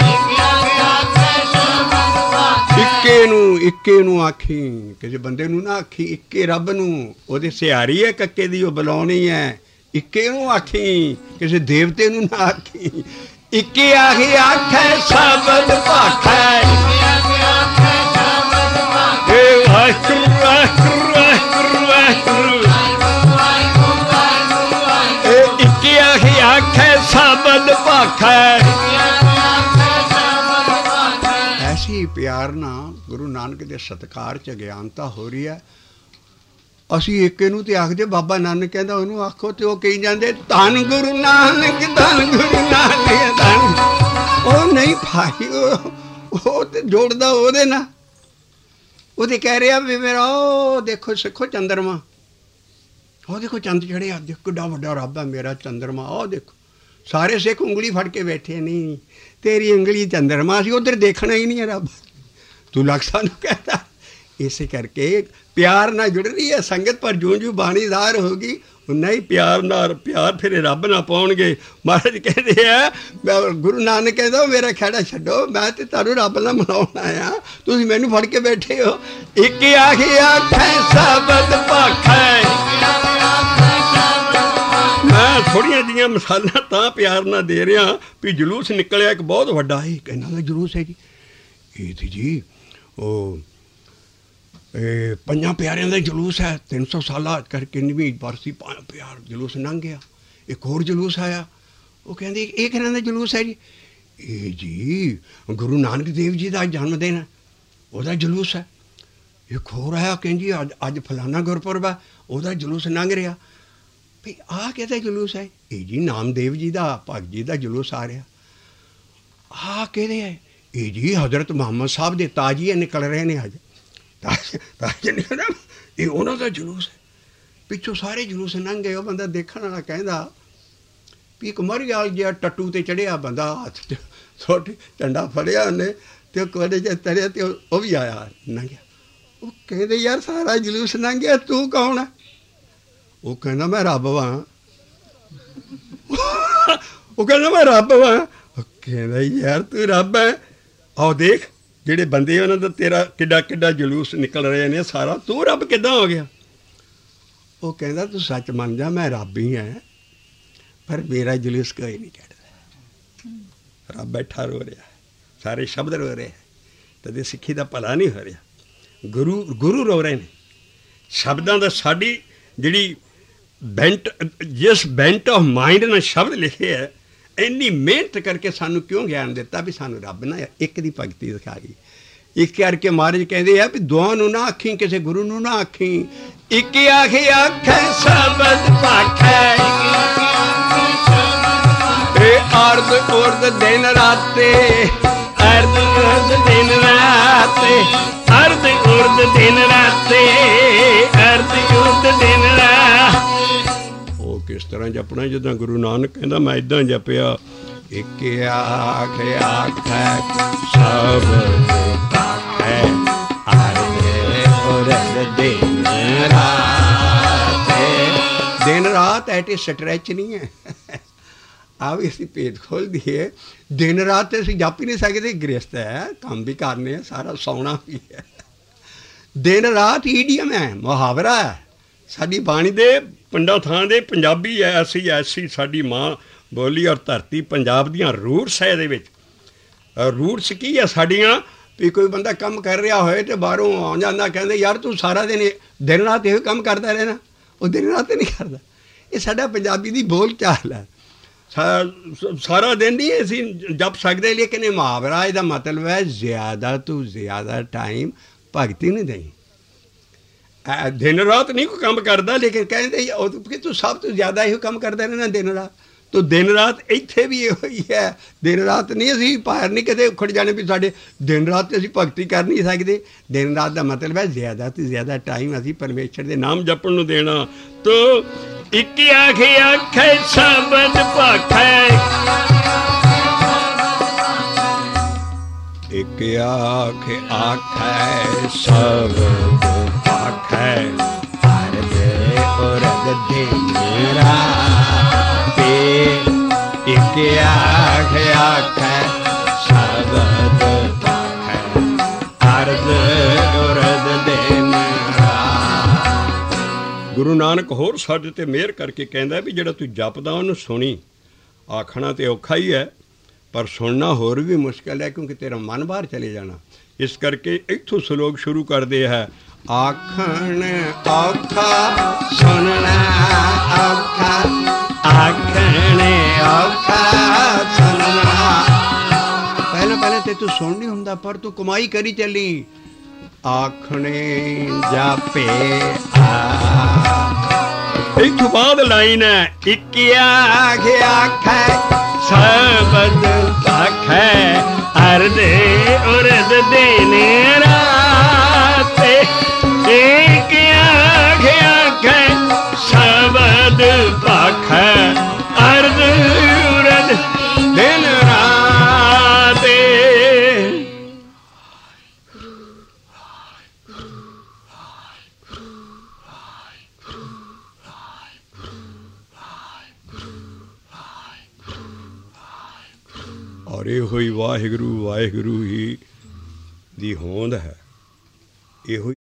Speaker 1: ਇੱਕੇ ਨੂੰ ਇੱਕੇ ਨੂੰ ਆਖੀ, ਕਿਸੇ ਬੰਦੇ ਨੂੰ ਨਾ ਆਖੀ, ਇੱਕੇ ਰੱਬ ਨੂੰ। ਉਹਦੇ ਸਿਹਾਰੀ ਹੈ ਕੱਕੇ ਦੀ, ਉਹ ਬੁਲਾਉਣੀ ਹੈ। ਇੱਕੇ ਨੂੰ ਆਖੀ, ਕਿਸੇ ਦੇਵਤੇ ਨੂੰ ਨਾ ਆਖੀ। ਇੱਕੇ ਆਖੇ ਆਖੇ ਸ਼ਬਦ ਭਾਖੈ, ਏ ਵਾਹਿਗੁਰੂ ਵਾਹਿਗੁਰੂ ਵਾਹਿਗੁਰੂ ਵਾਹਿਗੁਰੂ। ਏ ਇੱਕੇ ਆਖੇ ਆਖੇ ਸ਼ਬਦ ਭਾਖੈ। ਐਸੀ ਪਿਆਰ ਨਾਲ ਗੁਰੂ ਨਾਨਕ ਦੇ ਸਤਿਕਾਰ 'ਚ ਗਿਆਨਤਾ ਹੋ ਰਹੀ ਹੈ। ਅਸੀਂ ਇੱਕੇ ਨੂੰ ਤੇ ਆਖਦੇ ਬਾਬਾ ਨਾਨਕ ਕਹਿੰਦਾ ਉਹਨੂੰ ਆਖੋ, ਤੇ ਉਹ ਕਹੀ ਜਾਂਦੇ ਧੰਨ ਗੁਰੂ ਨਾਨਕ, ਧੰਨ ਗੁਰੂ ਨਾਨਕ, ਧੰਨ। ਉਹ ਨਹੀਂ ਭਾਈ, ਉਹ ਉਹ ਤੇ ਜੋੜਦਾ ਉਹਦੇ ਨਾਲ। ਉਹਦੇ ਕਹਿ ਰਿਹਾ ਵੀ ਮੇਰਾ ਉਹ ਦੇਖੋ ਸਿੱਖੋ ਚੰਦਰਮਾ, ਉਹ ਦੇਖੋ ਚੰਦ ਚੜਿਆ, ਦੇਖੋ ਕਿੱਡਾ ਵੱਡਾ ਰੱਬ ਹੈ ਮੇਰਾ ਚੰਦਰਮਾ। ਉਹ ਦੇਖੋ ਸਾਰੇ ਸਿੱਖ ਉਂਗਲੀ ਫੜ ਕੇ ਬੈਠੇ, ਨਹੀਂ ਤੇਰੀ ਉਂਗਲੀ ਚੰਦਰਮਾ ਸੀ, ਉੱਧਰ ਦੇਖਣਾ ਹੀ ਨਹੀਂ ਹੈ ਰੱਬ, ਤੂੰ ਲੱਗ ਸਾਨੂੰ ਕਹਿੰਦਾ। ਇਸੇ ਕਰਕੇ ਪਿਆਰ ਨਾਲ ਜੁੜ ਰਹੀ ਹੈ ਸੰਗਤ, ਪਰ ਜਿਉਂ ਜਿਉਂ ਬਾਣੀਦਾਰ ਹੋਗੀ ਉਨਾ ਹੀ ਪਿਆਰ ਨਾਲ, ਪਿਆਰ ਫਿਰ ਰੱਬ ਨਾ ਪਾਉਣਗੇ। ਮਹਾਰਾਜ ਕਹਿੰਦੇ ਆ, ਗੁਰੂ ਨਾਨਕ ਕਹਿੰਦਾ ਮੇਰਾ ਖਹਿੜਾ ਛੱਡੋ, ਮੈਂ ਤੇ ਤੁਹਾਨੂੰ ਰੱਬ ਨਾਲ ਮਿਲਾਉਣ ਆਇਆ, ਤੁਸੀਂ ਮੈਨੂੰ ਫੜ ਕੇ ਬੈਠੇ ਹੋ। ਇੱਕ ਆਖੇ ਆਖੈ ਸ਼ਬਦ ਭਾਖੈ। ਮੈਂ ਥੋੜ੍ਹੀਆਂ ਜਿਹੀਆਂ ਮਿਸਾਲਾਂ ਤਾਂ ਪਿਆਰ ਨਾਲ ਦੇ ਰਿਹਾ ਵੀ ਜਲੂਸ ਨਿਕਲਿਆ ਇੱਕ ਬਹੁਤ ਵੱਡਾ ਹੀ। ਕਹਿੰਦਾ ਦਾ ਜਲੂਸ ਹੈ ਜੀ, ਇਹ ਤੇ ਜੀ ਉਹ ਇਹ ਪੰਜਾਂ ਪਿਆਰਿਆਂ ਦਾ ਜਲੂਸ ਹੈ, ਤਿੰਨ ਸੌ ਸਾਲਾਂ ਕਰਕੇ ਕਿੰਨਵੀਂ ਬਰਸੀ ਪਿਆਰ ਜਲੂਸ ਲੰਘ ਗਿਆ। ਇੱਕ ਹੋਰ ਜਲੂਸ ਆਇਆ, ਉਹ ਕਹਿੰਦੇ ਇਹ ਕਿਹਨਾਂ ਦਾ ਜਲੂਸ ਹੈ ਜੀ? ਇਹ ਜੀ ਗੁਰੂ ਨਾਨਕ ਦੇਵ ਜੀ ਦਾ ਜਨਮ ਦਿਨ, ਉਹਦਾ ਜਲੂਸ ਹੈ। ਇੱਕ ਹੋਰ ਆਇਆ, ਕਹਿੰਦੀ ਅੱਜ ਅੱਜ ਫਲਾਨਾ ਗੁਰਪੁਰਬ ਹੈ, ਉਹਦਾ ਜਲੂਸ ਲੰਘ ਰਿਹਾ। ਵੀ ਆਹ ਕਿਹਦਾ ਜਲੂਸ ਹੈ? ਇਹ ਜੀ ਨਾਮਦੇਵ ਜੀ ਦਾ, ਭਗਤ ਜੀ ਦਾ ਜਲੂਸ ਆ ਰਿਹਾ। ਆਹ ਕਿਹਦੇ ਹੈ? ਇਹ ਜੀ ਹਜ਼ਰਤ ਮੁਹੰਮਦ ਸਾਹਿਬ ਦੇ ਤਾਜੀਏ ਨਿਕਲ ਰਹੇ ਨੇ ਅੱਜ, ਤਾਜ ਤਾਜ ਨਿਕਲ, ਇਹ ਉਹਨਾਂ ਦਾ ਜਲੂਸ ਹੈ। ਪਿੱਛੋਂ ਸਾਰੇ ਜਲੂਸ ਲੰਘ ਗਏ। ਉਹ ਬੰਦਾ ਦੇਖਣ ਵਾਲਾ ਕਹਿੰਦਾ ਵੀ ਇੱਕ ਮਰੀਵਾਲ ਜਿਹਾ ਟੱਟੂ 'ਤੇ ਚੜ੍ਹਿਆ ਬੰਦਾ, ਹੱਥ 'ਚ ਛੋਟੀ ਝੰਡਾ ਫੜਿਆ ਉਹਨੇ, ਅਤੇ ਉਹ ਕੋਲੇ 'ਚ ਤਰਿਆ, ਅਤੇ ਉਹ ਵੀ ਆਇਆ ਲੰਘਿਆ। ਉਹ ਕਹਿੰਦੇ ਯਾਰ ਸਾਰਾ ਜਲੂਸ ਲੰਘ ਗਿਆ, ਤੂੰ ਕੌਣ ਹੈ? ਉਹ ਕਹਿੰਦਾ ਮੈਂ ਰੱਬ ਵਾਂ। ਉਹ ਕਹਿੰਦਾ ਮੈਂ ਰੱਬ ਵਾਂ। ਉਹ ਕਹਿੰਦਾ ਯਾਰ ਤੂੰ ਰੱਬ ਹੈ? ਆਓ ਦੇਖ ਜਿਹੜੇ ਬੰਦੇ ਉਹਨਾਂ ਦਾ ਤੇਰਾ ਕਿੱਡਾ ਕਿੱਡਾ ਜਲੂਸ ਨਿਕਲ ਰਹੇ ਨੇ, ਸਾਰਾ ਤੂੰ ਰੱਬ ਕਿੱਦਾਂ ਹੋ ਗਿਆ? ਉਹ ਕਹਿੰਦਾ ਤੂੰ ਸੱਚ ਮੰਨ ਜਾ, ਮੈਂ ਰੱਬ ਹੀ ਹਾਂ, ਪਰ ਮੇਰਾ ਜਲੂਸ ਕੋਈ ਨਹੀਂ ਕੱਢਦਾ। ਰੱਬ ਬੈਠਾ ਰੋ ਰਿਹਾ, ਸਾਰੇ ਸ਼ਬਦ ਰੋ ਰਹੇ, ਤਦੇ ਸਿੱਖੀ ਦਾ ਭਲਾ ਨਹੀਂ ਹੋ ਰਿਹਾ। ਗੁਰੂ ਗੁਰੂ ਰੋ ਰਹੇ ਨੇ ਸ਼ਬਦਾਂ ਦਾ। ਸਾਡੀ ਜਿਹੜੀ ਬੈਂਟ, ਜਿਸ ਬੈਂਟ ਆਫ ਮਾਈਂਡ ਨਾਲ ਸ਼ਬਦ ਲਿਖੇ ਹੈ, ਇੰਨੀ ਮਿਹਨਤ ਕਰਕੇ ਸਾਨੂੰ ਕਿਉਂ ਗਿਆਨ ਦਿੱਤਾ ਵੀ ਸਾਨੂੰ ਰੱਬ ਨਾ ਇੱਕ ਦੀ ਭਗਤੀ ਦਿਖਾਈ। ਇੱਕ ਕਰਕੇ ਮਹਾਰਾਜ ਕਹਿੰਦੇ ਆ ਵੀ ਦੋਹਾਂ ਨੂੰ ਨਾ ਆਖੀ, ਕਿਸੇ ਗੁਰੂ ਨੂੰ ਨਾ ਆਖੀ। ਇੱਕ ਆਖੇ ਆਖੈ ਸ਼ਬਦ ਭਾਖੈ, ਇਹ ਅਰਧ ਉਰਧ ਦਿਨ ਰਾਤੇ, ਅਰਧ ਉਰਧ ਦਿਨ ਰਾਤੇ, ਅਰਧ ਉਰਧ ਦਿਨ ਰਾਤੇ, ਅਰਧ ਉਰਧ ਦਿਨ ਰਾਤੇ। ਉਹ ਕਿਸ ਤਰ੍ਹਾਂ ਜਪਣਾ ਜਿੱਦਾਂ ਗੁਰੂ ਨਾਨਕ ਕਹਿੰਦਾ ਮੈਂ ਇੱਦਾਂ ਜਪਿਆ। ਇੱਕ ਆਖ ਆਖੈ ਸ਼ਬਦ ਭਾਖੈ, ਅਰਧ ਉਰਧ ਦਿਨ ਰਾਤੇ। ਦਿਨ ਰਾਤ ਐਟ ਸਟਰੈਚ ਨਹੀਂ ਹੈ। ਆ ਵੀ ਅਸੀਂ ਭੇਦ ਖੋਲ ਦਈਏ, ਦਿਨ ਰਾਤ ਤੇ ਅਸੀਂ ਜਪ ਹੀ ਨਹੀਂ ਸਕਦੇ। ਗ੍ਰਸਤ ਹੈ, ਕੰਮ ਵੀ ਕਰਨੇ ਆ, ਸਾਰਾ ਸੌਣਾ ਵੀ ਹੈ। ਦਿਨ ਰਾਤ ਈਡੀਅਮ ਹੈ, ਮੁਹਾਵਰਾ ਹੈ। ਸਾਡੀ ਬਾਣੀ ਦੇ ਪਿੰਡਾਂ ਥਾਂ ਦੇ ਪੰਜਾਬੀ ਹੈ, ਅਸੀਂ ਐਸੀ ਸਾਡੀ ਮਾਂ ਬੋਲੀ ਔਰ ਧਰਤੀ ਪੰਜਾਬ ਦੀਆਂ ਰੂਟਸ ਹੈ। ਇਹਦੇ ਵਿੱਚ ਰੂਟਸ ਕੀ ਹੈ ਸਾਡੀਆਂ? ਵੀ ਕੋਈ ਬੰਦਾ ਕੰਮ ਕਰ ਰਿਹਾ ਹੋਏ ਅਤੇ ਬਾਹਰੋਂ ਆ ਜਾਂਦਾ, ਕਹਿੰਦੇ ਯਾਰ ਤੂੰ ਸਾਰਾ ਦਿਨ ਦਿਨ ਰਾਤ ਇਹੋ ਕੰਮ ਕਰਦਾ ਰਹਿਣਾ। ਉਹ ਦਿਨ ਰਾਤ ਨਹੀਂ ਕਰਦਾ। ਇਹ ਸਾਡਾ ਪੰਜਾਬੀ ਦੀ ਬੋਲ ਚਾਲ ਹੈ। ਸਾਰਾ ਦਿਨ ਨਹੀਂ ਅਸੀਂ ਜਪ ਸਕਦੇ, ਲੇਕਿਨ ਇਹ ਮੁਹਾਵਰਾ ਇਹਦਾ ਮਤਲਬ ਹੈ ਜ਼ਿਆਦਾ ਤੋਂ ਜ਼ਿਆਦਾ ਟਾਈਮ ਭਗਤੀ ਨਹੀਂ ਦੇਣੀ। ਦਿਨ ਰਾਤ ਨਹੀਂ ਕੋਈ ਕੰਮ ਕਰਦਾ, ਲੇਕਿਨ ਕਹਿੰਦੇ ਕਿ ਤੂੰ ਸਭ ਤੋਂ ਜ਼ਿਆਦਾ ਇਹੋ ਕੰਮ ਕਰਦਾ ਰਹਿਣਾ ਦਿਨ ਰਾਤ। ਤੋ ਦਿਨ ਰਾਤ ਇੱਥੇ ਵੀ ਇਹੋ ਹੀ ਹੈ। ਦਿਨ ਰਾਤ ਨਹੀਂ ਅਸੀਂ ਪਾਰ ਨਹੀਂ ਕਦੇ ਉਖੜ ਜਾਣੇ ਵੀ ਸਾਡੇ ਦਿਨ ਰਾਤ 'ਤੇ ਅਸੀਂ ਭਗਤੀ ਕਰ ਨਹੀਂ ਸਕਦੇ। ਦਿਨ ਰਾਤ ਦਾ ਮਤਲਬ ਹੈ ਜ਼ਿਆਦਾ ਤੋਂ ਜ਼ਿਆਦਾ ਟਾਈਮ ਅਸੀਂ ਪਰਮੇਸ਼ਰ ਦੇ ਨਾਮ ਜਪਣ ਨੂੰ ਦੇਣਾ। ਤੋ ਇੱਕ ਆਖੇ ਆਖੈ ਸ਼ਬਦ ਭਾਖੈ, ਇੱਕ ਆਖੇ ਆਖੈ ਸ਼ਬਦ ਭਾਖੈ, ਅਰਧ ਉਰਧ ਦਿਨ ਰਾਤੇ। ਇੱਕ ਆਖੇ ਆਖੈ ਸ਼ਬਦ ਭਾਖੈ, ਅਰਧ ਉਰਧ ਦਿਨ ਰਾਤੇ। ਗੁਰੂ ਨਾਨਕ ਹੋਰ ਸਾਡੇ 'ਤੇ ਮਿਹਰ ਕਰਕੇ ਕਹਿੰਦਾ ਵੀ ਜਿਹੜਾ ਤੂੰ ਜਪਦਾ ਉਹਨੂੰ ਸੁਣੀ। ਆਖਣਾ ਤਾਂ ਔਖਾ ਹੀ ਹੈ, ਪਰ ਸੁਣਨਾ ਹੋਰ ਵੀ ਮੁਸ਼ਕਿਲ ਹੈ, ਕਿਉਂਕਿ ਤੇਰਾ ਮਨ ਬਾਹਰ ਚਲੇ ਜਾਣਾ। ਇਸ ਕਰਕੇ ਇੱਥੋਂ ਸਲੋਕ ਸ਼ੁਰੂ ਕਰਦੇ ਹੈ। ਆਖਣ ਔਖਾ ਸੁਣਨਾ ਔਖਾ, ਆਖਣ ਔਖਾ ਸੁਣਨਾ। ਪਹਿਲਾਂ ਪਹਿਲਾਂ ਤੇ ਤੂੰ ਸੁਣ ਨਹੀਂ ਹੁੰਦਾ, ਪਰ ਤੂੰ ਕਮਾਈ ਕਰੀ ਚੱਲੀ। ਆਖਣੇ ਜਾਪੇ ਆ, ਇੱਥੋਂ ਬਾਅਦ ਲਾਈਨ ਹੈ ਇੱਕ ਆਖ ਆਖੈ ਸ਼ਬਦ ਭਾਖੈ, ਅਰਧ ਉਰਧ ਦਿਨ ਰਾਤੇ। ਇੱਕ ਆਖ ਆਖੈ ਸ਼ਬਦ ਭਾਖੈ, ਅਰਧ ਉਰਧ ਦਿਨ ਰਾਤੇ। ਔਰ ਇਹੋ ਹੀ ਵਾਹਿਗੁਰੂ ਵਾਹਿਗੁਰੂ ਹੀ ਦੀ ਹੋਂਦ ਹੈ। ਇਹੋ